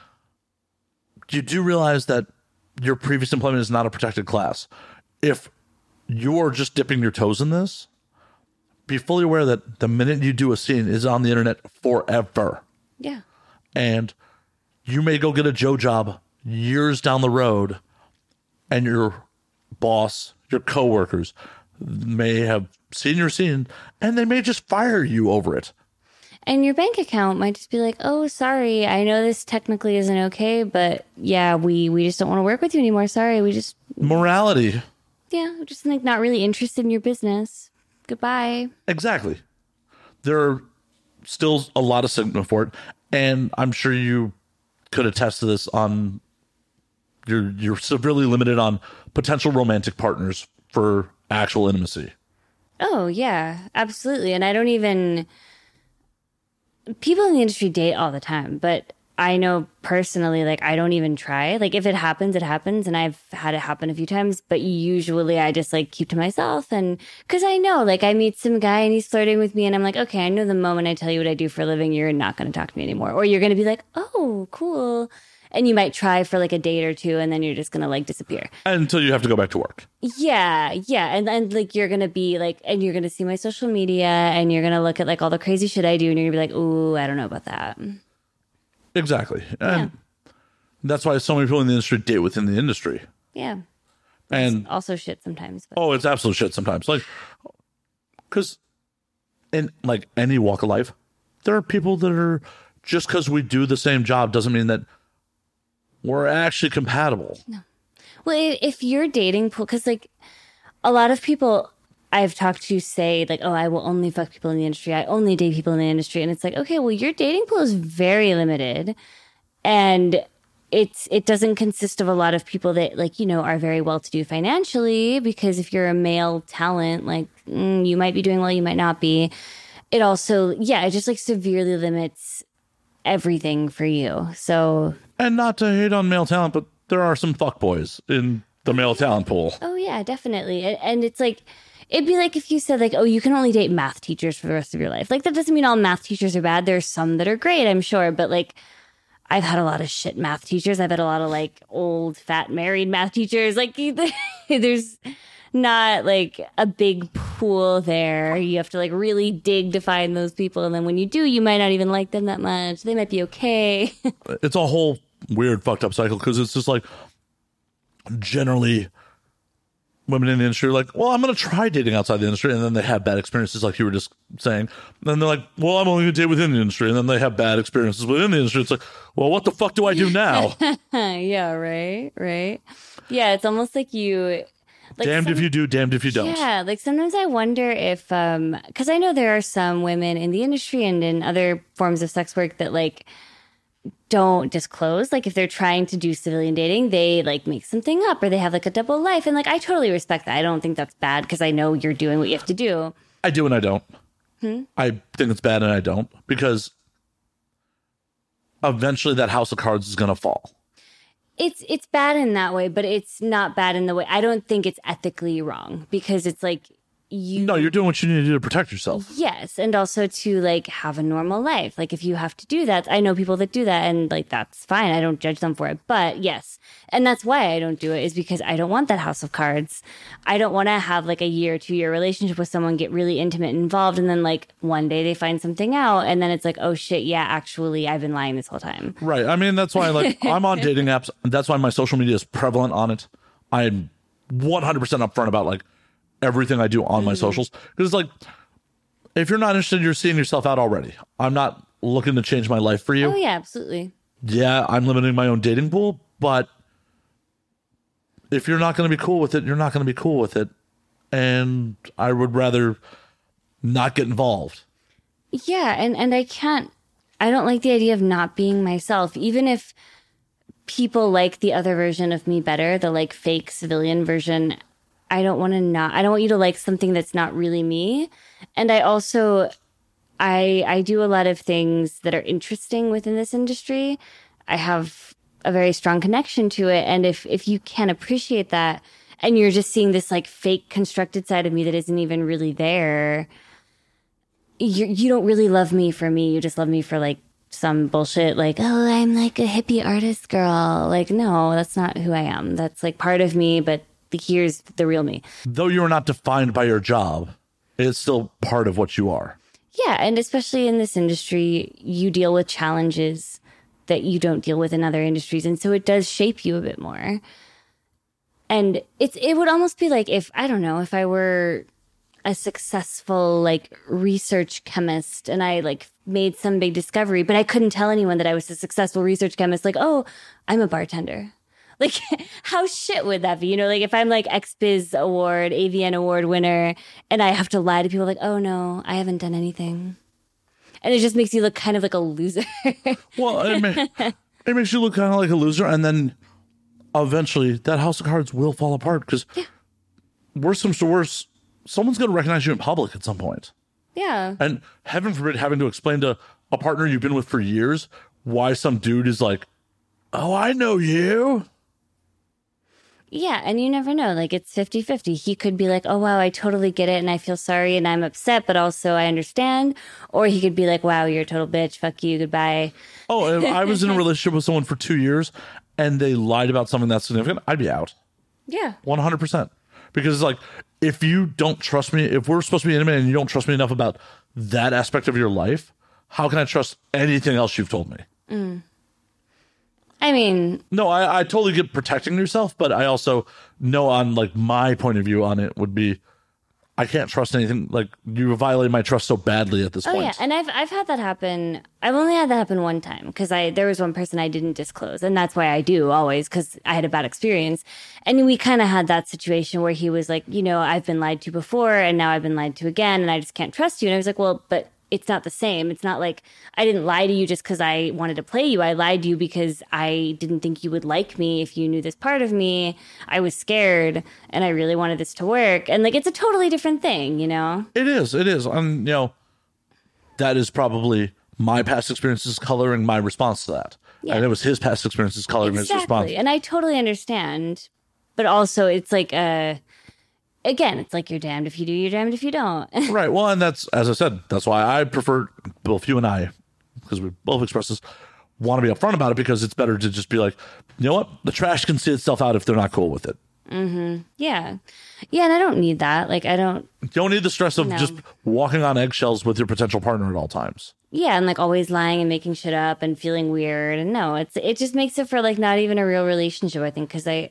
you do realize that your previous employment is not a protected class. If you're just dipping your toes in this, be fully aware that the minute you do a scene is on the internet forever. Yeah. And you may go get a Joe job years down the road and your boss, your coworkers may have seen your scene and they may just fire you over it. And your bank account might just be like, oh, sorry, I know this technically isn't okay, but yeah, we just don't want to work with you anymore. Sorry, we just... Morality. Yeah, just like not really interested in your business. Goodbye. Exactly. There are still a lot of stigma for it, and I'm sure you could attest to this on you're severely limited on potential romantic partners for actual intimacy. Oh, yeah, absolutely. And I don't even... People in the industry date all the time, but I know personally, like, I don't even try. Like, if it happens, it happens. And I've had it happen a few times, but usually I just, like, keep to myself. And because I know, like, I meet some guy and he's flirting with me and I'm like, okay, I know the moment I tell you what I do for a living, you're not going to talk to me anymore. Or you're going to be like, oh, cool. And you might try for, like, a date or two and then you're just going to, like, disappear. Until you have to go back to work. Yeah. And like, you're going to be, like, and you're going to see my social media and you're going to look at, like, all the crazy shit I do and you're going to be like, ooh, I don't know about that. Exactly. And that's why so many people in the industry date within the industry. Yeah. And it's also shit sometimes. But. Oh, it's absolute shit sometimes. Like, because in like any walk of life, there are people that are, just because we do the same job doesn't mean that we're actually compatible. No. Well, if you're dating pool, because like a lot of people I've talked to say like, oh, I will only fuck people in the industry. I only date people in the industry. And it's like, okay, well, your dating pool is very limited. And it doesn't consist of a lot of people that like, you know, are very well-to-do financially, because if you're a male talent, like you might be doing well, you might not be. It also, it just like severely limits everything for you. So, and not to hate on male talent, but there are some fuckboys in the male talent pool. Oh yeah, definitely. And it's like, it'd be like if you said like, oh, you can only date math teachers for the rest of your life. Like that doesn't mean all math teachers are bad. There's some that are great, I'm sure. But like, I've had a lot of shit math teachers. I've had a lot of like old, fat, married math teachers. Like there's not like a big pool there. You have to like really dig to find those people. And then when you do, you might not even like them that much. They might be okay. It's a whole weird fucked up cycle because it's just like generally women in the industry are like, well, I'm going to try dating outside the industry. And then they have bad experiences, like you were just saying. And then they're like, well, I'm only going to date within the industry. And then they have bad experiences within the industry. It's like, well, what the fuck do I do now? Yeah, right. Yeah, it's almost like you... Like damned if you do, damned if you don't. Yeah, like sometimes I wonder if... Because I know there are some women in the industry and in other forms of sex work that, like, don't disclose. Like, if they're trying to do civilian dating, they, like, make something up or they have, like, a double life. And, like, I totally respect that. I don't think that's bad because I know you're doing what you have to do. I do and I don't. I think it's bad and I don't, because eventually that house of cards is going to fall. It's bad in that way, but it's not bad in the way. I don't think it's ethically wrong because it's like No, you're doing what you need to do to protect yourself. Yes, and also to like have a normal life. Like if you have to do that, I know people that do that and like that's fine. I don't judge them for it. But yes, and that's why I don't do it is because I don't want that house of cards. I don't want to have like a year, 2-year relationship with someone, get really intimate and involved, and then like one day they find something out and then it's like, oh shit, yeah, actually I've been lying this whole time. Right. I mean, that's why like I'm on dating apps. That's why my social media is prevalent on it. I'm 100% upfront about like everything I do on my socials, because it's like, if you're not interested, you're seeing yourself out already. I'm not looking to change my life for you. Oh yeah, absolutely. Yeah, I'm limiting my own dating pool, but if you're not going to be cool with it, you're not going to be cool with it. And I would rather not get involved. Yeah, and I don't like the idea of not being myself, even if people like the other version of me better, the like fake civilian version. I don't want you to like something that's not really me. And I also, I do a lot of things that are interesting within this industry. I have a very strong connection to it. And if you can appreciate that and you're just seeing this like fake constructed side of me that isn't even really there, you don't really love me for me. You just love me for like some bullshit like, oh, I'm like a hippie artist girl. Like, no, that's not who I am. That's like part of me, but here's the real me. Though you are not defined by your job, it's still part of what you are. Yeah, and especially in this industry, you deal with challenges that you don't deal with in other industries, and so it does shape you a bit more. And it would almost be like if I were a successful like research chemist and I like made some big discovery, but I couldn't tell anyone that I was a successful research chemist. Like, oh, I'm a bartender. Like, how shit would that be? You know, like if I'm like XBiz Award, AVN Award winner, and I have to lie to people like, oh no, I haven't done anything. And it just makes you look kind of like a loser. Well, it makes you look kind of like a loser. And then eventually that house of cards will fall apart because worse comes to worse, someone's going to recognize you in public at some point. Yeah. And heaven forbid having to explain to a partner you've been with for years why some dude is like, oh, I know you. Yeah, and you never know. Like, it's 50-50. He could be like, oh, wow, I totally get it, and I feel sorry, and I'm upset, but also I understand. Or he could be like, wow, you're a total bitch. Fuck you. Goodbye. Oh, if I was in a relationship with someone for 2 years, and they lied about something that's significant, I'd be out. Yeah. 100%. Because, it's like, if you don't trust me, if we're supposed to be intimate and you don't trust me enough about that aspect of your life, how can I trust anything else you've told me? I mean, no, I totally get protecting yourself, but I also know on like my point of view on it would be, I can't trust anything. Like you violate my trust so badly at this point. Oh yeah, and I've had that happen. I've only had that happen one time because there was one person I didn't disclose, and that's why I do always because I had a bad experience. And we kind of had that situation where he was like, you know, I've been lied to before, and now I've been lied to again, and I just can't trust you. And I was like, well, but it's not the same. It's not like I didn't lie to you just because I wanted to play you. I lied to you because I didn't think you would like me if you knew this part of me. I was scared and I really wanted this to work. And like, it's a totally different thing, you know? It is. You know, that is probably my past experiences coloring my response to that. Yeah. And it was his past experiences coloring his response. And I totally understand. But also it's like again, it's like you're damned if you do, you're damned if you don't. Right. Well, and that's, as I said, that's why I prefer both you and I, because we both express this, want to be upfront about it because it's better to just be like, you know what? The trash can see itself out if they're not cool with it. Mm-hmm. Yeah. Yeah, and I don't need that. Like, you don't need the stress of just walking on eggshells with your potential partner at all times. Yeah, and like always lying and making shit up and feeling weird. And no, it just makes it for like not even a real relationship, I think, because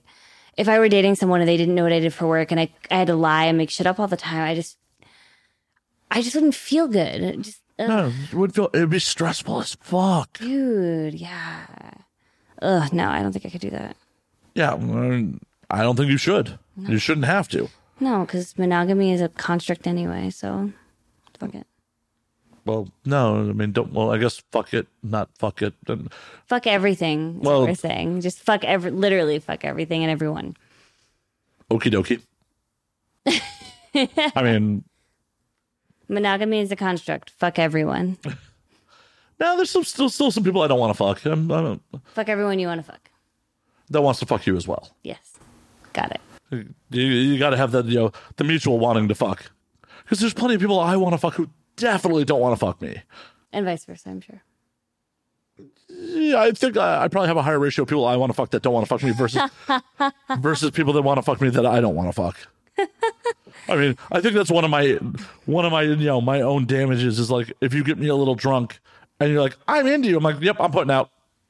if I were dating someone and they didn't know what I did for work and I had to lie and make shit up all the time, I just wouldn't feel good. No, it'd be stressful as fuck. Dude, yeah. Ugh, no, I don't think I could do that. Yeah, I don't think you should. No. You shouldn't have to. No, because monogamy is a construct anyway, so fuck it. Well, no, I mean, I guess fuck it, not fuck it. Fuck everything, is what we're saying. Just literally fuck everything and everyone. Okie dokie. I mean... Monogamy is a construct. Fuck everyone. No, there's still some people I don't want to fuck. I don't... Fuck everyone you want to fuck. That wants to fuck you as well. Yes. Got it. You got to have that, the mutual wanting to fuck. Because there's plenty of people I want to fuck who definitely don't want to fuck me. And vice versa, I'm sure. Yeah, I think I probably have a higher ratio of people I want to fuck that don't want to fuck me versus people that want to fuck me that I don't want to fuck. I mean, I think that's one of my my own damages is like if you get me a little drunk and you're like, I'm into you. I'm like, yep, I'm putting out.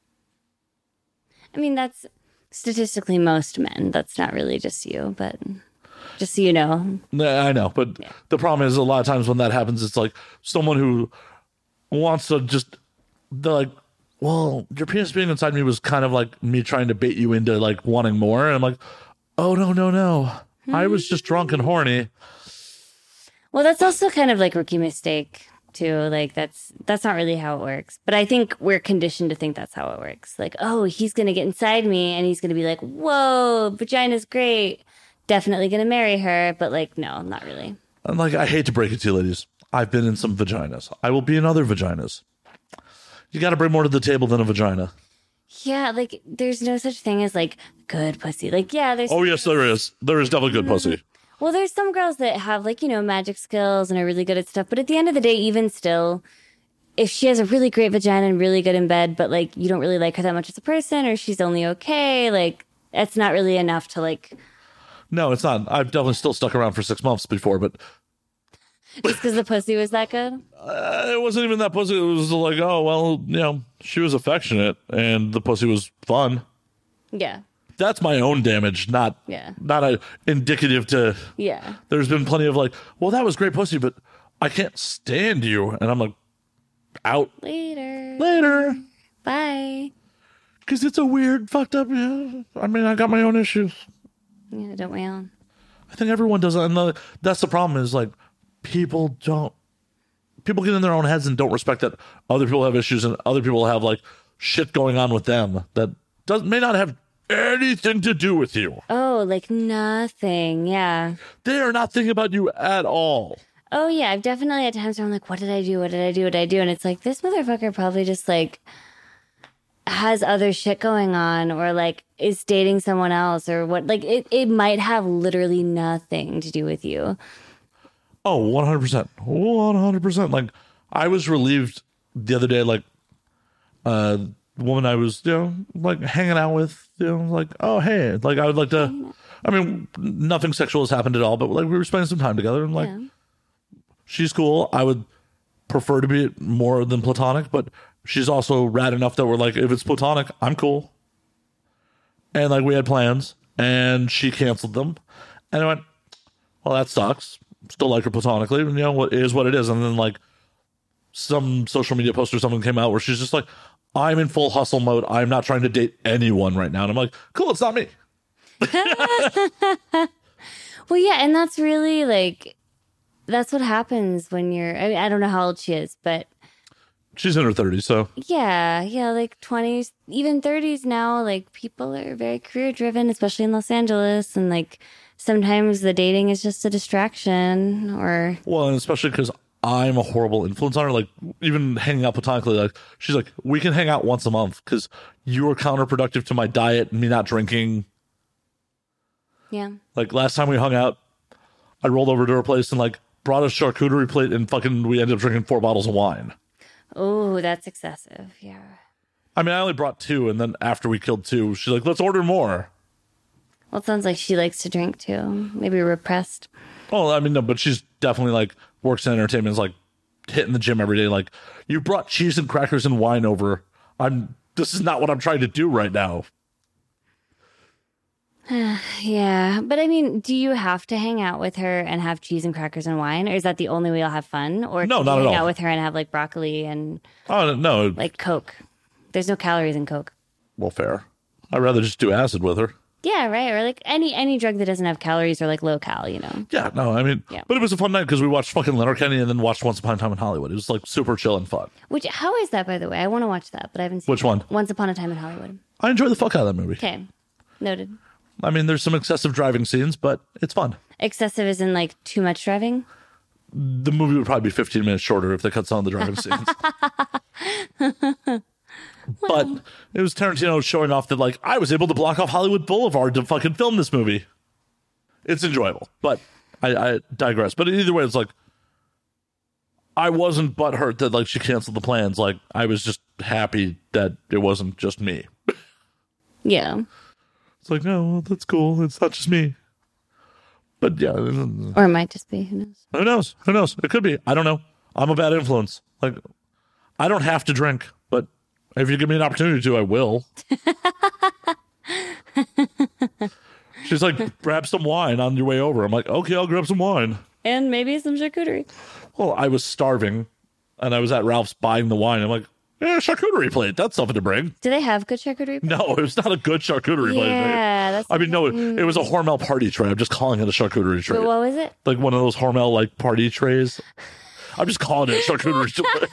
I mean, that's statistically most men. That's not really just you, but just so you know. I know, but the problem is a lot of times when that happens, it's like someone who wants to they're like, well, your penis being inside me was kind of like me trying to bait you into like wanting more. And I'm like, oh, no. I was just drunk and horny. Well, that's also kind of like rookie mistake too. Like that's not really how it works. But I think we're conditioned to think that's how it works. Like, oh, he's going to get inside me and he's going to be like, whoa, vagina's great. Definitely going to marry her. But like, no, not really. I'm like, I hate to break it to you ladies. I've been in some vaginas. I will be in other vaginas. You got to bring more to the table than a vagina. Yeah, like there's no such thing as like good pussy. Like, yeah, there's. Oh, yes, there is. There is definitely good pussy. Well, there's some girls that have like, magic skills and are really good at stuff. But at the end of the day, even still, if she has a really great vagina and really good in bed, but like you don't really like her that much as a person or she's only okay, like that's not really enough to like. No, it's not. I've definitely still stuck around for 6 months before, but. Just because the pussy was that good? It wasn't even that pussy. It was like, oh, well, she was affectionate and the pussy was fun. Yeah. That's my own damage, not indicative to. Yeah. There's been plenty of like, well, that was great pussy, but I can't stand you. And I'm like, out. Later. Bye. Because it's a weird, fucked up. Yeah. I mean, I got my own issues. Yeah, don't we all? I think everyone does. And that's the problem is like, people get in their own heads and don't respect that other people have issues and other people have like shit going on with them that may not have anything to do with you. Oh, like nothing. Yeah. They are not thinking about you at all. Oh yeah. I've definitely had times where I'm like, what did I do? And it's like, this motherfucker probably just like has other shit going on or like is dating someone else or what, like it might have literally nothing to do with you. Oh, 100%. 100%. Like, I was relieved the other day, like, the woman I was, like, hanging out with, like, oh, hey, like, I would like to, I mean, nothing sexual has happened at all, but, like, we were spending some time together, and, like, she's cool. I would prefer to be more than platonic, but she's also rad enough that we're like, if it's platonic, I'm cool. And, like, we had plans, and she canceled them. And I went, well, that sucks. Still like her platonically, and what is what it is. And then like some social media post or something came out where she's just like, I'm in full hustle mode. I'm not trying to date anyone right now. And I'm like, cool, it's not me. Well, yeah, and that's really like that's what happens when you're I don't know how old she is, but she's in her 30s, so yeah, like 20s, even 30s now. Like people are very career driven, especially in Los Angeles, and like sometimes the dating is just a distraction or... Well, and especially because I'm a horrible influence on her. Like, even hanging out platonically, like, she's like, we can hang out once a month because you were counterproductive to my diet and me not drinking. Yeah. Like, last time we hung out, I rolled over to her place and, like, brought a charcuterie plate and fucking we ended up drinking 4 bottles of wine. Oh, that's excessive. Yeah. I mean, I only brought 2, and then after we killed 2, she's like, let's order more. Well, it sounds like she likes to drink too. Maybe repressed. Oh, I mean, no, but she's definitely like works in entertainment, is like hitting the gym every day. Like, you brought cheese and crackers and wine over. This is not what I'm trying to do right now. Yeah, but I mean, do you have to hang out with her and have cheese and crackers and wine, or is that the only way you'll have fun? Or No, can not you at hang all. out with her and have like broccoli and Oh, no. like Coke? There's no calories in Coke. Well, fair. I'd rather just do acid with her. Yeah, right. Or like any drug that doesn't have calories or like low cal, you know. Yeah, no, I mean, Yeah. but it was a fun night because we watched fucking Letterkenny and then watched Once Upon a Time in Hollywood. It was like super chill and fun. Which how is that, by the way? I want to watch that, but I haven't seen Which one? Once Upon a Time in Hollywood. I enjoyed the fuck out of that movie. Okay, noted. I mean, there's some excessive driving scenes, but it's fun. Excessive is in like too much driving. The movie would probably be 15 minutes shorter if they cut some of the driving scenes. But it was Tarantino showing off that, like, I was able to block off Hollywood Boulevard to fucking film this movie. It's enjoyable, but I digress. But either way, it's like, I wasn't butthurt that, like, she canceled the plans. Like, I was just happy that it wasn't just me. Yeah, It's like, no, well, that's cool. It's not just me. But yeah, or it might just be. Who knows? who knows? Who knows? It could be. I don't know. I'm a bad influence. Like, I don't have to drink, but if you give me an opportunity to, I will. She's like, grab some wine on your way over. I'm like, okay, I'll grab some wine. And maybe some charcuterie. Well, I was starving, and I was at Ralph's buying the wine. I'm like, yeah, charcuterie plate. That's something to bring. Do they have good charcuterie? No, it was not a good charcuterie plate. Yeah, that's. I mean, no, it was a Hormel party tray. I'm just calling it a charcuterie tray. But what was it? Like one of those Hormel like party trays. I'm just calling it a charcuterie tray.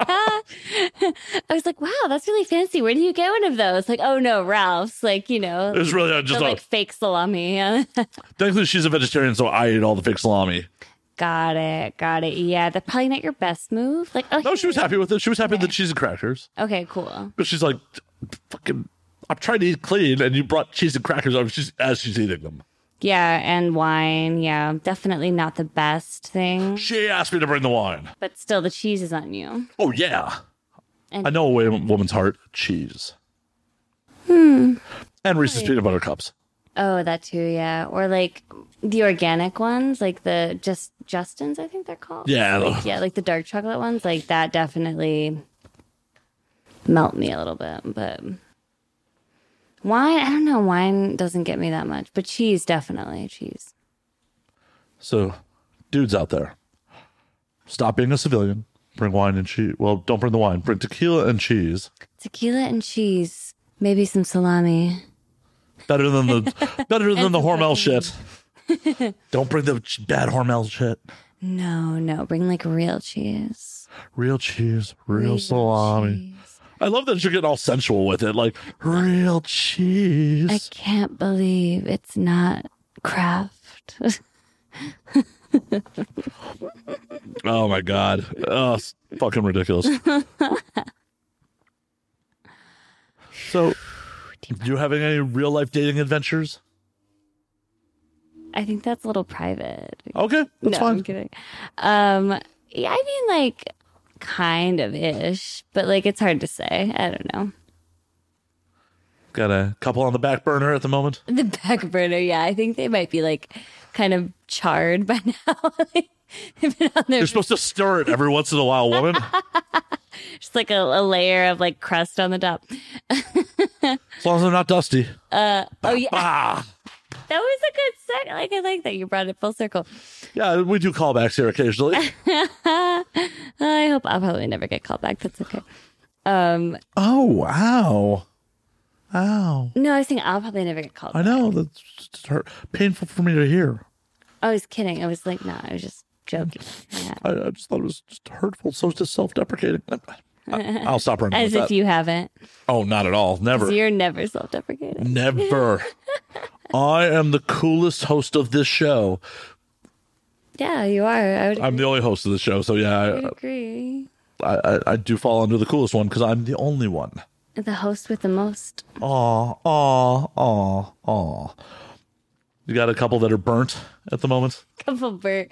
I was like, wow, that's really fancy. Where do you get one of those? Like, oh no, Ralph's. Like, you know, It was really just the, like fake salami. Yeah. thankfully she's a vegetarian, so I ate all the fake salami. Got it. Yeah, that's probably not your best move. Like, oh, No, she was happy with it. She was happy with the cheese and crackers. okay, cool. But she's like, fucking, I'm trying to eat clean, and you brought cheese and crackers over as she's eating them. Yeah, and wine. Yeah, definitely not the best thing, She asked me to bring the wine. but still, the cheese is on you. Oh, yeah. And I know a woman's heart. Cheese. And Reese's peanut butter cups. oh, that too. Yeah, or like the organic ones, like the Justin's, I think they're called. Yeah. Yeah, like the dark chocolate ones. Like that definitely melt me a little bit, but wine, I don't know. Wine doesn't get me that much, but cheese, definitely cheese. So, dudes out there, stop being a civilian. Bring wine and cheese. Well, don't bring the wine. Bring tequila and cheese. Tequila and cheese, maybe some salami. Better than the Hormel shit. Don't bring the bad Hormel shit. No, bring like real cheese. Real cheese, real salami. cheese. I love that you're getting all sensual with it, like real cheese. I can't believe it's not Kraft. Oh my god, oh, it's fucking ridiculous. So, you having any real life dating adventures? I think that's a little private. Okay, that's no, fine. I'm kidding. Yeah, I mean, like, kind of ish, but like, it's hard to say. I don't know. Got a couple on the back burner at the moment. The back burner, yeah, I think they might be like kind of charred by now. They've been on their You're supposed to stir it every once in a while, woman. just like a layer of like crust on the top. As long as they're not dusty. Oh yeah, Ah, that was a good set. I like that you brought it full circle. yeah, we do callbacks here occasionally. I hope I'll probably never get called back. That's okay. Oh wow, ow! No, I was thinking I'll probably never get called I back. know that's just painful for me to hear. I was kidding. I was like, no, I was just joking. Yeah. I just thought it was just hurtful, so just self-deprecating. I'll stop running As with if that. you haven't. Oh, not at all. Never. You're never self-deprecating. Never. I am the coolest host of this show. Yeah, you are. I would I'm the only host of the show, so yeah, agree. I do fall under the coolest one because I'm the only one. The host with the most. Aw. You got a couple that are burnt at the moment? Couple Bert.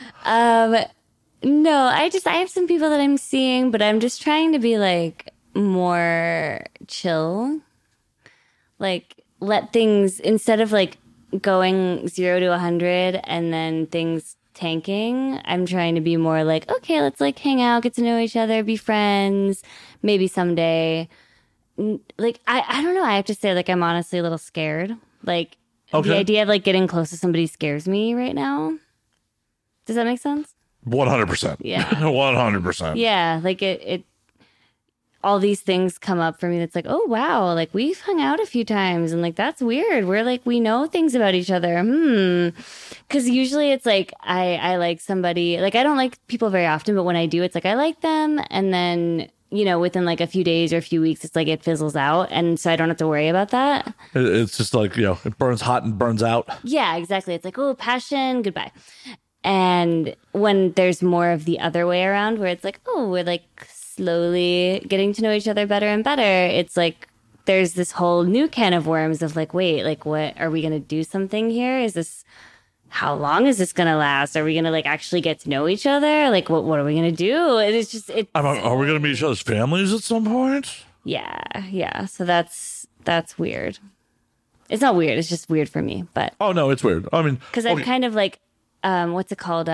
No, I have some people that I'm seeing, but I'm just trying to be like more chill. Like let things, instead of like going 0 to 100 and then things tanking, I'm trying to be more like, okay, let's like hang out, get to know each other, be friends. Maybe someday. Like, I don't know. I have to say, like, I'm honestly a little scared. Like, Okay. The idea of like getting close to somebody scares me right now. Does that make sense? 100%. Yeah. 100%. Yeah, like it all these things come up for me that's like, oh wow, like we've hung out a few times and like that's weird. We're like we know things about each other. Because usually it's like I like somebody, like I don't like people very often, but when I do, it's like I like them, and then within like a few days or a few weeks, it's like it fizzles out, and so I don't have to worry about that. It's just like, it burns hot and burns out. Yeah, exactly. It's like, oh, passion, goodbye. And when there's more of the other way around, where it's like, oh, we're like slowly getting to know each other better and better, it's like there's this whole new can of worms of like, wait, like what, are we going to do something here? How long is this going to last? Are we going to like actually get to know each other? Like what are we going to do? And it's just, Are we going to meet each other's families at some point? Yeah. So that's weird. It's not weird. It's just weird for me, but. Oh no, it's weird. I mean, because I've kind of like, what's it called?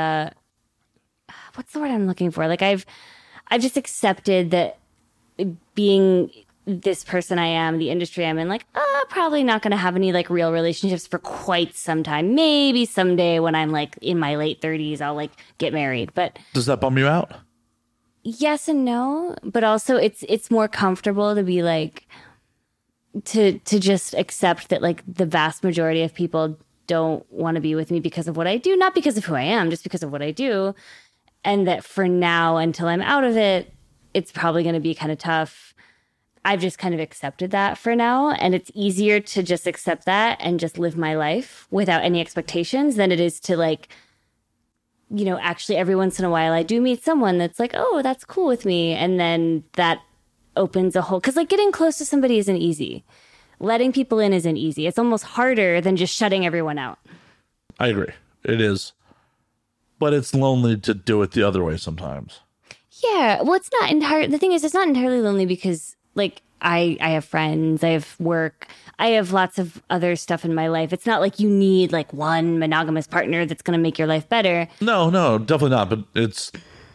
What's the word I'm looking for? Like I've just accepted that being this person I am, the industry I'm in, like, probably not going to have any like real relationships for quite some time. Maybe someday when I'm like in my late 30s, I'll like get married. But does that bum you out? Yes and no. But also it's more comfortable to be like, to just accept that like the vast majority of people don't want to be with me because of what I do, not because of who I am, just because of what I do. And that for now, until I'm out of it, it's probably going to be kind of tough. I've just kind of accepted that for now. And it's easier to just accept that and just live my life without any expectations than it is to like, actually every once in a while I do meet someone that's like, oh, that's cool with me. And then that opens a whole, because like getting close to somebody isn't easy. Letting people in isn't easy. It's almost harder than just shutting everyone out. I agree. It is. But it's lonely to do it the other way sometimes. Yeah. Well, it's not entirely, the thing is, it's not entirely lonely because like I have friends, I have work, I have lots of other stuff in my life. It's not like you need like one monogamous partner that's going to make your life better. No, definitely not. But it's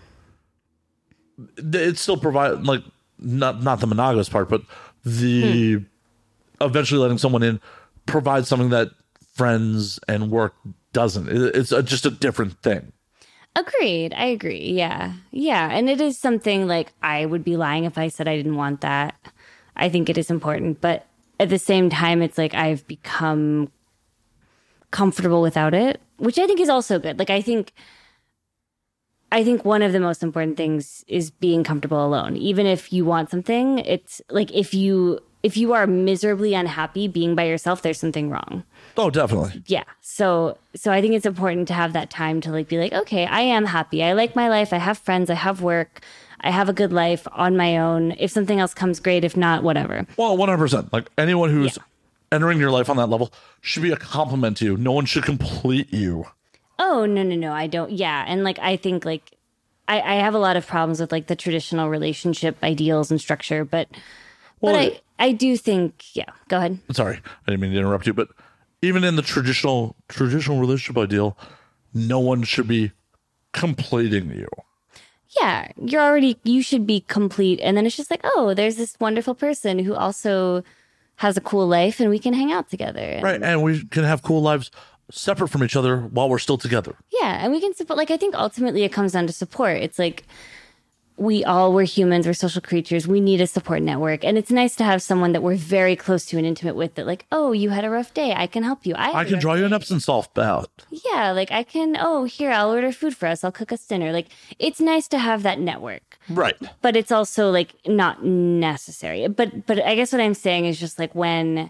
still provide like not the monogamous part, but the eventually letting someone in provides something that friends and work doesn't. It's just a different thing. Agreed. I agree. Yeah. And it is something like I would be lying if I said I didn't want that. I think it is important. But at the same time, it's like I've become comfortable without it, which I think is also good. Like I think one of the most important things is being comfortable alone. Even if you want something, it's like if you are miserably unhappy being by yourself, there's something wrong. Oh, definitely. Yeah. So I think it's important to have that time to like be like, okay, I am happy. I like my life. I have friends. I have work. I have a good life on my own. If something else comes, great. If not, whatever. Well, 100%. Like anyone who's entering your life on that level should be a compliment to you. No one should complete you. Oh, no. I don't. Yeah. And like, I think like I have a lot of problems with like the traditional relationship ideals and structure, but I do think, go ahead. Sorry, I didn't mean to interrupt you, but even in the traditional relationship ideal, no one should be completing you. Yeah, you should be complete. And then it's just like, oh, there's this wonderful person who also has a cool life and we can hang out together. Right, and we can have cool lives separate from each other while we're still together. Yeah, and we can support, like, I think ultimately it comes down to support. It's like, we're humans, we're social creatures, we need a support network. And it's nice to have someone that we're very close to and intimate with that like, oh, you had a rough day, I can help you. I can draw you an Epsom salt bath. Yeah, like I can, here, I'll order food for us, I'll cook us dinner. Like, it's nice to have that network. Right. But it's also like not necessary. But I guess what I'm saying is just like when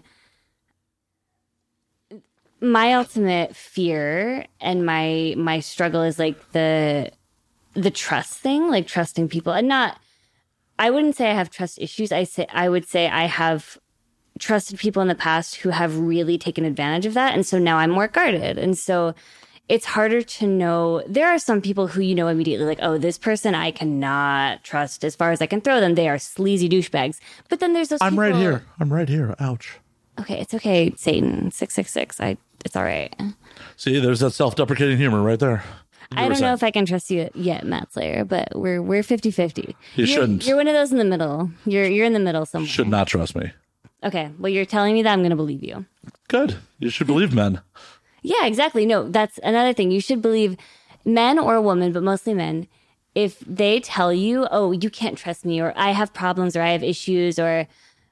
my ultimate fear and my struggle is like the trust thing, like trusting people. And I wouldn't say I have trust issues. I would say I have trusted people in the past who have really taken advantage of that. And so now I'm more guarded. And so it's harder to know. There are some people who you know immediately, like, oh, this person I cannot trust as far as I can throw them. They are sleazy douchebags. But then there's those people. I'm right here. Ouch. Okay, it's okay, Satan. 666. It's all right. See, there's that self-deprecating humor right there. I don't know if I can trust you yet, Matt Slayer, but we're 50-50. You shouldn't. You're one of those in the middle. You're in the middle somewhere. Should not trust me. Okay, well, you're telling me that, I'm going to believe you. Good. You should believe men. Yeah, exactly. No, that's another thing. You should believe men or women, but mostly men. If they tell you, oh, you can't trust me, or I have problems, or I have issues, or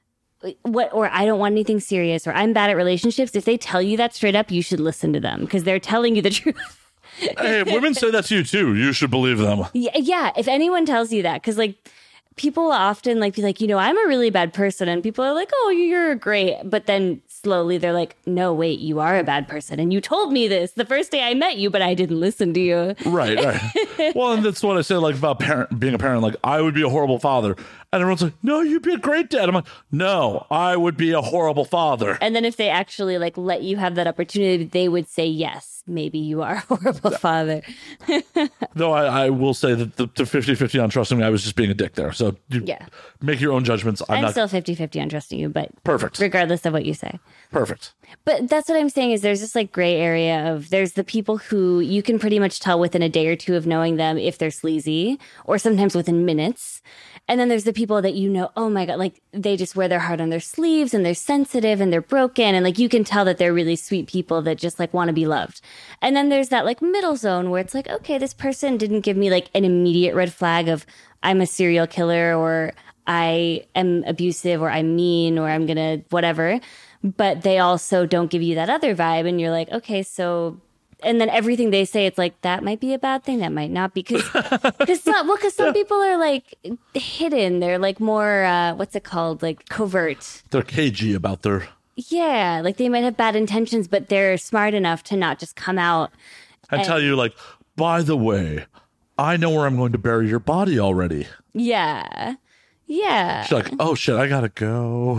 I don't want anything serious, or I'm bad at relationships, if they tell you that straight up, you should listen to them because they're telling you the truth. Hey, if women say that to you too, you should believe them. Yeah, if anyone tells you that, because like people often like be like, I'm a really bad person, and people are like, oh, you're great, but then slowly they're like, no, wait, you are a bad person, and you told me this the first day I met you, but I didn't listen to you. Right. Well, and that's what I say, like about being a parent. Like, I would be a horrible father, and everyone's like, no, you'd be a great dad. I'm like, no, I would be a horrible father. And then if they actually like let you have that opportunity, they would say, yes, maybe you are a horrible father. Though I will say that the 50-50 on trusting me, I was just being a dick there. So Yeah. make your own judgments. I'm still 50-50 on trusting you, but Perfect. regardless of what you say. Perfect. But that's what I'm saying is there's this like gray area of there's the people who you can pretty much tell within a day or two of knowing them if they're sleazy, or sometimes within minutes. And then there's the people that oh my God, like they just wear their heart on their sleeves and they're sensitive and they're broken. And like you can tell that they're really sweet people that just like want to be loved. And then there's that like middle zone where it's like, okay, this person didn't give me like an immediate red flag of I'm a serial killer, or I am abusive, or I'm mean, or I'm gonna whatever. But they also don't give you that other vibe. And you're like, okay, so, and then everything they say, it's like, that might be a bad thing. That might not be. Because some people are like hidden. They're like more, what's it called? Like covert. They're cagey about their... Yeah. Like they might have bad intentions, but they're smart enough to not just come out. I tell you, like, by the way, I know where I'm going to bury your body already. Yeah. Yeah. She's like, oh shit, I gotta go.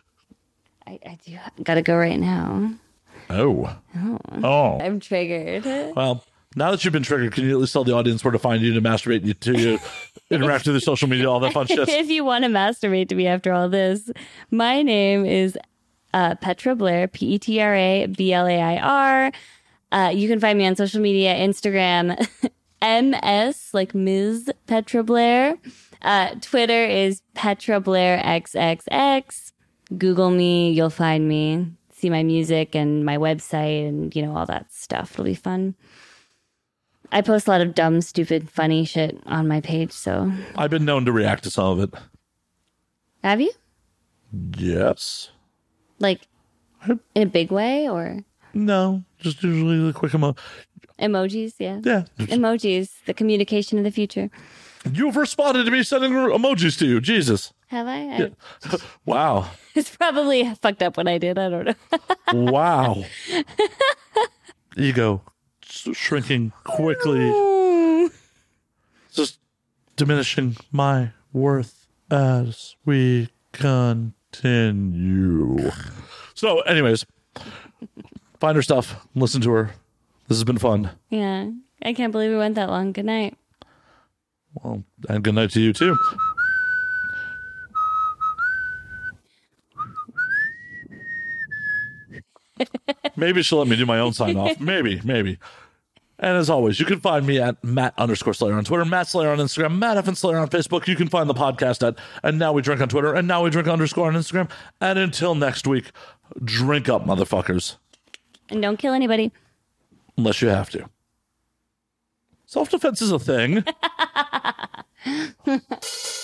I do gotta go right now. Oh. I'm triggered. Well, now that you've been triggered, can you at least tell the audience where to find you, to masturbate you, to interact with the social media, all that fun shit? If you want to masturbate to me after all this, my name is Petra Blair, PetraBlair. You can find me on social media, Instagram, MS, like Ms. Petra Blair. Twitter is Petra Blair XXX. Google me, you'll find me. See my music and my website and, all that stuff. It'll be fun. I post a lot of dumb, stupid, funny shit on my page, so. I've been known to react to some of it. Have you? Yes. Like, in a big way, or? No, just usually the quick Emojis, yeah. Yeah. Emojis, the communication of the future. You've responded to me sending emojis to you. Jesus. Have I? Yeah. Wow. It's probably fucked up when I did. I don't know. Wow. Ego shrinking quickly. Just diminishing my worth as we continue. So, anyways, find her stuff. Listen to her. This has been fun. Yeah. I can't believe we went that long. Good night. Well, and good night to you, too. Maybe she'll let me do my own sign off. Maybe. And as always, you can find me at Matt_Slayer on Twitter, Matt Slayer on Instagram, Matt F. Slayer on Facebook. You can find the podcast at And Now We Drink on Twitter, and Now We Drink _ on Instagram. And until next week, drink up, motherfuckers. And don't kill anybody. Unless you have to. Self-defense is a thing.